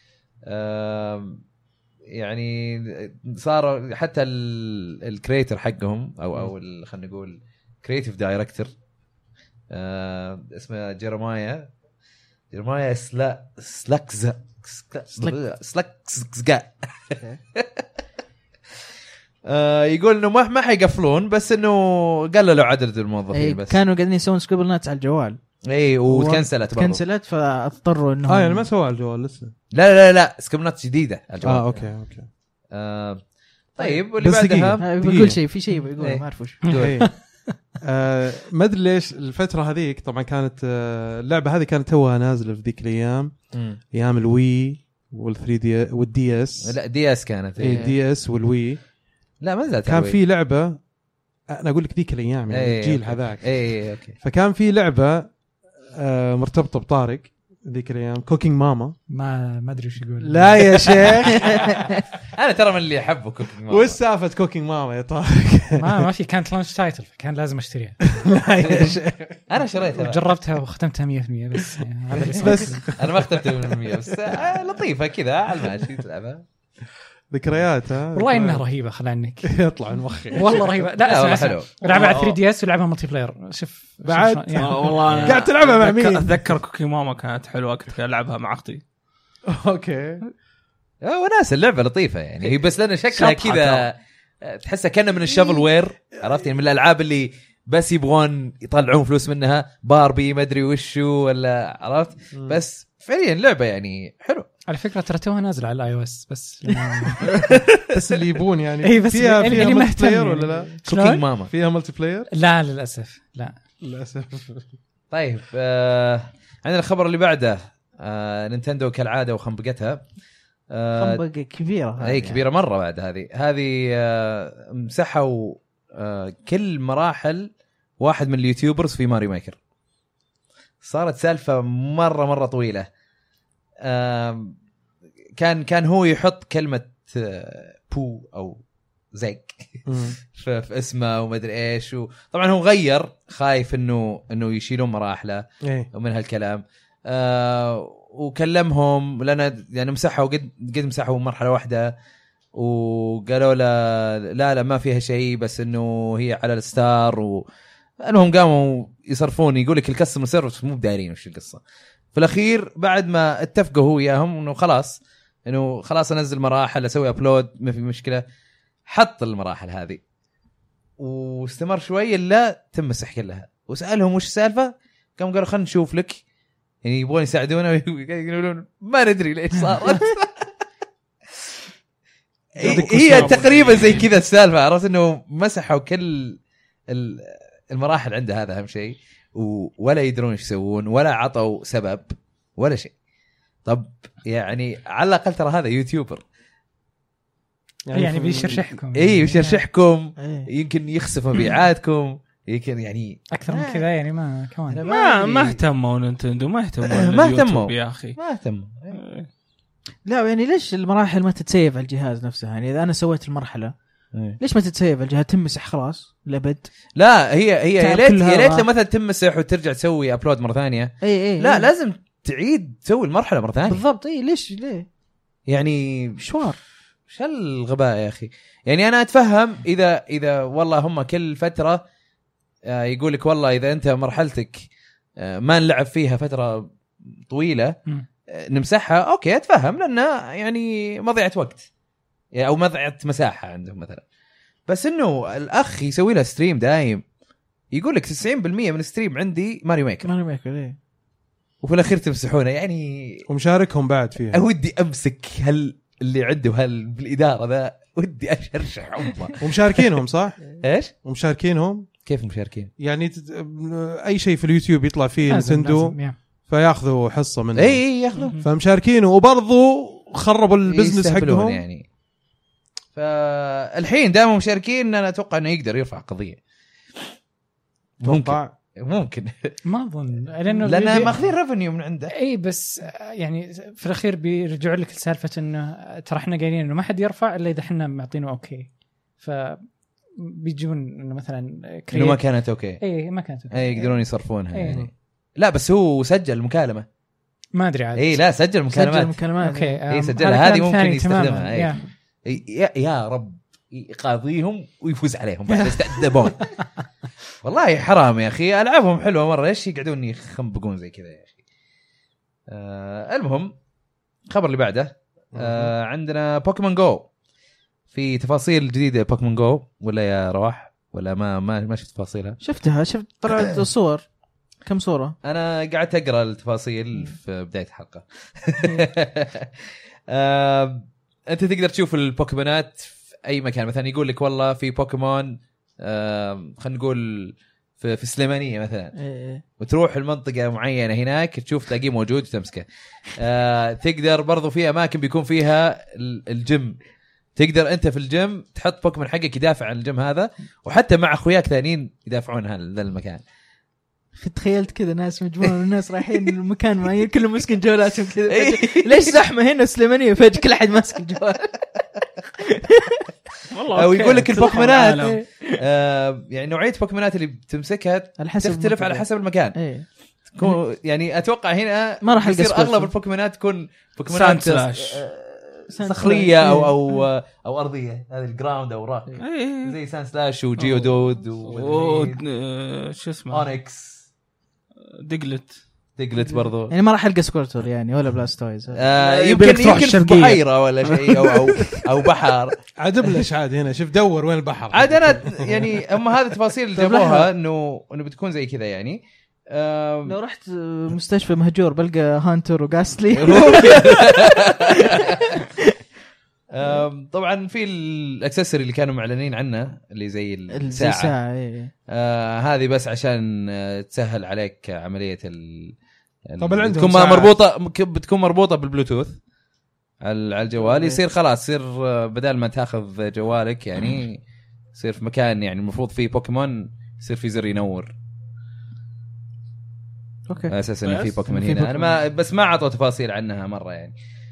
يعني صار حتى الكريتور حقهم او خلينا نقول كرييتيف دايركتور اسمه جيرمايا سلاكزا يقول انه ما حيقفلون بس انه قللوا عدد الموظفين. بس كانوا قاعدين يسوون سكريبل ناتس على الجوال وتكنسلت فاضطروا انهم يعني ما سووا على الجوال لسه. لا سكريبل ناتس جديده على الجوال. اوكي طيب واللي بعدها بيقول شيء في شيء بيقول ما اعرف وش. ما ادري ليش الفتره هذيك طبعا كانت اللعبه هذه كانت توها نازله في ذيك الايام ايام الوي وال3 دي والدي اس. لا دي اس كانت دي اس والوي. لا ما زالت كان في لعبه انا اقول لك ذيك الايام يعني الجيل هذاك. اوكي فكان في لعبه مرتبطه بطارق ذيك الايام كوكينج ماما ما ادري وش يقول. لا يا شيخ انا ترى من اللي احبه كوكينج ماما. وش سالفه كوكينج ماما يا طارق؟ ما في كانت لانش تايتل فكان لازم اشتريها. لا يا شيخ انا شريتها جربتها وختمتها 100% بس يعني هذا اللي بس انا ما اختمتها 100% بس لطيفه كذا على الماشي تلعبها. ذكريات والله انها رهيبه خل عنك يطلع من مخي والله رهيبه. لا اسمع لعبها على 3DS ولعبها ملتي بلاير. شوف بعد يعني. والله قاعد تلعبها مع مين؟ اتذكر كوكي ماما كانت حلوه كنت العبها مع اختي. اوكي وناس اللعبه لطيفه يعني هي بس لنا شكلها كذا تحسها كأنها من الشافل وير عرفت يعني من الالعاب اللي بس يبغون يطلعون فلوس منها باربي ما ادري وشو ولا عرفت بس فعليا لعبه يعني حلو. على فكره ترى توها نازله على الاي او اس بس بس اللي يبون يعني اي بس فيها اللي ملتي بلاير ولا لا؟ كوكينج ماما فيها ملتي بلاير؟ لا للاسف لا للاسف. طيب عندنا الخبر اللي بعده نينتندو كالعاده وخنبقتها خنبقه كبيره اي كبيره مره. بعد هذه مسحوا كل مراحل واحد من اليوتيوبرز في ماريو ميكر. صارت سالفه مره طويله. كان هو يحط كلمه بو او زق في اسمه وما ادري ايش طبعا هو غير خايف انه يشيلون مراحله ومن هالكلام. وكلمهم لنا يعني مسحوا قد مسحوا مرحله واحده وقالوا لا ما فيها شيء بس انه هي على الستار انهم قاموا يصرفون يقول لك الكاستمر سيرفيس مو دايرين وش القصه. في الاخير بعد ما اتفقوا هو وياهم انه خلاص انزل مراحل اسوي ابلود ما في مشكله حط المراحل هذه واستمر شوي الا تم مسح كلها وسالهم وش السالفه قالوا خلينا نشوف لك يعني يبغون يساعدونا يقولون ما ندري ليش صارت. هي تقريبا زي كذا السالفه عرفت انه مسحوا كل المراحل عنده هذا اهم شيء ولا يدرون ايش يسوون ولا عطوا سبب ولا شيء. طب يعني على الاقل ترى هذا يوتيوبر يعني بيشرشحكم بيشرشحكم يمكن يخسف مبيعاتكم يمكن يعني اكثر من كذا يعني ما كمان ما اهتموا نينتندو ما اهتموا يا اخي ما اهتموا. لا يعني ليش المراحل ما تتسيف على الجهاز نفسه يعني اذا انا سويت المرحله ليش ما تتسيف على الجهاز تمسح خلاص لابد. لا هي ليت مثلا تمسح وترجع تسوي ابلود مره ثانيه. لا لازم تعيد تسوي المرحله مره ثانيه بالضبط. ليه يعني مشوار وش الغباء يا اخي. يعني انا اتفهم اذا والله هم كل فتره يقول لك والله اذا انت مرحلتك ما نلعب فيها فتره طويله نمسحها اوكي اتفهم لانه يعني مضيعه وقت او مضيعه مساحه عندهم مثلا. بس انه الاخ يسوي له ستريم دايم يقول لك 90% من الستريم عندي ماريو ميكر ليه وفي الاخير تمسحونه يعني ومشاركهم بعد فيها. ودي امسك اللي عنده بالاداره ذا ودي اشرشح امه. ومشاركينهم صح ايش ومشاركينهم كيف مشاركين يعني اي شيء في اليوتيوب يطلع فيه نينتندو فياخذوا حصه منه. اي ياخذوا فمشاركينه وبرضه خربوا البزنس حقهم يعني. فالحين دائما مشاركين انا اتوقع انه يقدر يرفع قضيه. ممكن ما اظن لانه ماخذين ريفينيو من عنده. اي بس يعني في الاخير بيرجعوا لك سالفه انه ترى احنا قايلين انه ما حد يرفع الا اذا احنا معطينه اوكي. ف بيجون انه مثلا انه ما كانت اوكي. اي ما كانت اوكي. يقدرون يصرفونها يعني. لا بس هو سجل مكالمه ما ادري عاد. لا سجل مكالمات اوكي سجلها هذه ممكن يستخدمها. يا رب يقاضيهم ويفوز عليهم بعد يستأدبون. والله حرام يا اخي العابهم حلوه مره ايش يقعدون يخنبقون زي كذا يا اخي. المهم الخبر اللي بعده عندنا بوكيمون جو. في تفاصيل جديده بوكيمون جو ولا يا رواح ولا ما شفت تفاصيلها؟ شفت طلعت صور كم صوره. انا قعدت اقرا التفاصيل في بدايه الحلقه. انت تقدر تشوف البوكيمونات في اي مكان مثلا يقول لك والله في بوكيمون خلينا نقول في سليمانيه مثلا وتروح المنطقه معينه هناك تشوف تلاقيه موجود وتمسكه. تقدر برضو في اماكن بيكون فيها الجيم تقدر انت في الجيم تحط بوكيمون حقك يدافع عن الجيم هذا وحتى مع اخوياك ثانيين يدافعون عن ذا المكان. تخيلت كذا ناس مجموعة من الناس رايحين المكان معين كلهم ماسكين جوالاتهم كذا ليش زحمة هنا سليمانية فجأة كل أحد ماسك الجوال والله أو يقول لك البوكيمونات يعني نوعية بوكيمونات اللي بتمسكها تختلف على حسب المكان يعني أتوقع هنا ما راح يصير أغلب البوكيمونات تكون بوكيمونات صخرية أو أرضية هذه الجراوند أو راك زي سان سلاش وجيودود شو اسمه أونكس ديجلت برضو يعني ما راح ألقى سكورتر يعني ولا بلاستويز يمكن في بحيرة ولا شيء أو بحر عاد بلش عاد هنا شوف دور وين البحر عاد أنا يعني أما هذه التفاصيل اللي جابوها إنه بتكون زي كذا يعني لو رحت مستشفى مهجور بلقى هانتر وغاستلي طبعا في الاكسسوري اللي كانوا معلنين عنه اللي زي الساعة هذه بس عشان تسهل عليك عملية طبعا بتكون مربوطة بالبلوتوث على الجوال يصير خلاص يصير بدل ما تاخذ جوالك يعني يصير في مكان يعني المفروض فيه بوكيمون يصير في زر ينور اوكي اساسا انه في بوكيمون هنا انا ما عطوا تفاصيل عنها مره يعني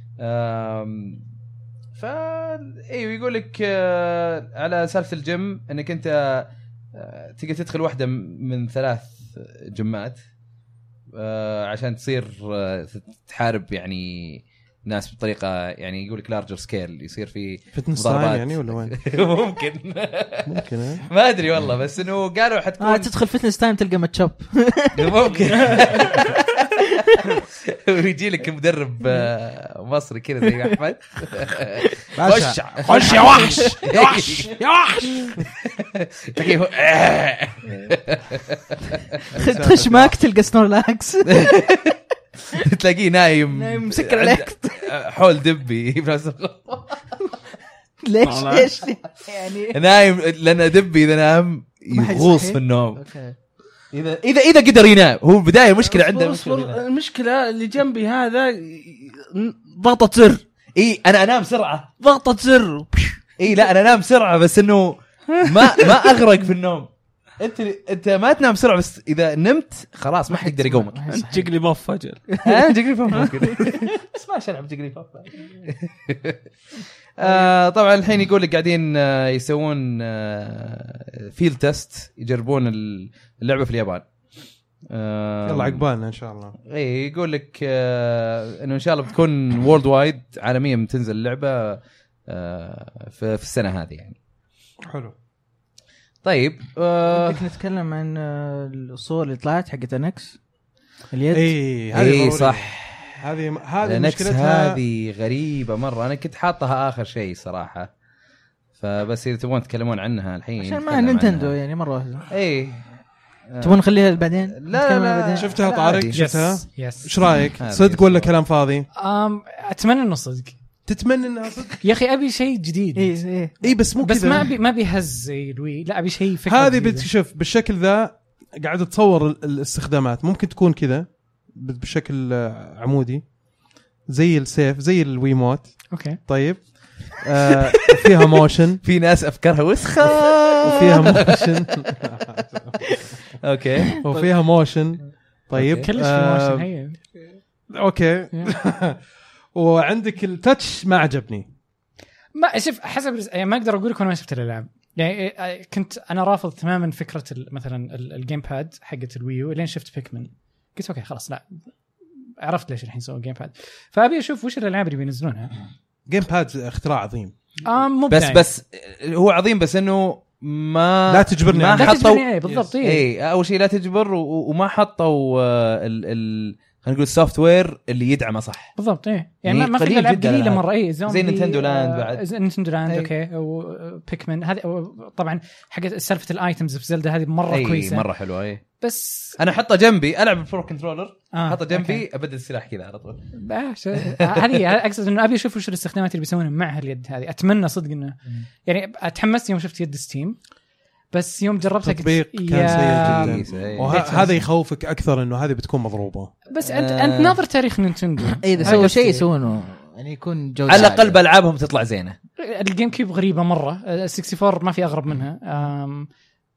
ايوه يقول لك على سالفه الجيم انك انت تقدر تدخل واحده من 3 جمات عشان تصير تحارب يعني ناس بطريقه يعني يقول لك لارجر سكيل يصير في مضاربات يعني ولا وين ممكن ما ادري والله بس انه قالوا حتكون تدخل فتنس تايم تلقى ماتشاب ممكن ويجي لك مدرب مصري كذا زي احمد خش يا وحش يا وحش يا وحش تخش معك تلقى سنورلاكس تلاقيه نايم مسكر عليك حول دبي ليش يعني نايم لأن دبي إذا نام يغوص في النوم إذا قدر ينام هو بداية مشكلة عنده المشكلة اللي جنبي هذا ضغطة زر أنا أنام سرعة ضغطة زر لا أنا أنام سرعة بس إنه ما أغرق في النوم انت ما تنام بسرعه بس اذا نمت خلاص ما حد يقدر يقومك انت جقلي بف اجل جقلي بف بس ما شلعب جقلي بف طبعا الحين يقول لك قاعدين يسوون فيلد تيست يجربون اللعبه في اليابان يلا عقبالنا ان شاء الله يقول لك انه ان شاء الله بتكون وورلد وايد عالميا بتنزل اللعبه في السنه هذه يعني حلو طيب بدك نتكلم عن الصور اللي طلعت حقت انكس اليد اي صح هذه مشكلتها هذه غريبه مره انا كنت حاطها اخر شيء صراحه فبس اذا تبغون تتكلمون عنها الحين عشان ما نينتندو يعني مره واحده تبغون نخليها بعدين لا شفتها طارق شفتها ايش رايك صدق ولا كلام فاضي اتمنى انه صدق تتمنى انها صدق يا اخي ابي شيء جديد اي بس مو بس ما بيهز زي الوي لا ابي شيء فكره هذه بتشوف بالشكل ذا قاعد تصور الاستخدامات ممكن تكون كذا بشكل عمودي زي السيف زي الويموت اوكي طيب فيها موشن في ناس افكارها وسخه وفيها موشن اوكي وفيها موشن طيب كلش في موشن هي اوكي وعندك التاتش ما عجبني ما شوف حسب يعني ما اقدر اقول لك انا ما شفت الالعاب يعني كنت انا رافض تماما فكره مثلا الجيم باد حقت الويو لين شفت بيكمن قلت اوكي خلاص لا عرفت ليش الحين يسوون جيم باد فابي اشوف وش الالعاب اللي بينزلونها جيم باد اختراع عظيم بس هو عظيم بس انه ما لا تجبرني ما حطوا بالضبط اول شيء لا تجبر وما حطوا خلينا نقول السوفت وير اللي يدعمه صح بالضبط يعني ما في العاب قليله مره زي نينتندو لاند بعد نينتندو لاند اوكي وبيكمن هذه طبعا حق سالفه الايتمز في زلدا هذه مره كويسه مره حلوه بس انا احطه جنبي العب البرو كنترولر احطه جنبي ابدل السلاح كذا على طول هذه اقصد انه ابي اشوف وش الاستخدامات اللي بيسوونها مع اليد هذه اتمنى صدق انه يعني اتحمست يوم شفت يد ستيم بس يوم جربتها تطبيق كان سيء جدا وهذا يخوفك اكثر انه هذه بتكون مضروبه بس انت ناظر تاريخ نينتندو اذا سووا شيء يسوونه يعني يكون جوده على الاقل بالعابهم تطلع زينه الجيم كيوب غريبه مره 64 ما في اغرب منها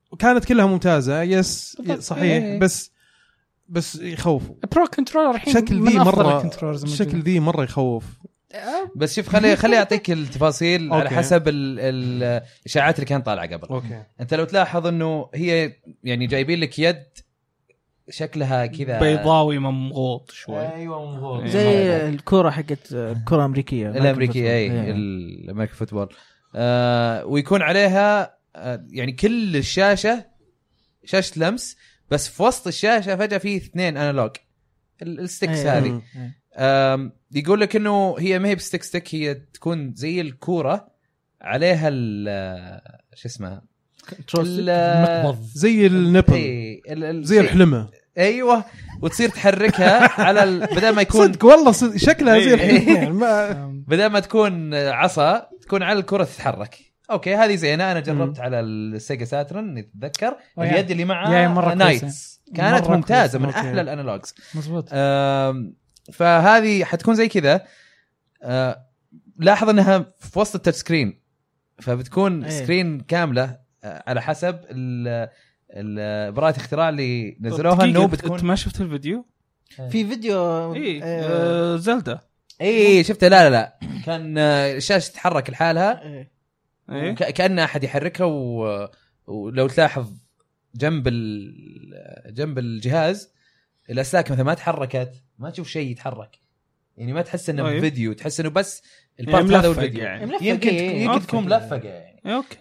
كانت كلها ممتازه يس صحيح بس يخوف برو كنترولر الحين شكل ذي مره يخوف. بس شوف خلي اعطيك التفاصيل على حسب الاشاعات اللي كانت طالعه قبل. أوكي. انت لو تلاحظ انه هي يعني جايبين لك يد شكلها كذا بيضاوي ممغوط شوي. ايوه ممغوط زي الكره حقت الكره الامريكيه الامريكي فوتبول. ويكون عليها يعني كل الشاشه شاشه لمس، بس في وسط الشاشه فجاه في 2 انالوج الستيكس هذه. يقول لك انه هي ما هي بستيك، هي تكون زي الكوره عليها شو اسمها المقبض زي النبل زي الحلمه. ايوه وتصير تحركها على بدل ما يكون صدق والله شكلها زي الحلمه بدل ما تكون عصا تكون على الكره تتحرك. اوكي هذه زينه. انا جربت على السيجا ساترن نتذكر اليد اللي معها نايتس كانت ممتازه من احلى الانالوجز. مزبوط. فهذه حتكون زي كذا. لاحظ انها في وسط التاتش سكرين، فبتكون سكرين كامله على حسب براءة اختراع اللي نزلوها. انه بتكون ما شفت الفيديو؟ في فيديو زلدة شفته. لا كان الشاشه تتحرك لحالها كأن احد يحركها ولو تلاحظ جنب الجهاز الاسلاك مثلا ما تحركت، ما تشوف شيء يتحرك، يعني ما تحس انه فيديو، تحس انه بس البارت هذا والفيديو يعني. يمكن تكون ملفقه يعني. اوكي.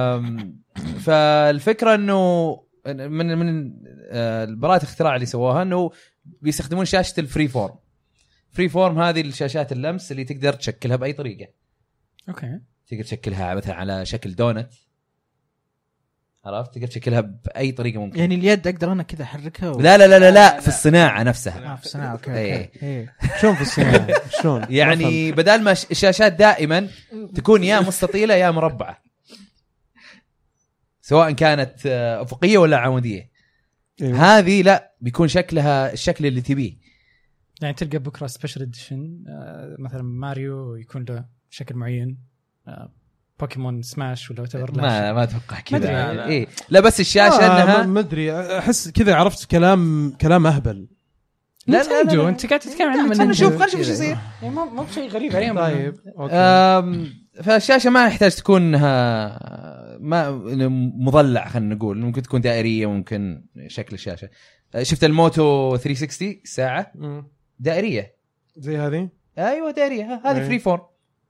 فالفكره انه من البراءة الاختراع اللي سووها انه بيستخدمون شاشه الفري فورم هذه الشاشات اللمس اللي تقدر تشكلها باي طريقه. اوكي. تقدر تشكلها مثلا على شكل دونت، عرفت؟ تقدر تشكلها باي طريقه ممكن. يعني اليد اقدر انا كذا احركها لا في الصناعه نفسها. في الصناعه. اوكي. شلون في الصناعه؟ شلون يعني بدل ما الشاشات دائما تكون يا مستطيله يا مربعه، سواء كانت افقيه ولا عموديه. هذه لا، بيكون شكلها الشكل اللي تبيه. يعني تلقى بكره سبيشال اديشن مثلا ماريو يكون له شكل معين، بوكيمون سماش ولا وتبر. ما اتوقع كذا. لا بس الشاشه انها ما ادري، احس كذا عرفت كلام اهبل. لا انت قاعد تتكلم عن خلينا نشوف ايش يصير. يعني مو بشيء غريب عليهم. طيب فالشاشه ما يحتاج تكون ما مضلع، خلينا نقول ممكن تكون دائريه، ممكن شكل الشاشه. شفت الموتو 360 ساعه دائريه زي هذه. ايوه دائريه، هذه فري فورم.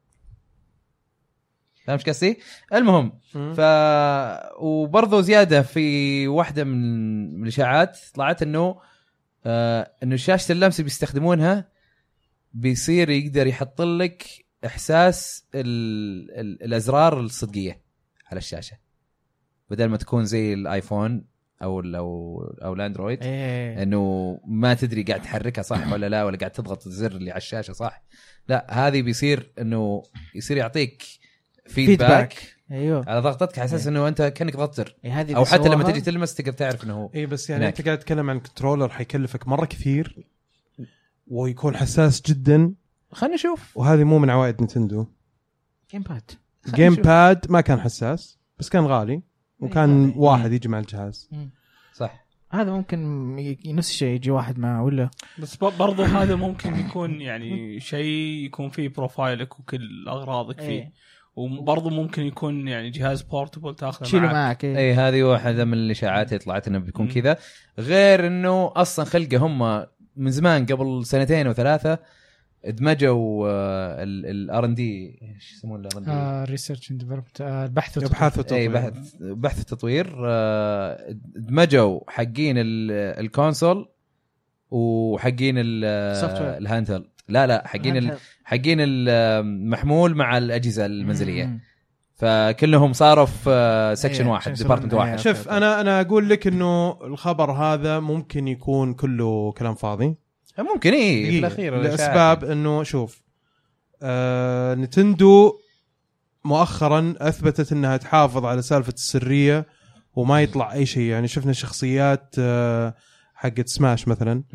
فاهم ايش قصدي؟ المهم وبرضه زياده في واحده من الاشاعات طلعت انه شاشه اللمس بيستخدمونها بيصير يقدر يحط لك احساس الازرار الصدقيه على الشاشه، بدل ما تكون زي الايفون او الاندرويد انه ما تدري قاعد تحركها صح ولا لا، ولا قاعد تضغط الزر اللي على الشاشه صح. لا، هذه بيصير انه يصير يعطيك فيدباك على ضغطتك، على اساس انه انت كانك ضغطت زر، او حتى لما تجي تلمس تقدر تعرف انه هو. بس يعني انت قاعد تتكلم عن كنترولر حيكلفك مره كثير ويكون حساس جدا. خلينا نشوف. وهذه مو من عوائد نينتندو. جيم باد ما كان حساس، بس كان غالي وكان واحد يجي مع الجهاز. صح. هذا ممكن نفس الشيء يجي واحد معه ولا بس برضو هذا ممكن يكون يعني شيء يكون فيه بروفايلك وكل أغراضك فيه. وبرضو ممكن يكون يعني جهاز بورتبل تاخذه معك. هذه واحدة من الإشاعات اللي طلعت انه بيكون كذا. غير انه اصلا خلقه هم من زمان، قبل 2 أو 3 ادمجوا الR&D، ايش يسمونه الR&D؟ ريسيرش اند ديفلوبمنت، البحث والتطوير. بحث التطوير. ادمجوا حقين الكونسول وحقين الهاندهيلد. لا حقين المحمول مع الأجهزة المنزلية. فكلهم صاروا في سكشن واحد، ديبارتمنت واحد. شوف انا اقول لك انه الخبر هذا ممكن يكون كله كلام فاضي. ممكن في الاخير لاسباب انه شوف نينتندو مؤخرا اثبتت انها تحافظ على سالفه السريه وما يطلع اي شيء. يعني شفنا شخصيات حقت سماش مثلا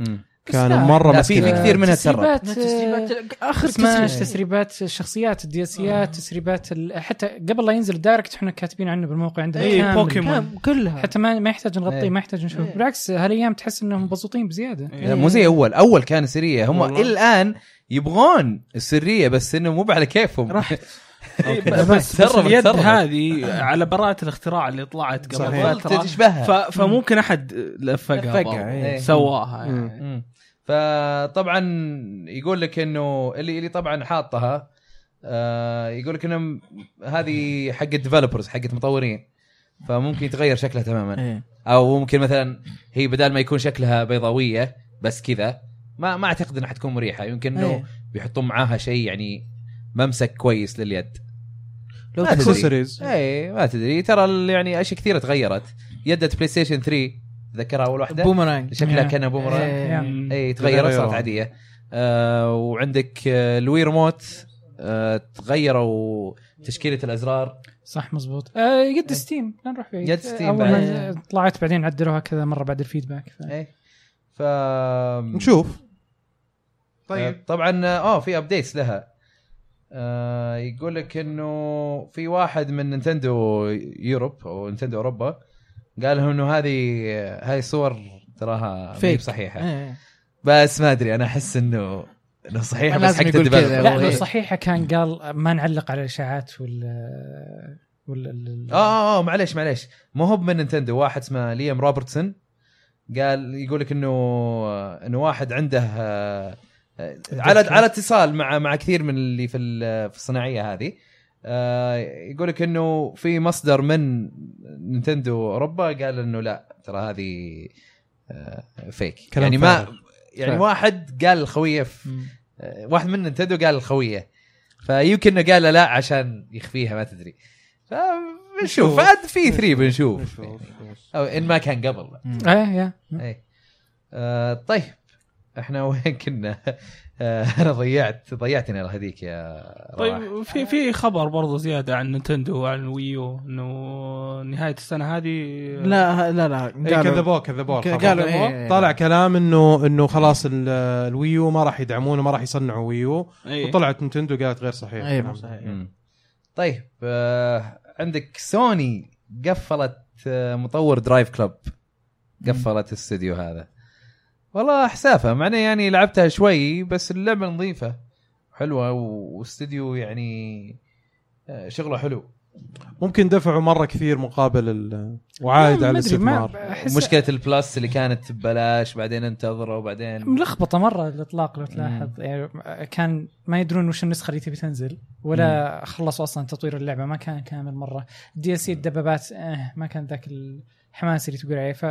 كانوا مره في كثير منها تسريبات اخر تسريبات الشخصيات الدياسيات تسريبات حتى قبل لا ينزل الدايركت احنا كاتبين عنه بالموقع عندنا بوكيمون كلها حتى ما يحتاج نغطيه ما يحتاج نشوف بالعكس هالايام تحس انهم مبسوطين بزياده مو زي اول كان سريه هم الان يبغون السريه بس انه مو على كيفهم بس اليد هذه على براءة الاختراع اللي طلعت قبل فترة فممكن احد لفقها سواها فطبعا يقول لك انه اللي طبعا حاطها يقول لك انه هذه حق الديفلوبرز حق المطورين فممكن يتغير شكلها تماما او ممكن مثلا هي بدل ما يكون شكلها بيضاويه بس كذا ما اعتقد انها حتكون مريحه يمكن انه بيحطون معاها شيء يعني ممسك كويس لليد لو اكسسوارز ما تدري ترى يعني اشياء كثيره تغيرت يدة بلاي ستيشن 3 ذكرها اول واحده بومرانج شكلها كان بومرانج تغيرت صارت عاديه وعندك الوي ريموت تغيروا تشكيله الازرار صح مزبوط يد ستيم لا نروح بعيد يد ستيم اول ما طلعت بعدين عدلوها كذا مره بعد الفيدباك نشوف طيب طبعا في ابديتس لها يقول لك انه في واحد من نينتندو يوروب او نينتندو اوروبا قال انه هذه صور تراها مو صحيحه بس ما ادري انا احس انه صحيحه بس حق الديفلوبر لا لو صحيحه كان قال ما نعلق على الاشاعات معليش مو هو من نينتندو واحد اسمه ليام روبرتسون قال يقول لك انه واحد عنده على اتصال مع كثير من اللي في الصناعيه هذه يقول لك انه في مصدر من نينتندو اوروبا قال انه لا ترى هذه فيك يعني ما يعني واحد قال الخويه واحد من نينتندو قال الخويه فيمكن قال لا عشان يخفيها ما تدري فبنشوف بعد في 3 بنشوف او ان ما كان قبل طيب احنا وين كنا انا ضيعتني على هذيك يا طيب في خبر برضو زياده عن نينتندو وعن الويو انه نهايه السنه هذه لا قالوا طلع كلام انه خلاص الويو ما راح يدعمونه ما راح يصنعوا ويو وطلعت نينتندو قالت غير صحيح طيب عندك سوني قفلت مطور درايف كلوب قفلت الاستديو هذا والله حسافه معناه يعني لعبتها شوي بس اللعبه نظيفه حلوه واستديو يعني شغله حلو ممكن دفعوا مره كثير مقابل وعائد على الاستثمار مشكله البلاس اللي كانت ببلاش بعدين انتظروا وبعدين ملخبطه مره الاطلاق لو تلاحظ يعني كان ما يدرون وش النسخه اللي تبي تنزل ولا خلصوا اصلا تطوير اللعبه ما كان كامل مره الدي اس سي الدبابات ما كان ذاك الحماس اللي تقول عليه ف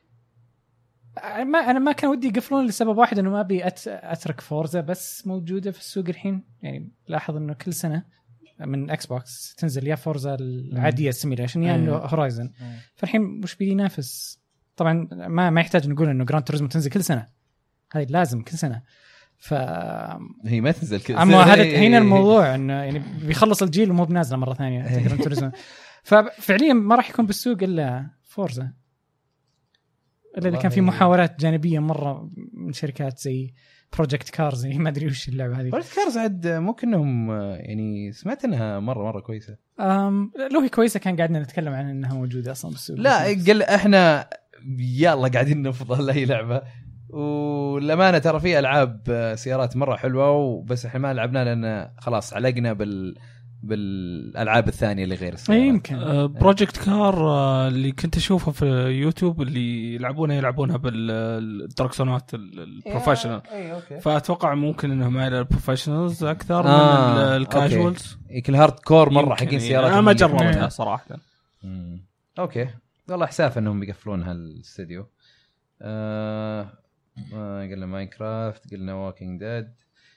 انا ما كان ودي يقفلون لسبب واحد انه ما ابي اترك فورزا بس موجوده في السوق الحين يعني لاحظ انه كل سنه من اكس بوكس تنزل يا فورزا العاديه السيميليشن يا انه هورايزن فالحين وش بيدي ينافس طبعا ما يحتاج نقول انه جراند توريزمو تنزل كل سنه هذه لازم كل سنه هي ما تنزل كل سنه اما هذا هنا الموضوع انه يعني بيخلص الجيل ومو بنازله مره ثانيه جراند توريزمو ففعليا ما راح يكون بالسوق الا فورزا اللي كان في محاولات جانبيه مره من شركات زي بروجكت كارز يعني ما ادري وش اللعبه هذه بروجكت كارز عاد ممكن انهم يعني سمعت انها مره كويسه لو هي كويسه كان قاعدين نتكلم عن انها موجوده اصلا بالسوق لا قل احنا يلا قاعدين نفضل اي لعبه والامانه ترى في العاب سيارات مره حلوه بس احنا ما لعبنا لان خلاص علقنا بالالعاب الثانيه اللي غير السيارات يمكن بروجكت كار اللي كنت اشوفها في يوتيوب اللي يلعبونها بالدركسونات البروفيشنال فاتوقع ممكن انهم على البروفيشنالز اكثر من الكاجوالز يمكن هارد كور مره حقين سيارات انا ما جربتها صراحه اوكي والله حساف انهم بيقفلون هالاستديو قلنا ماينكرافت قلنا ووكينج ديد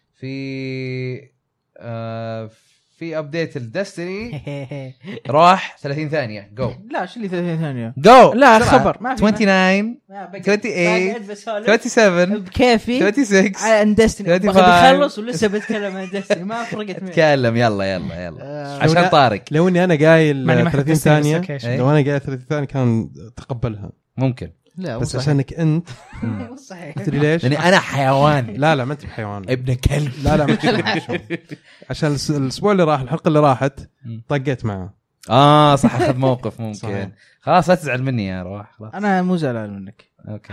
في ابديت الدستني راح 30 ثانيه جو لا شو اللي 30 ثانيه جو لا خبر ما في 29 28 37 بكيفي 36 عن دستني بخلص ولسه بتكلم عن دستني ما فرقت معي تكلم يلا عشان طارق لو اني انا قايل 30 ثانيه لو انا قايل 30 ثانيه كان تقبلها ممكن لا بس عشانك انت صحيح. تدري ليش؟ لاني انا حيوان. لا ما انت بحيوان، ابن كلب. لا ما انت عشان الاسبوع اللي راح، الحلقه اللي راحت طقيت معه. صح، اخذ موقف ممكن صحيح. خلاص لا تزعل مني يا روح. خلاص انا مو زعلان منك. اوكي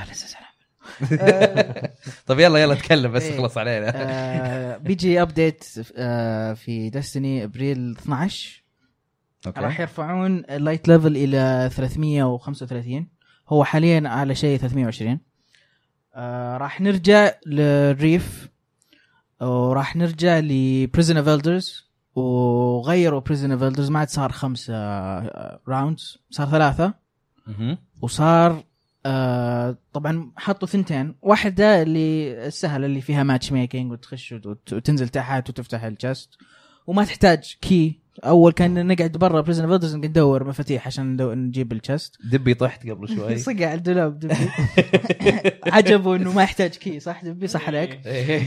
طب يلا تكلم بس خلص علينا. بيجي ابديت في دستني ابريل 12. راح يرفعون اللايت ليفل الى 335. هو حاليا على شيء 320. راح نرجع للريف وراح نرجع لبريزن اوف إلدرز، وغيروا بريزن اوف إلدرز، ما عاد صار 5 راوندز، صار 3. وصار طبعا حطوا 2، واحدة اللي السهلة اللي فيها ماتش ميكينج وتخش وتنزل تحت وتفتح الجست وما تحتاج كي. اول كان نقعد برا بريزن اوف إلدرز ندور مفاتيح عشان نجيب الجست. دبي طحت قبل شوي صقع الدولاب دبي. عجبوا انه ما يحتاج كي. صح دبي؟ صح عليك.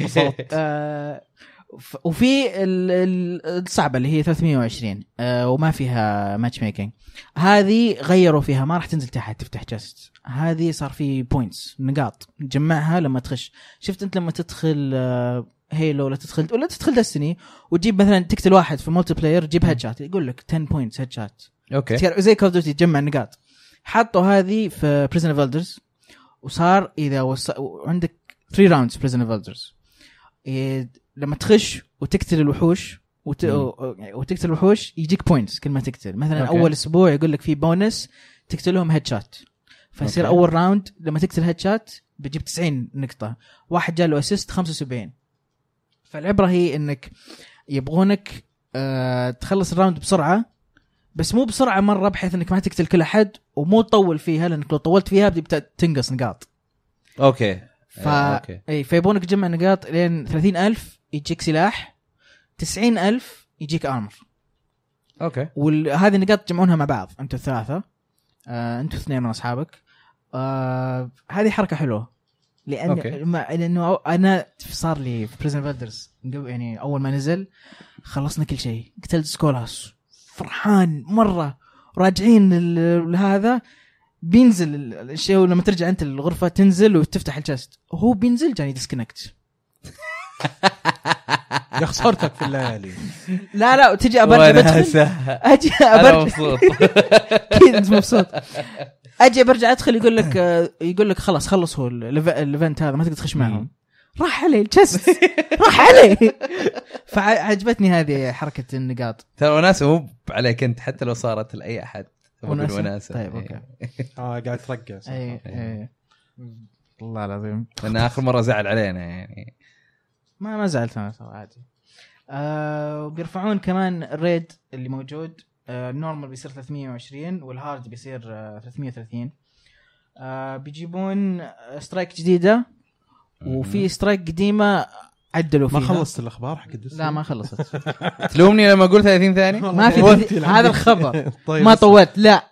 وفي الصعبة اللي هي 320 وما فيها ماتش ميكينج، هذه غيروا فيها، ما راح تنزل تحت تفتح جست. هذه صار في بوينتس، نقاط نجمعها لما تخش. شفت انت لما تدخل هيلو ولا تدخل دستني وتجيب مثلا تقتل واحد في مولتي بلاير، تجيب هيد شات يقول لك 10 بوينتس هيد شات. اوكي زي كول اوف ديوتي تجمع نقاط. حطوا هذه في بريزن اوف إلدرز، وصار اذا عندك 3 راوندز بريزن اوف إلدرز، لما تخش وتقتل الوحوش وتقتل الوحوش يجيك بوينتس كل ما تقتل. مثلا أوكي. اول اسبوع يقول لك في بونس تقتلهم هيد شات، فيصير أوكي. اول راوند لما تقتل هيد شات بتجيب 90 نقطة. واحد جاله اسيست 75. فالعبرة هي انك يبغونك تخلص الراوند بسرعة، بس مو بسرعة مرة بحيث انك ما تقتل كل احد، ومو تطول فيها لانك لو طولت فيها بتبدأ تنقص نقاط. اوكي اي فيبونك تجمع نقاط لين 30,000 يجيك سلاح، 90,000 يجيك ارمر. اوكي وهذه النقاط تجمعونها مع بعض انتوا الثلاثة، انتوا 2 من اصحابك. هذه حركة حلوة لانه انا صار لي في بريزن اوف إلدرز يعني اول ما نزل خلصنا كل شيء، قتلت سكولاس فرحان مرة، راجعين لهذا بينزل الشيء، ولما ترجع انت الغرفة تنزل وتفتح الجست وهو بينزل جاني ديسكونكت. يا خسرتك في الليالي. لا وتجي ابرجع اجي مبسوط كنت مبسوط. اجي برجع ادخل يقول لك خلص هو الايفنت هذا ما تقدر تخش معهم. راح علي الجست راح علي. فعجبتني هذه حركة النقاط. ترى وناسة مو عليك انت، حتى لو صارت لاي احد وناسة. طيب اوكي. قاعد ترقص. اي والله العظيم انا اخر مرة زعل علينا يعني. ما زعلت انا صراحة عادي. وبيرفعون كمان الريد اللي موجود. النورمال بيصير 320 والهارد بيصير 330. بيجيبون سترايك جديدة وفي سترايك قديمة عدلوا فيها. ما خلصت الاخبار حق الدستور؟ لا ما خلصت. تلومني لما اقول 30 ثاني؟ ما في هذا الخبر. طيب ما طولت لا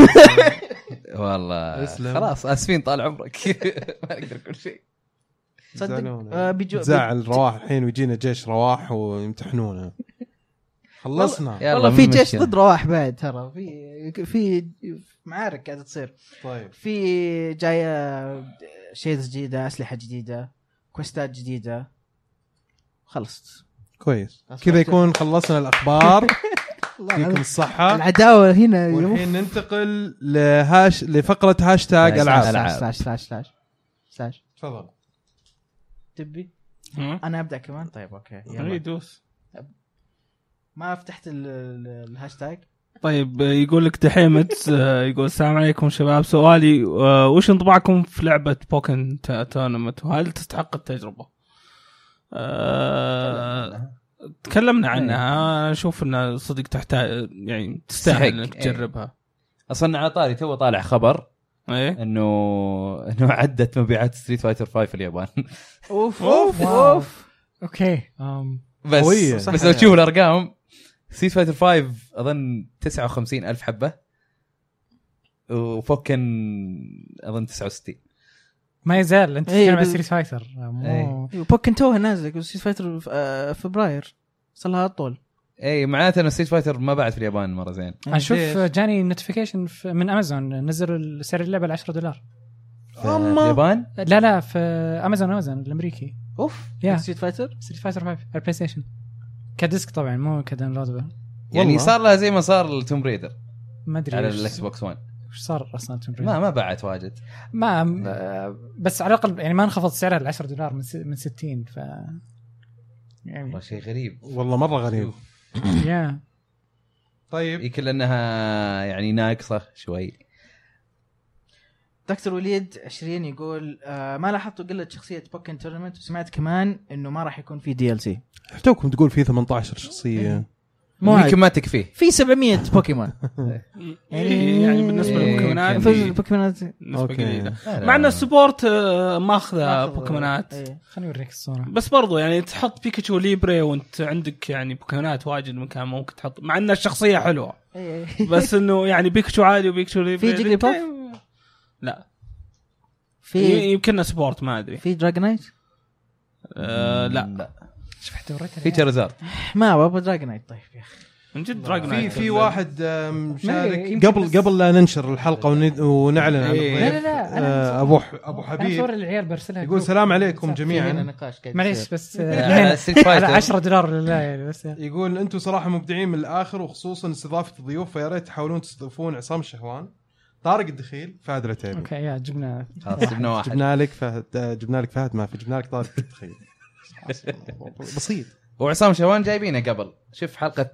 والله خلاص اسفين طال عمرك. ما اقدر كل شيء. صدق زعل رواح الحين ويجينا جيش رواح ويمتحنونا. خلصنا والله في جيش ضد رواح بعد ترى. في معارك قاعده تصير. طيب في جايه شيء جديده، اسلحه جديده، كوستات جديده. خلصت كويس كذا يكون خلصنا الاخبار. يعطيكم الصحه. العداوه هنا. والحين ننتقل لفقره هاشتاج العاب. سلاش تفضل. تبي انا ابدا كمان؟ طيب اوكي يلا دوس. ما فتحت الهاشتاج. طيب يقول لك دحيمت يقول السلام عليكم شباب، سؤالي وش انطباعكم في لعبة بوكن تورنمنت وهل تستحق التجربة؟ تكلمنا عنها. انا اشوف ان صدق تحتاج يعني تستاهل انك تجربها. اصلا على طاري تو طالع خبر انه عدت مبيعات ستريت فايتر 5 في اليابان. اوف اوكي. بس لو تشوف الارقام ستريت فايتر 5 اظن 59,000 حبه وفوكن اظن 69. ما يزال انت تتكلم عن ستريت فايتر. بوكن توها نازل ستريت فايتر في فبراير صار لها طول. اي معناته انه ستريت فايتر ما بعد في اليابان مره زين. اشوف جاني نوتيفيكيشن من امازون نزلوا سعر اللعبه $10. في اليابان؟ لا في امازون الامريكي. اوف ستريت فايتر 5 على البلاي ستيشن كديسك طبعا مو كداونلود. يعني صار لها زي ما صار التوم ريدر ما ادري على الاكس بوكس 1. وش صار اصلا توم ريدر؟ ما باعت واجد ما بس على الاقل يعني ما انخفض سعرها ل $10 من 60. ف يعني شيء غريب والله مره غريب. يا طيب يمكن لانها يعني ناقصه شوي. دكتور وليد 20 يقول ما لاحظتوا قلة شخصية بوكن تورنمنت، وسمعت كمان انه ما راح يكون في DLC. احتوكم تقول في 18 شخصية ممكن ما تكفيه في 700 بوكيمون. يعني بالنسبة للبوكيمونات نسبة قليلة، مع ان السبورت ماخذه بوكيمونات. خليني اوريك الصورة. بس برضو يعني تحط بيكاتشو ليبري وانت عندك يعني بوكيمونات واجد مكان ممكن تحط، مع ان الشخصية حلوة بس انه يعني بيكاتشو عادي وبيكاتشو ليبري. في جيجلي بوب؟ لا في يمكن سبورت ما ادري. في دراجونايت؟ لا شفت وريتها في تشارزارد ما بابا دراجونايت. طيب يا اخي من جد دراجونايت في واحد مشارك قبل لا ننشر الحلقه ونعلن عن لا ابو حبيب صور العيال برسلها يقول السلام عليكم جميعا. معليش بس على $10 لله يعني. بس يقول انتم صراحه مبدعين من الاخر، وخصوصا استضافه الضيوف، فيا ريت تحاولون تستضيفون عصام شهوان، طارق الدخيل، فهد العتيبي. اوكي يا جبنا واحد. جبنا لك فهد، ما في جبنا لك طارق الدخيل. بسيط. وعصام شهوان جايبينه قبل، شوف حلقه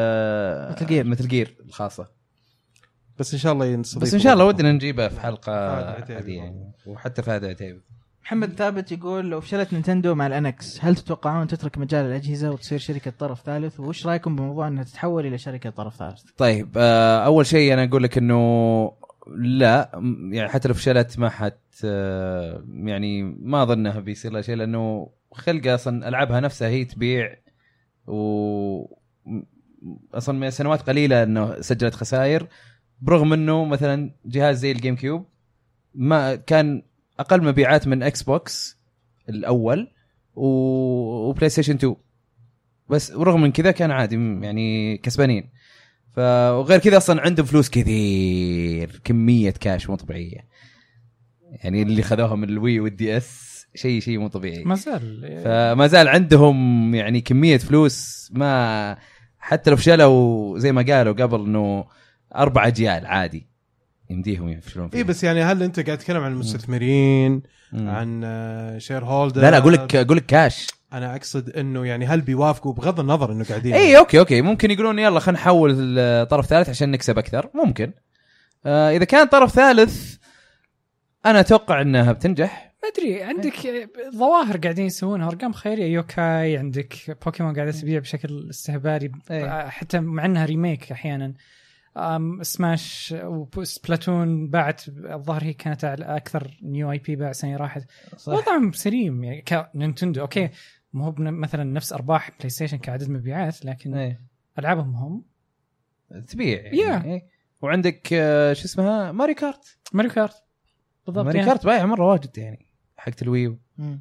مثل جير الخاصه. بس ان شاء الله ينصدق، بس ان شاء الله ودنا نجيبه في حلقه عاديه يعني. وحتى فهد العتيبي. محمد ثابت يقول لو فشلت نينتندو مع الانكس هل تتوقعون تترك مجال الاجهزه وتصير شركه طرف ثالث؟ وش رايكم بموضوع انها تتحول الى شركه طرف ثالث؟ طيب اول شيء انا اقول لك انه لا، يعني حتى لو فشلت ما حت يعني ما اظنها بيصير لها شيء، لانه خلقه اصلا العابها نفسها هي تبيع، و اصلا من سنوات قليله انه سجلت خسائر، برغم انه مثلا جهاز زي الجيم كيوب ما كان اقل مبيعات من اكس بوكس الاول وبلاي ستيشن 2، بس ورغم من كذا كان عادي يعني كسبانين. وغير كذا اصلا عندهم فلوس كثير، كميه كاش مو طبيعيه، يعني اللي خذوها من الوي والدي اس شيء مو طبيعي. فما زال عندهم يعني كميه فلوس، ما حتى لو فشلوا زي ما قالوا قبل انه 4 أجيال عادي يمديهم يفشلون فيها. بس يعني هل انت قاعد تتكلم عن المستثمرين عن شير هولدر؟ لا اقول لك كاش. انا اقصد انه يعني هل بيوافقوا بغض النظر انه قاعدين اوكي ممكن يقولون يلا خلينا نحول طرف ثالث عشان نكسب اكثر، ممكن. اذا كان طرف ثالث انا اتوقع انها بتنجح. ما ادري، عندك ظواهر قاعدين يسوونها، ارقام خيريه، يوكاي، عندك بوكيمون قاعده تبيع بشكل استهبالي حتى مع انها ريميك احيانا. سماش وسبلاتون باعت الظاهر هي كانت اكثر نيو اي بي باع سنه راحت. وضعهم سليم يعني كنينتندو. اوكي مو هو مثلا نفس ارباح بلاي ستيشن كعدد مبيعات، لكن العابهم هم تبيع يعني. وعندك شو اسمها ماري كارت بالضبط. ماري كارت بايع مره واجد يعني حقت الويو.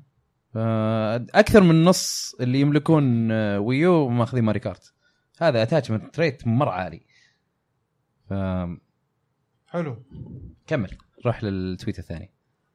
اكثر من نص اللي يملكون ويو ماخذين ماري كارت. هذا اتاتشمنت ريت مره عالي. حلو. كمل روح للتويت الثاني.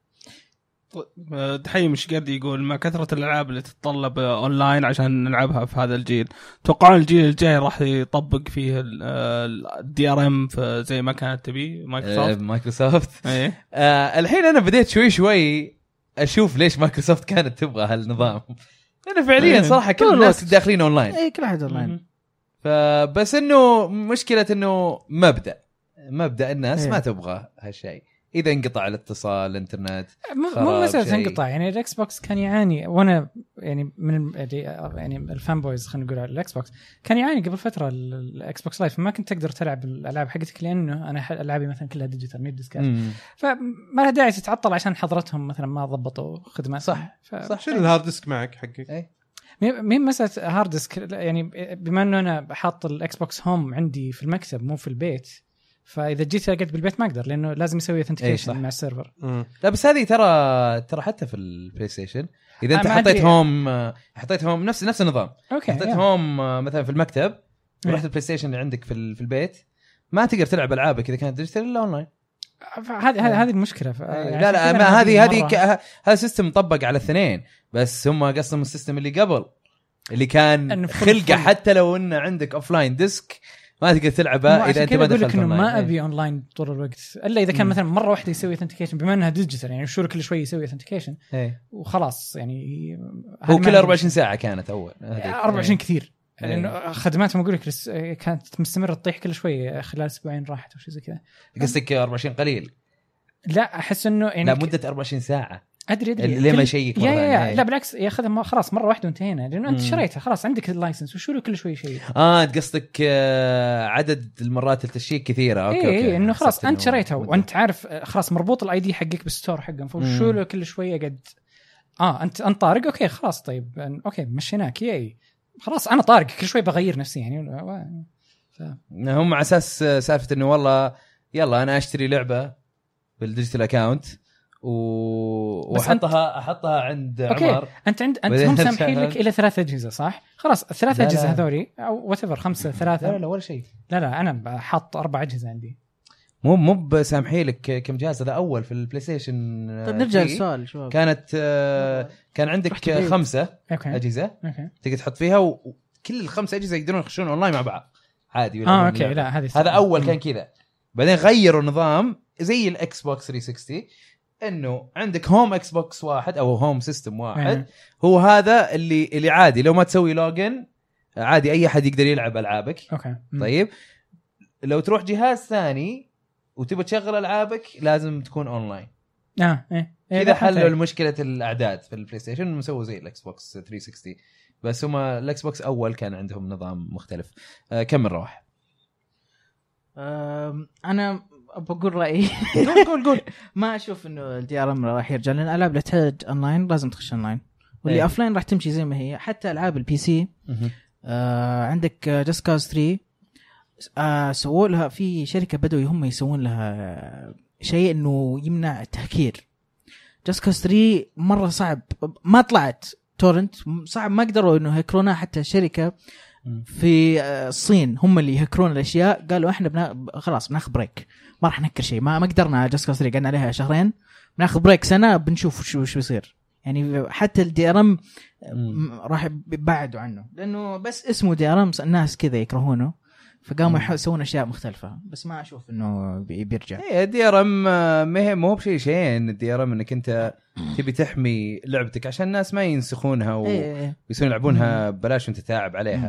دحين مش قاعد يقول مع كثرة الألعاب اللي تتطلب أونلاين عشان نلعبها في هذا الجيل، توقعون الجيل الجاي راح يطبق فيه الدي ار ام زي ما كانت تبي مايكروسوفت. الحين أنا بديت شوي أشوف ليش مايكروسوفت كانت تبغى هالنظام. أنا فعليا صراحة كل الناس داخلين أونلاين. كل أحد أونلاين. فبس إنه مشكلة إنه مبدأ الناس ما تبغى هالشيء. إذا انقطع الاتصال الانترنت مو مسألة انقطاع، يعني الإكس بوكس كان يعاني، وأنا يعني من يعني الفان بويز خلينا نقول على الإكس بوكس كان يعاني قبل فترة الإكس بوكس لايف، ما كنت تقدر تلعب الألعاب حقتك لأنه أنا ألعابي مثلا كلها ديجيتال ميد ديسكات، فما له داعي تتعطل عشان حضرتهم مثلا ما ضبطوا خدمات. صح. شيل الهارد ديسك معك حقك. مين مسألة هارد ديسك، يعني بما أنه أنا حاط الإكس بوكس هوم عندي في المكتب مو في البيت، فاذا جيت لقيت بالبيت ما اقدر لانه لازم يسوي اوثنتيكيشن مع السيرفر. لا بس هذه ترى حتى في البلاي ستيشن اذا انت حطيت هوم نفس النظام. حطيت هوم مثلا في المكتب ورحت البلاي ستيشن اللي عندك في البيت، ما تقدر تلعب العابك اذا كانت ديجيتال الا اونلاين. هذه المشكله لا ما هذه هذا سيستم مطبق على الاثنين، بس هم قصدهم السيستم اللي قبل اللي كان خلقه حتى لو ان عندك اوفلاين ديسك ما تقدر تلعبه اذا انت ما دخلت اونلاين. ما ابي اونلاين طول الوقت الا اذا كان مثلا مره واحده يسوي اثنتيكيشن، بما انها ديجيتال يعني الشور كل شوي يسوي اثنتيكيشن وخلاص. يعني هو كل 24 ساعه كانت اول 24 كثير لانه خدماتهم اقول لك كانت مستمره تطيح كل شوي خلال اسبوعين راحت او شيء زي كذا. قصدك 24 قليل؟ لا احس انه يعني لا مده 24 ساعه ادري اللي ما يشيك لا بالعكس ياخذها خلاص مره واحده وانتهينا، لانه انت شريتها خلاص عندك اللايسنس وشو كل شوي شيء. انت قصدك عدد المرات التشيك كثيره. اوكي انه خلاص انت شريتها وانت عارف خلاص مربوط الاي دي حقك بالستور حقهم، فشو كل شويه قد انت طارق. اوكي خلاص طيب اوكي مشيناك ياي خلاص انا طارق كل شوي بغير نفسي يعني هم على اساس سالفه انه والله يلا انا اشتري لعبه بالديجيتال اكاونت احطها عند عمر. انت هم سامحين لك الى 3 اجهزه صح؟ خلاص ال3 اجهزه هذولي او واتيفر 5 3 لا ولا شيء. لا انا حاط 4 اجهزه عندي. مو بسامحين لك كم جهاز هذا اول في البلاي ستيشن. طيب نرجع للسؤال شباب. كان عندك 5 اجهزه تقدر تحط فيها وكل ال5 اجهزه يقدرون يخشون اونلاين مع بعض عادي. ولا اوكي لا هذا اول كان كذا، بعدين غيروا نظام زي الاكس بوكس 360 انه عندك هوم اكس بوكس واحد او هوم سيستم واحد هو هذا اللي عادي لو ما تسوي لوجن عادي اي احد يقدر يلعب العابك. طيب لو تروح جهاز ثاني وتبغى تشغل العابك لازم تكون اونلاين. كذا حلوا المشكله الاعداد في البلاي ستيشن، مسوي زي الاكس بوكس 360 بس هما الاكس بوكس اول كان عندهم نظام مختلف. كم نروح؟ انا بقول رايي. قول ما اشوف انه الدي ار ام راح يرجع، لان الالعاب اللي تحتاج اونلاين لازم تخش اونلاين، واللي اوفلاين راح تمشي زي ما هي. حتى العاب البي سي عندك جاست كاز 3 سووا لها في شركه بدوا هم يسوون لها شيء انه يمنع التهكير. جاست كاز 3 مره صعب، ما طلعت تورنت، صعب ما قدروا انه يهكرونها. حتى الشركه في الصين هم اللي يهكرون الاشياء، قالوا احنا خلاص بناخذ بريك، ما راح نهكر شيء. ما قدرنا جاست كاز 3 قعدنا عليها 2 شهرين، بناخذ بريك سنه بنشوف شو بيصير. يعني حتى الدي ار ام راح يبعدوا عنه، لانه بس اسمه دي ار ام الناس كذا يكرهونه، فقاموا يسوون اشياء مختلفه. بس ما اشوف انه بيرجع. الدي ار ام مو بشيء شيء. الدي ار ام انك انت تبي تحمي لعبتك عشان الناس ما ينسخونها ويصيرون يلعبونها ببلاش وانت تتعب عليها.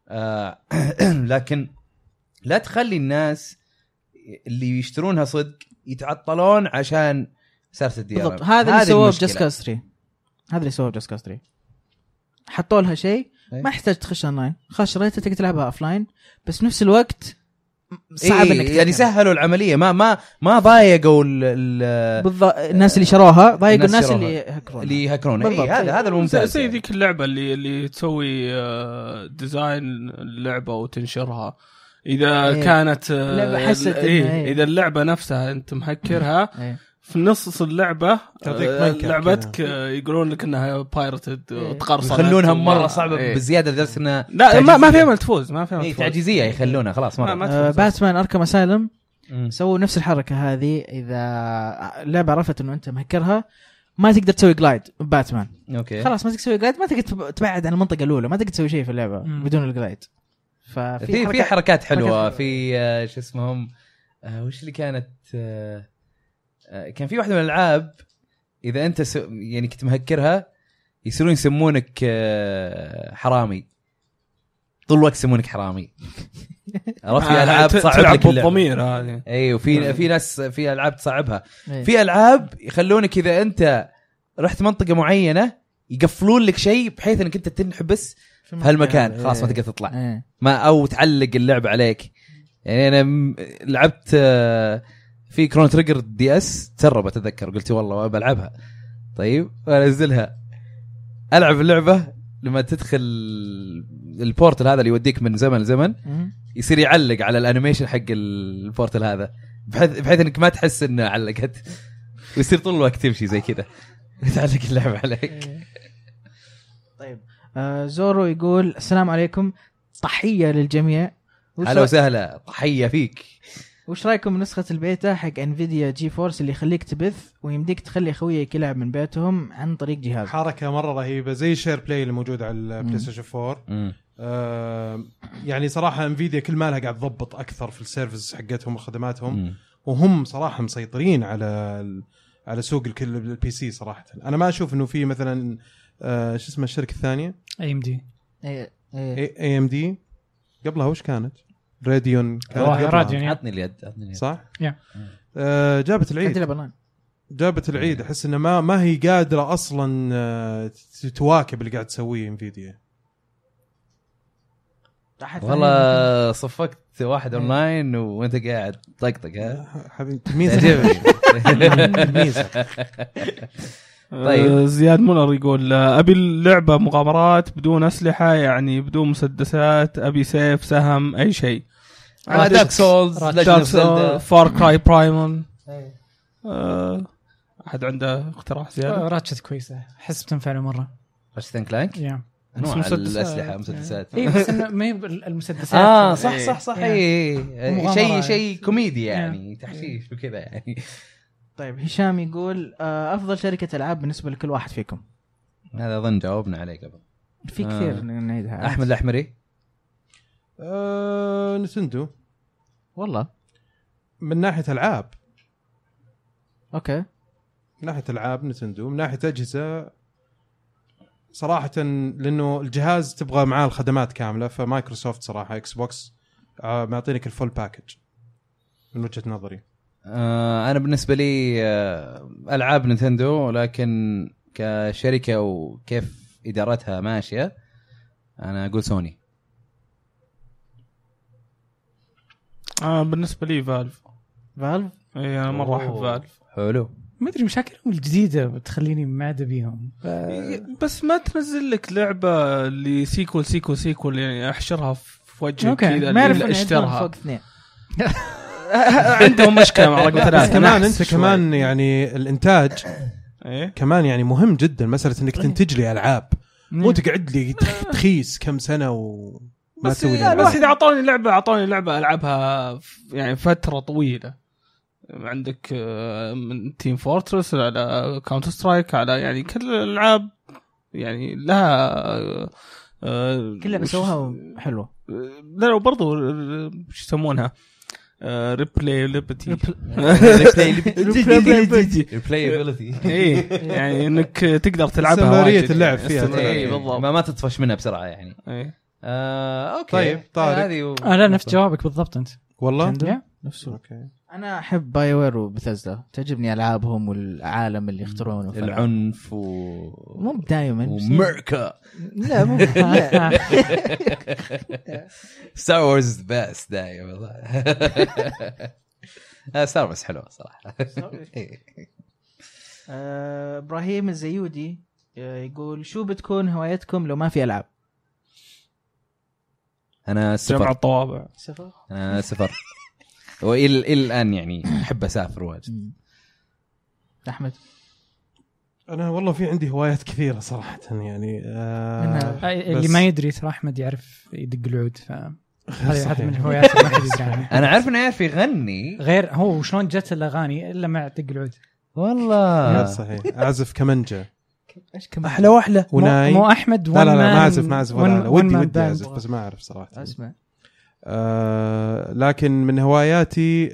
لكن لا تخلي الناس اللي يشترونها صدق يتعطلون عشان سالفه الدي ار ام. هذا اللي سووه بجاست كاز 3. هذا اللي سووه بجاست كاز 3 حطوا لها شيء ما يحتاج تخش اونلاين، خش ريتها تقدر تلعبها اوفلاين، بس نفس الوقت صعب انك يعني سهلوا العمليه، ما ضايقوا الناس اللي شروها، ضايقوا الناس اللي يهكرون. هذا الممتاز. زي ذيك اللعبه اللي تسوي ديزاين اللعبه وتنشرها، اذا كانت اذا اللعبه نفسها انت مهكرها في نص اللعبة لعبتك يقولون لك انها بايرتد وتقرصنت، يخلونها مرة صعبة بزيادة لدرجة انها لا ما فيها مال تفوز، ما فيها تعجيزية يخلونها خلاص مرة. باتمان أركام أسايلم سووا نفس الحركة هذه. إذا اللعبة عرفت انه انت مهكرها ما تقدر تسوي جلايد باتمان. اوكي خلاص ما تقدر تسوي جلايد، ما تقدر تبعد عن المنطقة الأولى، ما تقدر تسوي شيء في اللعبة بدون الجلايد. في حركات حلوة في شو اسمهم وش اللي كانت كان في واحدة من الألعاب إذا أنت يعني كنت مهكرها يصيرون يسمونك حرامي طول الوقت، يسمونك حرامي. عرفت في ألعاب تصعب لك الضمير هذه. أيوة في ناس في ألعاب تصعبها. في ألعاب يخلونك إذا أنت رحت منطقة معينة يقفلون لك شيء بحيث أنك أنت تنحبس في هالمكان، خلاص ما تقدر تطلع ما أو تعلق اللعبة عليك. يعني أنا لعبت في كرون تريجر دي اس تسرب اتذكر، قلت والله بلعبها. طيب انزلها العب اللعبه، لما تدخل البورتال هذا اللي يوديك من زمن لزمن يصير يعلق على الانيميشن حق البورتال هذا بحيث انك ما تحس انه علقت، ويصير طول الوقت تمشي زي كذا تعلق اللعبه عليك. طيب زورو يقول السلام عليكم، تحيه للجميع. هلا وسهلا، تحيه فيك. وش رايكم بنسخه البيتا حق انفيديا جي فورس اللي يخليك تبث ويمديك تخلي خويك يلعب من بيتهم عن طريق جهاز؟ حركه مره رهيبه زي الشير بلاي اللي موجود على البلاي ستيشن 4. يعني صراحه انفيديا كل مالها قاعد تضبط اكثر في السيرفيس حقتهم وخدماتهم. وهم صراحه مسيطرين على سوق الكل البي سي صراحه. انا ما اشوف انه في مثلا شو اسمه الشركه الثانيه AMD AMD قبلها وش كانت راديون عطني اليد صح جابت العيد احس انه ما هي قادره اصلا تواكب اللي قاعد تسويه انفيديا. والله صفقت واحد اونلاين وانت قاعد طقطق ها حبيبي تميزه. طيب زياد مولر يقول ابي اللعبه مغامرات بدون اسلحه يعني بدون مسدسات ابي سيف سهم اي شيء. دارك سولز فار كراي برايمال. احد عنده اقتراح زياده؟ راتشت كويسه احس بتنفع مره. راتشت اند كلانك انواع الاسلحه مسدسات اي بس انه ما هي المسدسات صح شيء كوميدي يعني تحشيش وكذا يعني. طيب هشام يقول افضل شركه العاب بالنسبه لكل واحد فيكم. هذا اظن جاوبنا عليه قبل. في كثير نعيدها. احمد الاحمري نتندو والله من ناحيه العاب. اوكي من ناحيه العاب نتندو. من ناحيه اجهزه صراحه لانه الجهاز تبغى معاه الخدمات كامله فمايكروسوفت صراحه اكس بوكس معطينك الفول باكج من وجهه نظري. انا بالنسبه لي العاب نينتندو لكن كشركه وكيف ادارتها ماشيه انا اقول سوني. بالنسبه لي فالف اي انا مره احب فالف. حلو. ما ادري مشاكلهم الجديده بتخليني معدة بيهم بس ما تنزل لك لعبه اللي سيكول يعني احشرها في وجهك كذا اللي اشترها فوق 2 عندهم مشكله مع رقم 3. كمان انت كمان يعني الانتاج كمان يعني مهم جدا. مساله انك تنتج لي العاب مو تقعد لي تخيس كم سنه وما تسوي لي. بس اذا اعطوني لعبه العبها يعني فتره طويله. عندك من تيم فورترس على كاونتر سترايك على يعني كل الالعاب يعني لها كلها بسووها حلوه. لا وبرضه ايش يسمونها ريبلايبيليتي اي يعني انك تقدر تلعبها واجد اللعب فيها اي بالضبط ما تطفش منها بسرعه يعني. اوكي طيب طارق انا نفس جوابك بالضبط انت والله نفسه. اوكي انا احب باي وير وبثزدا تعجبني العابهم والعالم اللي يخترعونه العنف مو دائما وميركا لا مو ستار وورز بس دايما والله. ستار وورز حلوه صراحه. ابراهيم الزيودي يقول شو بتكون هوايتكم لو ما في العاب؟ انا جمع الطوابع. انا سفر والى الان يعني احب اسافر واجد. احمد انا والله في عندي هوايات كثيره صراحه يعني اللي ما يدري ترى احمد يعرف يدق العود هذا من الهوايات ما حد يدري. انا عارف انه يعرف يغني غير هو شلون جت الاغاني الا مع دق العود والله. صحيح اعزف كمنجه ايش كمان احلى واحلى مو احمد لا ما اعزف ودي اعزف بس ما اعرف صراحه اسمع. لكن من هواياتي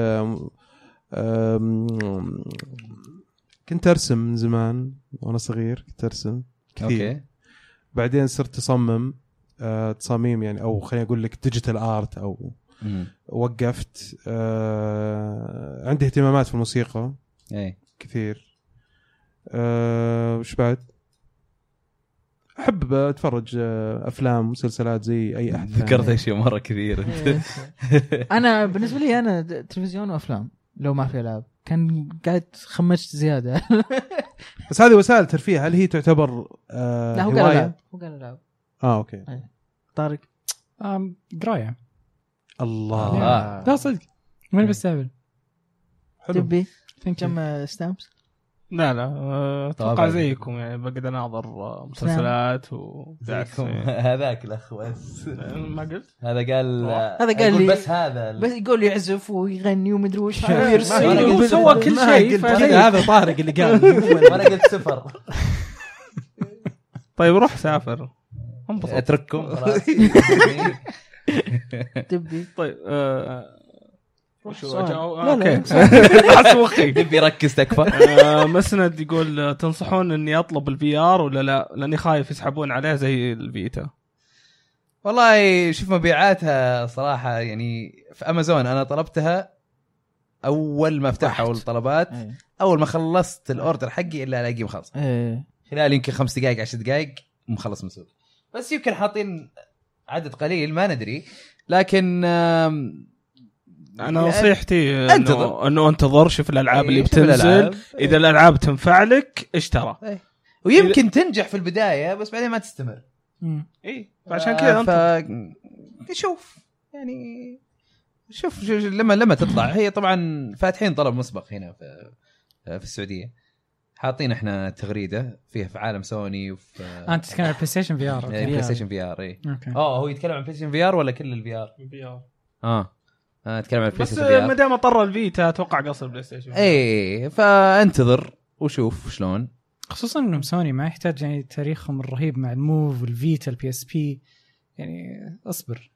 كنت ارسم من زمان وانا صغير كنت ارسم كثير. أوكي. بعدين صرت اصمم تصاميم يعني او خليني اقول لك ديجيتال ارت او وقفت. عندي اهتمامات في الموسيقى كثير. وش بعد احب اتفرج افلام ومسلسلات زي اي احد. ذكرت اشياء مره كثير. انا بالنسبه لي انا تلفزيون وافلام لو ما في العاب كان قاعد خمشت زياده. بس هذه وسائل ترفيه هل هي تعتبر لا هو قال العاب اوكي. طارق قرايه. الله لا صدق ما بستهبل. تبي كم ستامبس لا اتوقع زيكم يعني بقدر اناظر مسلسلات هذاك الاخ بس ما قلت هذا قال لي بس هذا بس يقول يعزف ويغني ومدري وش سوى كل شيء هذا طارق اللي قال وانا قلت صفر. طيب روح سافر اترككم خلاص. تبي طيب اوكي حسوخي تبي ركز تكفى. مسند يقول تنصحون اني اطلب الفي ار ولا لا لاني خايف يسحبون عليه زي الفيتا. والله شوف مبيعاتها صراحه يعني في امازون انا طلبتها اول ما فتحوا اول طلبات اول ما خلصت الاوردر حقي الا الاقيه مخلص خلال يمكن 5 دقائق 10 دقائق مخلص مسوق. بس يمكن حاطين عدد قليل ما ندري لكن انا نصيحتي انه انتظر شوف الالعاب اللي بتنزل اذا الالعاب تنفع لك اشترى ويمكن تنجح في البدايه بس بعدين ما تستمر. اي عشان كذا شوف يعني شوف لما تطلع هي طبعا فاتحين طلب مسبق هنا في السعوديه حاطين احنا تغريده فيها في عالم سوني وفي انت تتكلم عن بلاي ستيشن في ار. بلاي ستيشن في ار اي هو يتكلم عن بلاي ستيشن في ار ولا كل الفي ار؟ اتكلم عن بلاي ستيشن بس ما دام اضطر الفيتا اتوقع قصر بلاي ستيشن. اي فانتظر وشوف شلون خصوصا انهم سوني ما يحتاج يعني تاريخهم الرهيب مع الموف والفيتا البي اس بي يعني اصبر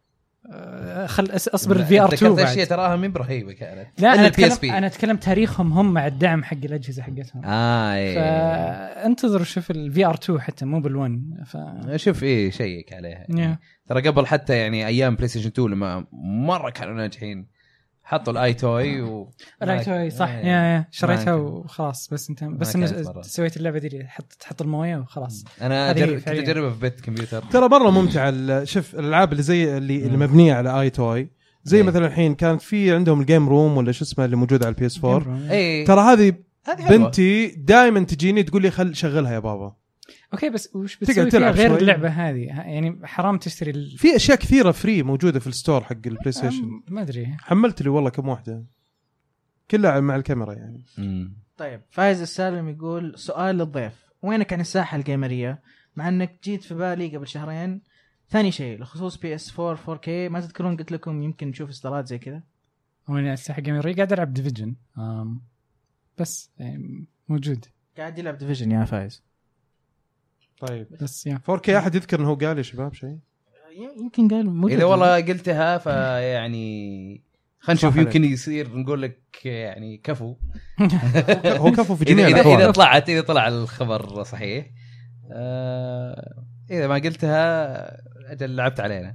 اصبر الفي ار 2 بعد شيء تراها من برهيبه كانت. لا انا اتكلم تاريخهم هم مع الدعم حق الاجهزه حقتهم فانتظر شوف الفي ار 2 حتى مو بال1 شوف ايه شيك عليها ترى قبل حتى يعني ايام بلاي ستيشن 2 لما مره كانوا ناجحين حطوا الاي توي الاي توي صح يا شريتها وخلاص بس انت بس سويت اللعبه دي تحط المويه وخلاص. انا كنت اجربها في بيت كمبيوتر ترى مره ممتع. شوف الالعاب اللي زي اللي مبنيه على اي توي زي مثلا الحين كانت في عندهم الجيم روم ولا شو اسمه اللي موجود على البي اس 4 ترى هذه بنتي دائما تجيني تقول لي شغلها يا بابا. اوكي بس وش بتسوي فيها غير اللعبه هذه يعني حرام تشتري في اشياء كثيره فري موجوده في الستور حق البلاي ستيشن ما ادري حملت لي والله كم واحده كلها مع الكاميرا يعني. طيب فايز السالم يقول سؤال للضيف وينك عن الساحه الجيمريه مع انك جيت في بالي قبل شهرين. ثاني شيء لخصوص بي اس 4 4K ما تذكرون قلت لكم يمكن نشوف اصدارات زي كذا. وين الساحه الجيمريه قاعد العب ديفيجن بس يعني موجود قاعد يلعب ديفيجن يا فايز. طيب بس 4K احد يذكر انه هو قال يا شباب شيء يمكن قال اذا والله قلتها فيعني خلينا نشوف يمكن يصير نقول لك يعني كفو هو كفو في جميع الاحوال اذا طلع الخبر صحيح. اذا ما قلتها اجل لعبت علينا.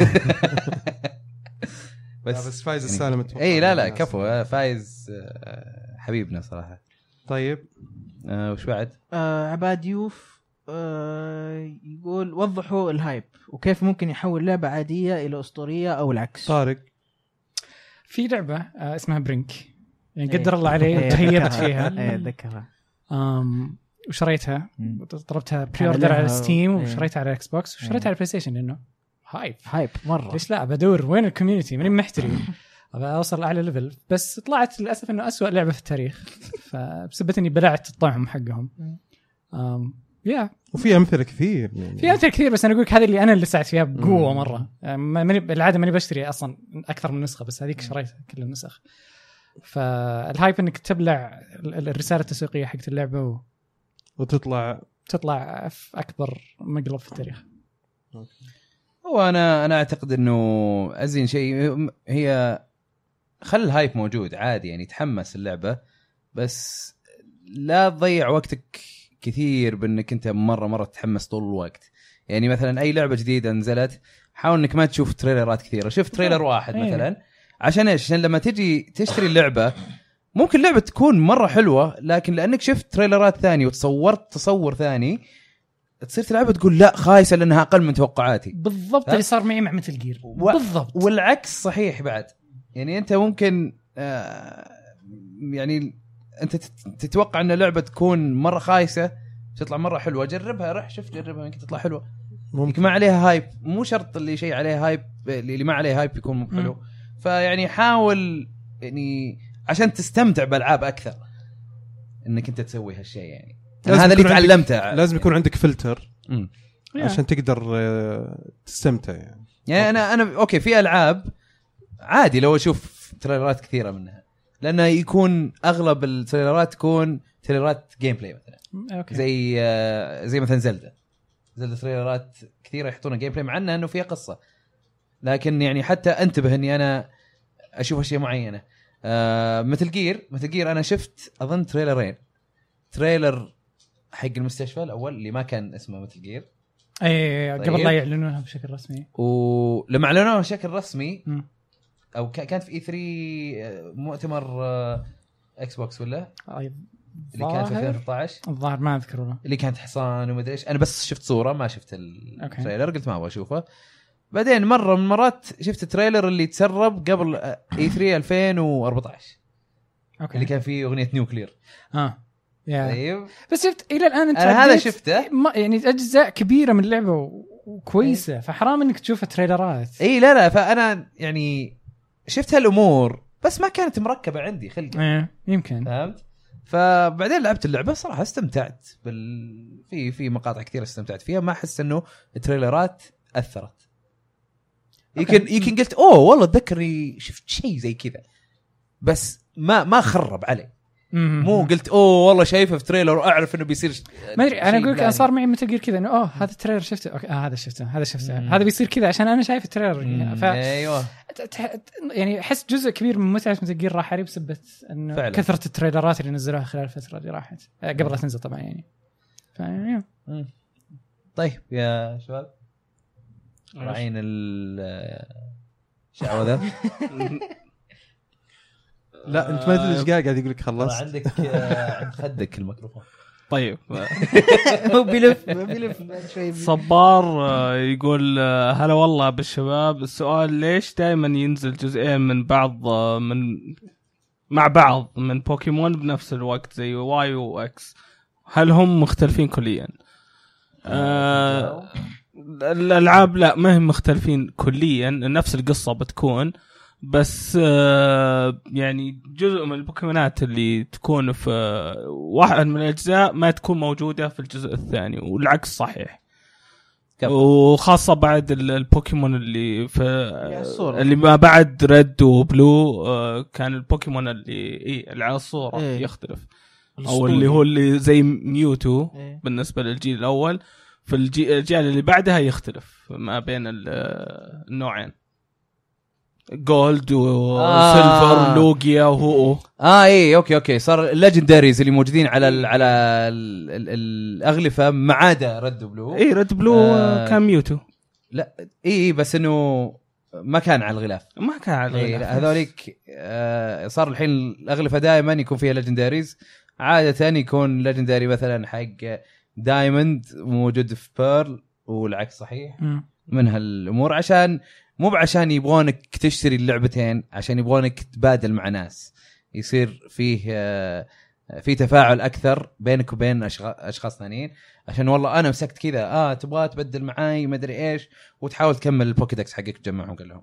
بس فايز السالم اي لا كفو فايز حبيبنا صراحه. طيب وش بعد عباد يوف يقول وضحوا الهايب وكيف ممكن يحول لعبة عادية إلى أسطورية أو العكس. طارق في لعبة اسمها برينك يعني قدر الله عليه تهيبت فيها ذكرها وشريتها طلبتها بري اوردر على ستيم وشريتها على اكس بوكس وشريتها على بلاي ستيشن لأنه هايب مرة. ليش لا بدور وين الكوميونتي ماني محتري ابى اوصل اعلى ليفل بس طلعت للاسف انه أسوأ لعبة في التاريخ فبسبب اني بلعت الطعم حقهم. وفي امثله كثير يعني. في امثله كثير بس انا اقول لك هذه اللي انا سعت فيها بقوه مره. بالعاده ماني بشتري اصلا اكثر من نسخه بس هذيك شريتها كل النسخ. فالهايب انك تبلع الرساله التسويقيه حقت اللعبه وتطلع في اكبر مقلب في التاريخ. هو انا اعتقد انه ازين شيء هي خل الهايب موجود عادي يعني تحمس اللعبه بس لا تضيع وقتك كثير بانك انت مره تتحمس طول الوقت. يعني مثلا اي لعبه جديده نزلت حاول انك ما تشوف تريلرات كثيره. شوف تريلر واحد مثلا عشان ايش؟ عشان لما تجي تشتري اللعبه ممكن لعبه تكون مره حلوه لكن لانك شفت تريلرات ثانيه وتصورت تصور ثاني تصير تلعبها تقول لا خايسه لانها اقل من توقعاتي. بالضبط اللي صار معي مع مثل جير بالضبط. والعكس صحيح بعد يعني انت ممكن يعني انت تتوقع ان اللعبه تكون مره خايسه تطلع مره حلوه. جربها جربها يمكن تطلع حلوه ممكن ما عليها هايب. مو شرط اللي شيء عليه هايب اللي ما عليه هايب يكون مو حلو. فيعني حاول يعني عشان تستمتع بالالعاب اكثر انك انت تسوي هالشيء يعني. هذا اللي تعلمته. لازم يكون عندك فلتر عشان تقدر تستمتع يعني انا اوكي في العاب عادي لو اشوف تريلرات كثيره منها، لانه يكون اغلب التريلرات تكون تريلرات جيم بلاي مثلا. أوكي. زي مثلا زلدة تريلرات كثيره يحطون جيم بلاي مع انه فيها قصه، لكن يعني حتى انتبه اني انا اشوف اشياء معينه. مثل جير انا شفت اظن تريلرين، تريلر حق المستشفى الاول اللي ما كان اسمه مثل جير اي قبل لا يعلنونها بشكل رسمي، ولما اعلنوها بشكل رسمي او كانت في E3 مؤتمر اكس بوكس ولا اللي كان في 2013 الظاهر ما اذكر والله، اللي كانت حصان وما ادري ايش. انا بس شفت صوره ما شفت التريلر، قلت ما ابغى اشوفه. بعدين مره من المرات شفت التريلر اللي تسرب قبل E3 2014 اللي كان فيه اغنيه نيوكلير. طيب بس شفت الى الان انت هذا شفته يعني اجزاء كبيره من اللعبه وكويسه، فحرام انك تشوف تريلرات. اي لا فانا يعني شفت هالامور بس ما كانت مركبه عندي خلقه. يمكن فهمت. فبعدين لعبت اللعبه صراحه استمتعت في مقاطع كثيره استمتعت فيها، ما احس انه التريلرات اثرت. يمكن قلت والله اتذكر شفت شيء زي كذا بس ما خرب علي. مو قلت والله شايفه في تريلر واعرف انه بيصير ما ادري. انا اقول لك انا صار معي متى غير كذا انه هذا التريلر شفته اوكي هذا شفته هذا بيصير كذا عشان انا شايف التريلر. ايوه يعني احس جزء كبير من متعه متى غير راح بسبه انه فعلا. كثره التريلرات اللي نزلوها خلال الفتره اللي راحت قبل لا تنزل طبعا يعني. طيب يا شباب راعين الشعوذه. لا انت ما تدري ايش قاعد يقول لك خلصت. عندك عند خدك الميكروفون. طيب هو بيلف شوي. صبار يقول هلا والله بالشباب، السؤال ليش دائما ينزل جزئين مع بعض من بوكيمون بنفس الوقت زي واي واكس؟ هل هم مختلفين كليا؟ الالعاب لا ما هم مختلفين كليا، نفس القصه بتكون، بس يعني جزء من البوكيمونات اللي تكون في واحد من الأجزاء ما تكون موجودة في الجزء الثاني، والعكس صحيح. وخاصة بعد البوكيمون اللي في اللي ما بعد ريد وبلو كان البوكيمون اللي على الصورة يختلف، أو اللي زي ميوتو بالنسبة للجيل الأول، في الأجيال اللي بعدها يختلف ما بين النوعين، جولد وسيلفر لوجيا وهو اي اوكي صار الليجندريز اللي موجودين على الاغلفه ما عدا ريد بلو. ريد بلو كان ميوتو. لا بس انه ما كان على الغلاف، ما كان على الغلاف. هذوليك صار الحين الاغلفه دائما يكون فيها ليجندريز، عاده يكون ليجندري مثلا حق دايموند موجود في بيرل والعكس صحيح. من هالامور عشان مو بعشان يبغونك تشتري اللعبتين، عشان يبغونك تبادل مع ناس، يصير فيه في تفاعل اكثر بينك وبين اشخاص ثانيين، عشان والله انا مسكت كذا تبغى تبدل معاي ما ادري ايش، وتحاول تكمل البوكيدكس حقك تجمعهم كلهم.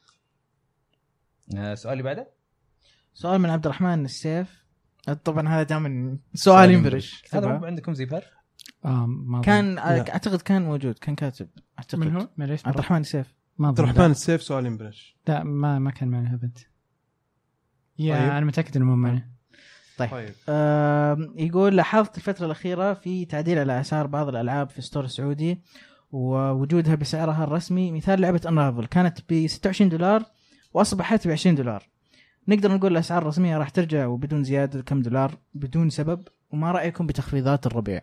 السؤال اللي بعده سؤال من عبد الرحمن السيف. طبعا هذا دائما سؤال ينبرش. هذا مو عندكم زيبر؟ كان اعتقد كان موجود، كان كاتب اعتقد عبد الرحمن السيف. عبد الرحمن السيف سؤال ينبرش. لا ما كان معنا ابد. انا متاكد انه مو معنا. طيب. يقول لاحظت الفتره الاخيره في تعديل على اسعار بعض الالعاب في ستور السعودي ووجودها بسعرها الرسمي. مثال لعبه انرافل كانت ب $26 واصبحت ب $20. نقدر نقول الاسعار الرسميه راح ترجع وبدون زياده كم دولار بدون سبب؟ وما رايكم بتخفيضات الربيع؟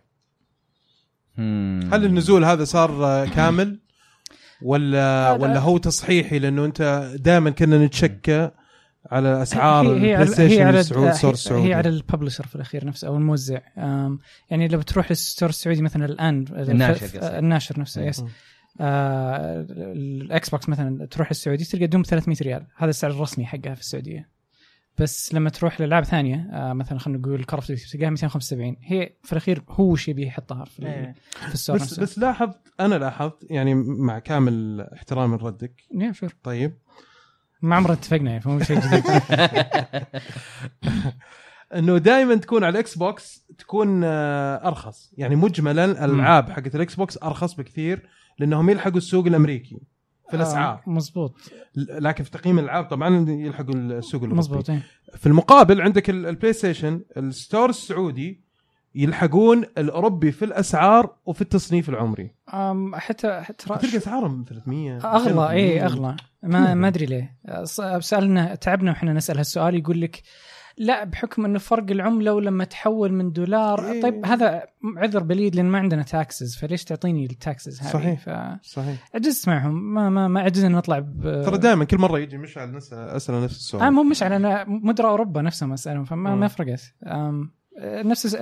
هل النزول هذا صار كامل ولا هو تصحيحي؟ لانه انت دائما كنا نتشكى على اسعار البلاي ستيشن السعودي. هي على الببلشر في الاخير نفسه او الموزع. يعني لو بتروح للستور السعودي مثلا الان الناشر نفسه يس الاكس بوكس مثلا تروح السعودي تلقى دوم $300، هذا السعر الرسمي حقها في السعوديه. بس لما تروح للعبة ثانية مثلا خلينا نقول كول اوف ديوتي تلقاها 275. هي في الأخير هو شيء بيحطها في السعر نفسه. بس لاحظت يعني مع كامل احترام لردك. شور. طيب ما عمرنا اتفقنا يعني فمو شيء جديد. انه دائما تكون على الاكس بوكس تكون ارخص، يعني مجملا الالعاب حقت الاكس بوكس ارخص بكثير لانهم يلحقوا السوق الامريكي في الاسعار. مزبوط. لكن في تقييم الالعاب طبعا يلحقوا السوق الاوروبي. مزبوط. في المقابل عندك البلاي ستيشن الستور السعودي يلحقون الاوروبي في الاسعار وفي التصنيف العمري. حتى تلقى اسعارهم 300 اغلى. ايه اغلى. ما ادري ليه. سالنا تعبنا وحنا نسال هالسؤال، يقول لك لا بحكم انه فرق العمله ولما تحول من دولار. طيب هذا عذر بليد لان ما عندنا تاكسز، فليش تعطيني التاكسز هذه؟ صحيح. صحيح. عجزت معهم. ما عجزنا نطلع ترى دائما كل مره يجي مش على اسئله نفس السؤال. مو مش على مدراء اوروبا نفسهم اسالهم، فما فرقت. نفس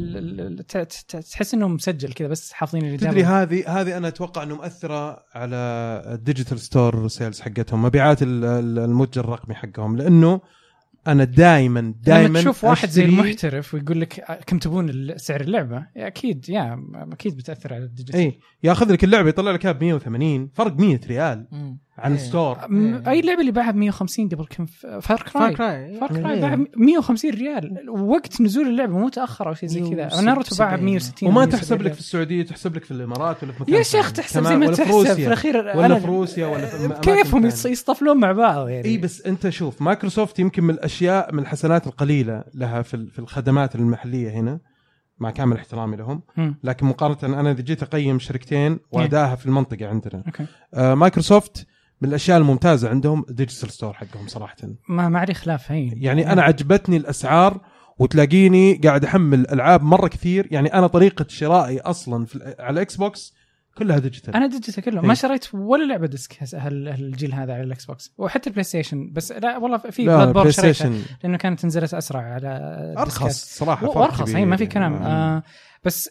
تحس انه مسجل كذا بس حافظين الاجابه. تدري هذه انا اتوقع انه مؤثره على الديجيتال ستور سيلز حقتهم، مبيعات المتجر الرقمي حقهم، لانه انا دائما لما تشوف واحد زي المحترف ويقول لك كم تبون سعر اللعبه، اكيد بتاثر على الديجيتال. اي ياخذ لك اللعبه يطلع لك ب 180، فرق 100 ريال عن ستور. اي لعبه اللي باعها ب 150 قبل كم فار كراي باعها 150 ريال وقت نزول اللعبه مو تاخر او شيء زي كذا. ناروتو باعها ب 160 وما تحسب لك في السعوديه، تحسب لك في الامارات ولا في مكان يا شيخ تحسب زي ما تحسب في الاخير ولا في روسيا ولا في كيفهم يصطفلون مع بعض يعني. اي بس انت شوف مايكروسوفت يمكن من الاشياء من الحسنات القليله لها في الخدمات المحليه هنا مع كامل احترامي لهم، لكن مقارنه انا اذا جيت اقيم شركتين وادائها في المنطقه عندنا مايكروسوفت من الاشياء الممتازه عندهم ديجيتال ستور حقهم صراحه ما عليه خلاف. يعني انا عجبتني الاسعار، وتلاقيني قاعد احمل العاب مره كثير. يعني انا طريقه شرائي اصلا على الاكس بوكس كلها ديجيتال. انا ديجيتال كله ما شريت ولا لعبه ديسك هالجيل هذا على الاكس بوكس، وحتى البلاي ستيشن. بس لا والله في بلاد بورن شريتها لانه كانت نزلت اسرع على ارخص صراحه، وارخص. ما في كلام. بس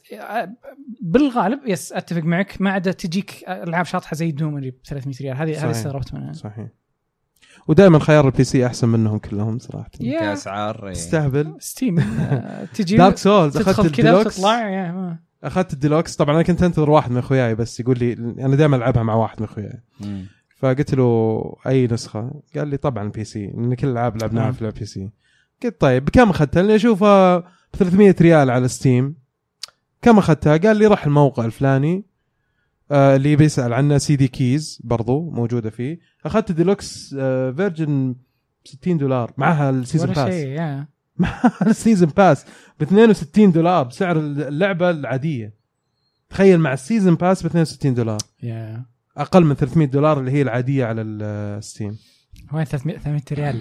بالغالب اتفق معك، ما عدا تجيك العاب شاطحه زي دوم اللي ب 300 ريال. هذه استغربت منها. صحيح. ودائما خيار البي سي احسن منهم كلهم صراحه كاسعار. استهبل ستيم تجي دارك سولز اخذت كذا وتطلع. اخذت الديلوكس. طبعا انا كنت انتظر واحد من اخوياي بس يقول لي انا دائما العبها مع واحد من اخوياي، فقلت له اي نسخه؟ قال لي طبعا بي سي، ان كل الالعاب لعبناها في البي سي. قلت طيب بكم اخذتها؟ لاني اشوفها ب 300 ريال على ستيم. كم اخذتها؟ قال لي راح الموقع الفلاني اللي بيسأل عنه سي دي كيز برضو موجوده فيه. اخذت ديلوكس فيرجن $60 معها السيزون باس. معها السيزون باس ب $62 بسعر اللعبه العاديه. تخيل مع السيزون باس ب $62 اقل من $300 اللي هي العاديه على الستيم. وين 300 ريال؟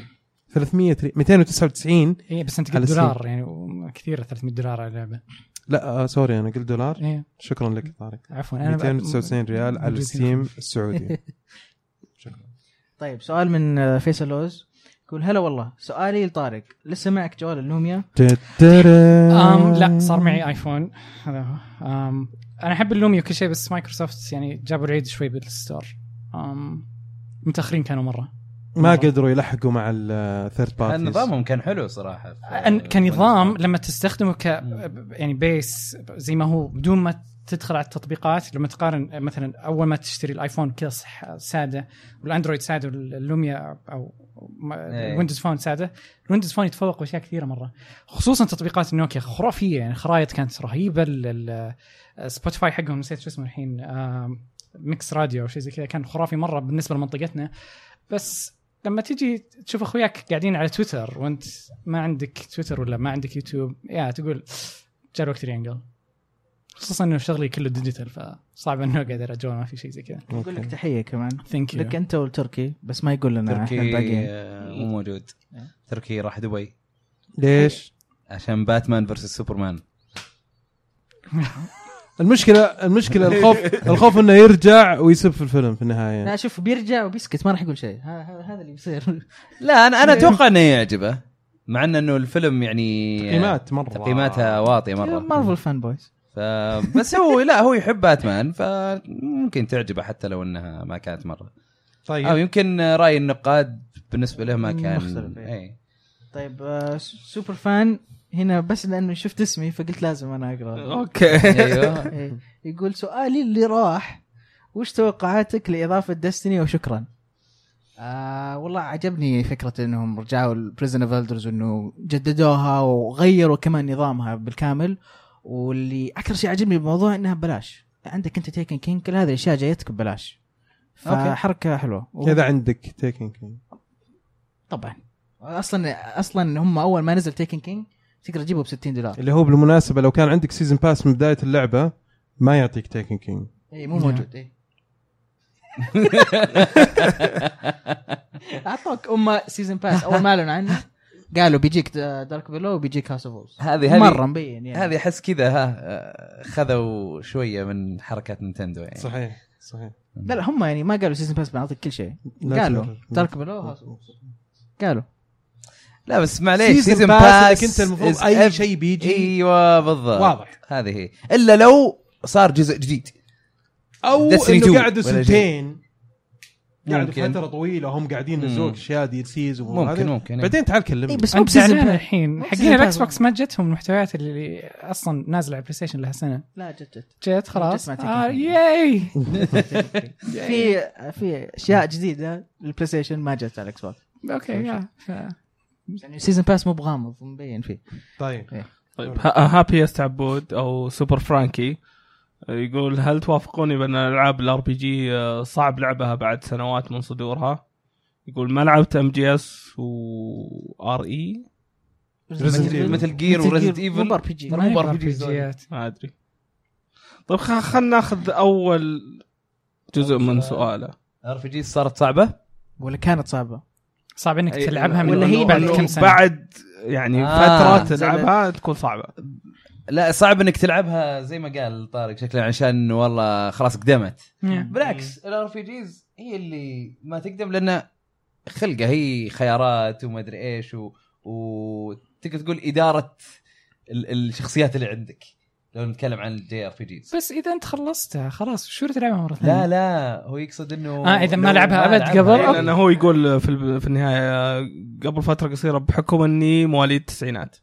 299. اي بس انت قلت دولار يعني كثير. $300 على اللعبه. لا سوري انا قلت دولار. شكرا لك طارق. عفوا انا 299 ريال على الستيم السعودي. شكرا. طيب سؤال من فيصل لوز يقول هلا والله، سؤالي لطارق، لسه معك جوال اللوميا؟ لا صار معي ايفون. هذا انا احب اللوميا وكل شيء، بس مايكروسوفت يعني جابوا العيد شوي بالستور. متاخرين كانوا مره ما قدروا يلحقوا مع الثيرد بارتيز. نظامهم كان حلو صراحه. كنظام لما تستخدمه يعني بيس زي ما هو بدون ما تدخل على التطبيقات. لما تقارن مثلا اول ما تشتري الايفون كذا ساده والاندرويد ساده واللوميا او الويندوز فون ساده، الويندوز فون يتفوق باشياء كثيره مره، خصوصا تطبيقات النوكيا خرافيه. يعني خرائط كانت رهيبه. سبوتيفاي حقهم نسيت شو اسمه الحين، ميكس راديو او شيء زي كذا، كان خرافي مره بالنسبه لمنطقتنا. بس لما تيجي تشوف اخوياك قاعدين على تويتر وانت ما عندك تويتر ولا ما عندك يوتيوب، تقول جاء الوقت ينقل. خصوصا انه شغلي كله ديجيتال، فصعب انه قاعد ارجع ما في شيء زي كذا. اقول لك تحيه كمان لك انت والتركي، بس ما يقول لنا احنا الباقيين مو موجود. تركي راح دبي. ليش؟ عشان باتمان فيرسس سوبرمان. المشكله الخوف انه يرجع ويسب في الفيلم في النهايه. لا شوف بيرجع وبيسكت ما راح يقول شيء. هذا اللي بيصير. لا انا اتوقع انه يعجبه، مع انه الفيلم يعني تقييماتها واطيه مره. مارفل فان بويز. بس هو يحب باتمان، فممكن تعجبه حتى لو انها ما كانت مره. طيب او يمكن راي النقاد بالنسبه له ما كان مختلف. طيب سوبر فان هنا بس لانه شفت اسمي فقلت لازم انا اقرا. اوكي. ايوه. يقول سؤالي اللي راح، وش توقعاتك لاضافه ديستني وشكرا؟ والله عجبني فكرة انهم رجعوا البريزن اوف إلدرز وانه جددوها وغيروا كمان نظامها بالكامل. واللي اكثر شيء عجبني بالموضوع انها ببلاش. عندك انت تيكن كينج كل هذه الاشياء جايتك ببلاش، فحركة حلوة. كذا عندك تيكن كينج طبعا اصلا هم اول ما نزل تيكن كينج تقدر تجيبه $60 اللي هو بالمناسبة لو كان عندك سيزن باس من بداية اللعبة ما يعطيك تيكن كينج. اي مو موجود. اي اعطوك سيزن باس اول ما اعلنوا عنه قالوا بيجيك دارك بيلو وبيجيك هاوس اوف وولز. هذه مره مبين يعني. هذه احس كذا خذوا شويه من حركات نينتندو يعني. صحيح لا هم يعني ما قالوا سيزن باس بنعطيك كل شيء. قالوا دارك بيلو وهاوس اوف وولز قالوا. لا بس معليش سيزن باس انت المفروض اي شيء بيجي. ايوه بالضبط واضح. هذه هي الا لو صار جزء جديد او انه قعدوا سنتين قعدوا فتره طويله هم قاعدين ينزلوا اشياء دي سيز ممكن بعدين تعال كلمني. بس مو بزعلان الحين حقين الاكس بوكس ما جتهم المحتويات اللي اصلا نازله على بلاي ستيشن لها سنه. لا جت خلاص. ياي في اشياء جديده للبلاي ستيشن ما جت على الاكس بوكس. اوكي يعني سيزن باس مو بغامض مبين فيه. طيب هابي استعبود او سوبر فرانكي يقول هل توافقوني بأن الألعاب الار بي جي صعب لعبها بعد سنوات من صدورها؟ يقول ما لعبت ام جي اس وار اي مثل جير وريزنت ايفل مو ار بي جي ما ادري. طيب خلنا ناخذ اول جزء من سؤاله. ار بي جي صارت صعبه ولا كانت صعبه؟ صعب انك تلعبها من ولا هي بعد كم سنه بعد يعني فترات تلعبها تكون صعبه. لا صعب انك تلعبها زي ما قال طارق شكله عشان والله خلاص قدمت. بالعكس الار بي جيز هي اللي ما تقدم لان خلقه هي خيارات وما ادري ايش وتقدر تقول اداره الشخصيات اللي عندك لو نتكلم عن الجي ار بي جيز. بس اذا انت خلصتها خلاص شو تلعبها مره ثانيه؟ لا هو يقصد انه اذا ما لعبها ابد قبل لانه هو يقول في النهايه قبل فتره قصيره بحكم اني مواليد التسعينات.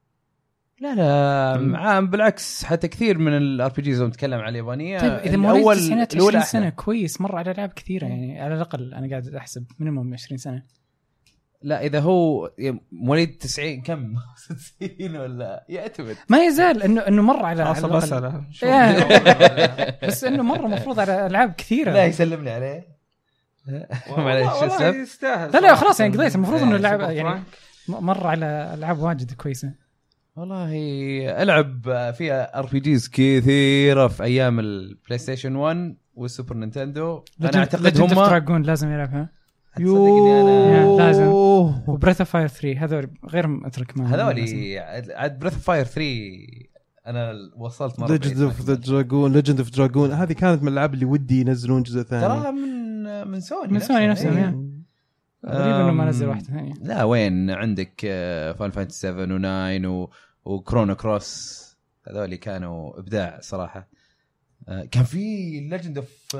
لا عام بالعكس حتى كثير من الار بي جيز نتكلم عن اليابانيه. طيب اذا مواليد التسعينات 20 سنه كويس مره على العاب كثيره يعني على الاقل انا قاعد احسب مينيموم 20 سنه. لا اذا هو مواليد 90 كم 60 ولا يعتمد ما يزال انه مر على مساله بس انه مره مفروض على العاب كثيره. لا يسلم لي عليه معليش يستاهل. لا خلاص يعني قضيت المفروض انه اللعبه يعني مر على العاب واجد كويسه. والله العب فيها ار بي جيز كثيره في ايام البلاي ستيشن 1 والسوبر نينتندو. انا اعتقد هم دراجون لازم يلعبها. لازم. وبريث اوف فاير 3 هذول غير مترك ما هذول عاد بريث اوف فاير 3 انا وصلت مره ليجند اوف دراجون هذه كانت من الالعاب اللي ودي ينزلون جزء ثاني. ترى من سوني نفسها غريب انه ما نزل واحده ثانيه. لا وين عندك فاين فانتسي 7 و9 وكرونو كروس هذول كانوا ابداع صراحه. كان في ليجند اوف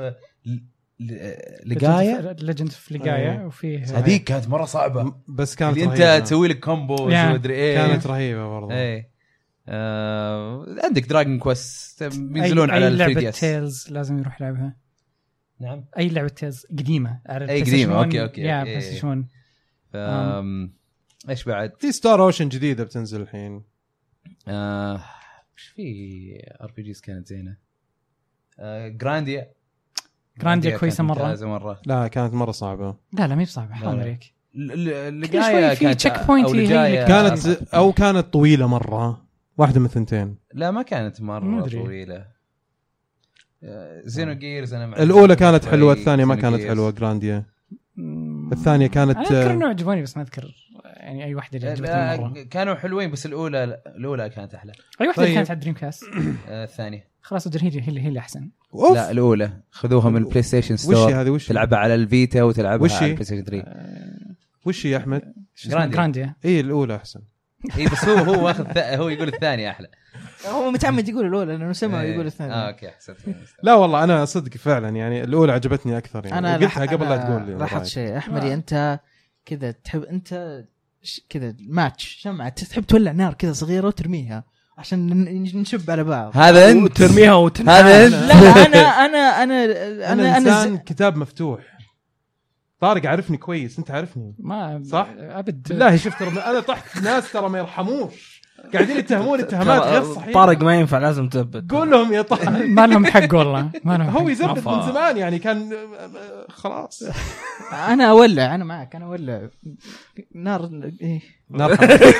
ليجايا وفيه هذيك كانت مره صعبه بس كانت رهيبة. انت تسوي لك كومبو ومدري ايه كانت رهيبه برضه. ايه عندك دراجون كويست بينزلون على ال 3 دي اس. تيلز لازم يروح لعبها. نعم اي لعبه تيلز قديمه على اي قديمه اوكي يا بلاي ستيشن. ايش بعد في ستار اوشن جديده بتنزل الحين. ايش في ار بي جيز كانت زينه. جرانديا كويسه مره. لا كانت مره صعبه. لا ما هي صعبه حرام عليك. اللي في تشيك بوينت كانت طويله مره واحده من ثنتين. لا ما كانت مره طويله. زينو جيرز انا الاولى كانت حلوه الثانيه ما كانت حلوه. جرانديا الثانيه كانت انا اذكر انه عجبوني بس ما اذكر يعني اي واحده اللي عجبتني مره. كانوا حلوين بس الاولى كانت احلى. اي واحده اللي كانت على دريم كاست. الثانيه خلاص هي اللي احسن. لا الاولى خذوها من البلاي ستيشن ستور. تلعبها على الفيتا وتلعبها على البلاي ستيشن 3. وش يا احمد؟ جرانديا اي الاولى احسن. اي بس هو واخذ هو يقول الثانيه احلى. هو متعمد يقول الاولى لانه سمع يقول الثانيه. اوكي احسنت. لا والله انا صدق فعلا يعني الاولى عجبتني اكثر يعني. انا قلتها قبل لا تقول لي. لاحظت شيء احمدي انت كذا تحب انت كذا ماتش شمعة تحب تولع نار كذا صغيره وترميها عشان نشب على بعض. هذا انت ترميها هذا لا انا انسان كتاب مفتوح. طارق عارفني كويس، انت عارفني ما صح ابد بالله. شفت ترى انا طحت ناس ترى ما يرحموش، قاعدين يتهمون اتهامات غير صحيحه. طارق ما ينفع، لازم تثبت. قول لهم يا طارق ما لهم حق والله، ما لهم هو يثبت من زمان يعني، كان خلاص. انا اولع، انا معك، انا اولع نار نار.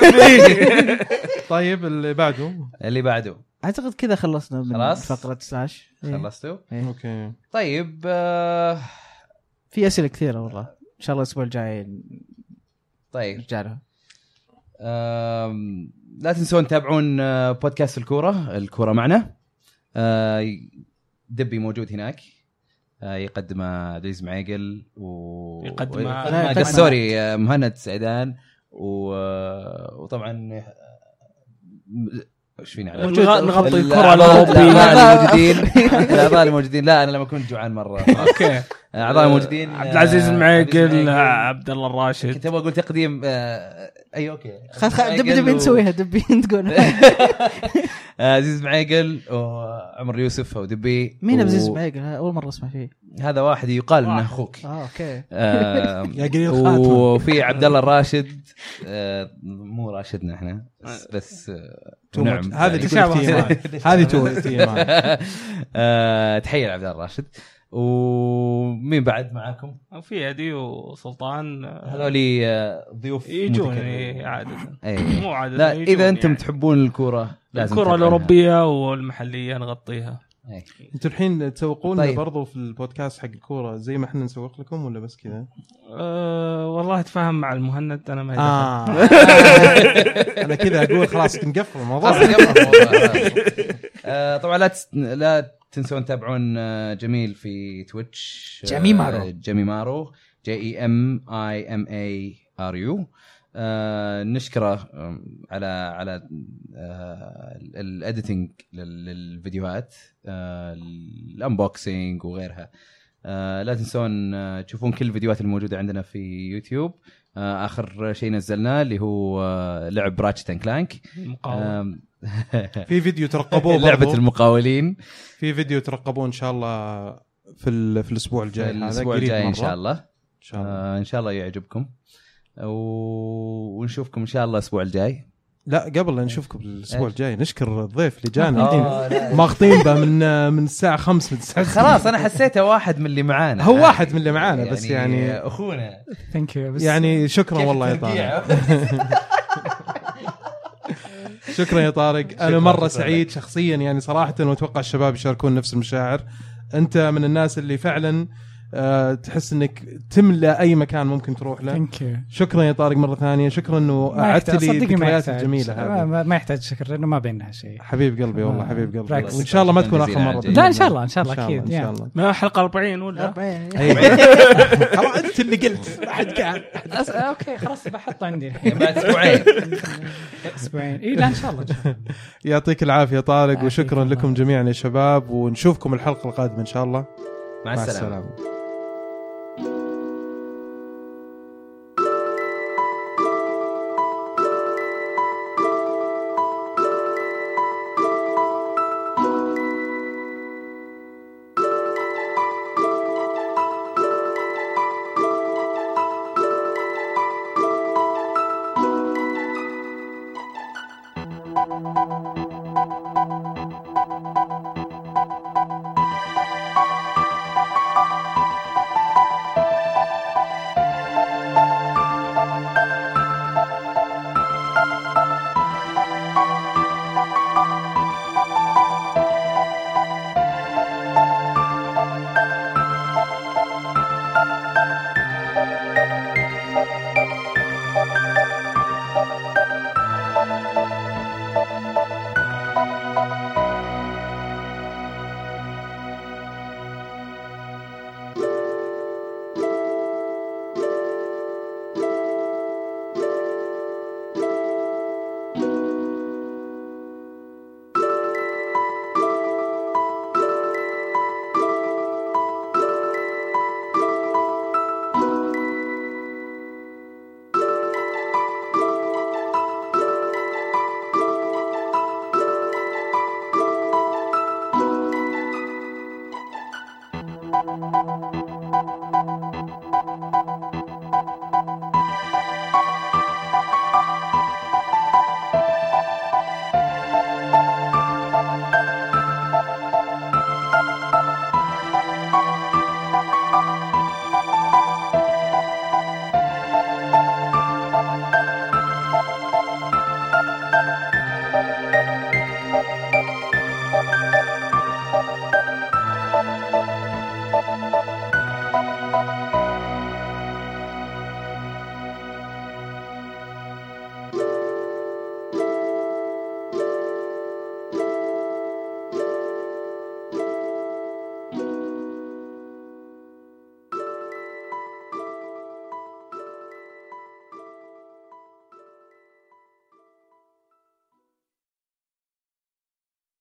طيب اللي بعده اعتقد كذا خلصنا من خلاص؟ فقره سلاش. خلصتوا؟ اوكي طيب في اسئله كثيره والله، ان شاء الله الاسبوع الجاي طيب نرجع لها. لا تنسون تتابعون بودكاست الكورة معنا. دبي موجود هناك، يقدم عزيز معيقل يقدم سوري مهند سعيدان وطبعا ايش فينا على نغطي الكرة الاعضاء الموجودين. لا انا لما كنت جوعان مره. اوكي اعضاء موجودين عبد العزيز المعيقل، عبد الله الراشد. كنت ابغى اقول تقديم اي اوكي دبي نسويها دبي تقول عزيز معيقل وعمر يوسف او دبي. مين عزيز معيقل؟ اول مره اسمع فيه. هذا واحد يقال انه اخوك. اوكي. يا قليل خاتم. وفي عبد الله الراشد، مو راشدنا احنا بس نعم هذه تحيه لعبد الله الراشد. ومين بعد معاكم؟ وفي عدي وسلطان، هذولي ضيوف يجون عادة. مو عادة، لا اذا انتم يعني تحبون الكرة لازم الكرة الأوروبية والمحلية نغطيها. انتوا الحين تسوقون طيب. برضو في البودكاست حق الكورة زي ما احنا نسوق لكم ولا بس كذا؟ والله اتفاهم مع المهند انا ما انا كذا اقول خلاص نقفل الموضوع. طبعا لا تنسون تتابعون جميل في تويتش، جميمارو JEMIMARU. نشكره على الاديتنج للفيديوهات، الانبوكسينج وغيرها. لا تنسون تشوفون كل الفيديوهات الموجودة عندنا في يوتيوب. آخر شيء نزلناه اللي هو لعب راتشت اند كلانك، في فيديو ترقبوه لعبة المقاولين، في فيديو ترقبوه إن شاء الله في الأسبوع الجاي. الأسبوع الجاي إن شاء الله. إن شاء الله يعجبكم، ونشوفكم إن شاء الله الأسبوع الجاي. لا قبل لا نشوفكم الأسبوع الجاي نشكر الضيف اللي جانا ماخطين به من الساعة 5 خلاص أنا حسيته واحد من اللي معانا، هو واحد من اللي معانا بس يعني أخونا. يعني شكرا والله يا طارق. شكرا يا طارق. أنا مرة سعيد شخصيا يعني صراحة، وأتوقع الشباب يشاركون نفس المشاعر. أنت من الناس اللي فعلا تحس انك تملأ اي مكان ممكن تروح له. شكرا يا طارق مره ثانيه، شكرا انه اعدت لي الذكريات الجميله هذه. ما يحتاج شكر لانه ما بيننا شيء. حبيب قلبي والله حبيب قلبي، وان شاء الله ما تكون اخر مره. لا ان شاء الله اكيد ان شاء الله. ما حلقه 40 ولا 40 خلاص انت اللي قلت احد كان اوكي خلاص بحطه عندي بعد اسبوعين. اي لا ان شاء الله. يعطيك العافيه طارق، وشكرا لكم جميعا يا شباب، ونشوفكم الحلقه القادمه ان شاء الله. مع السلامه.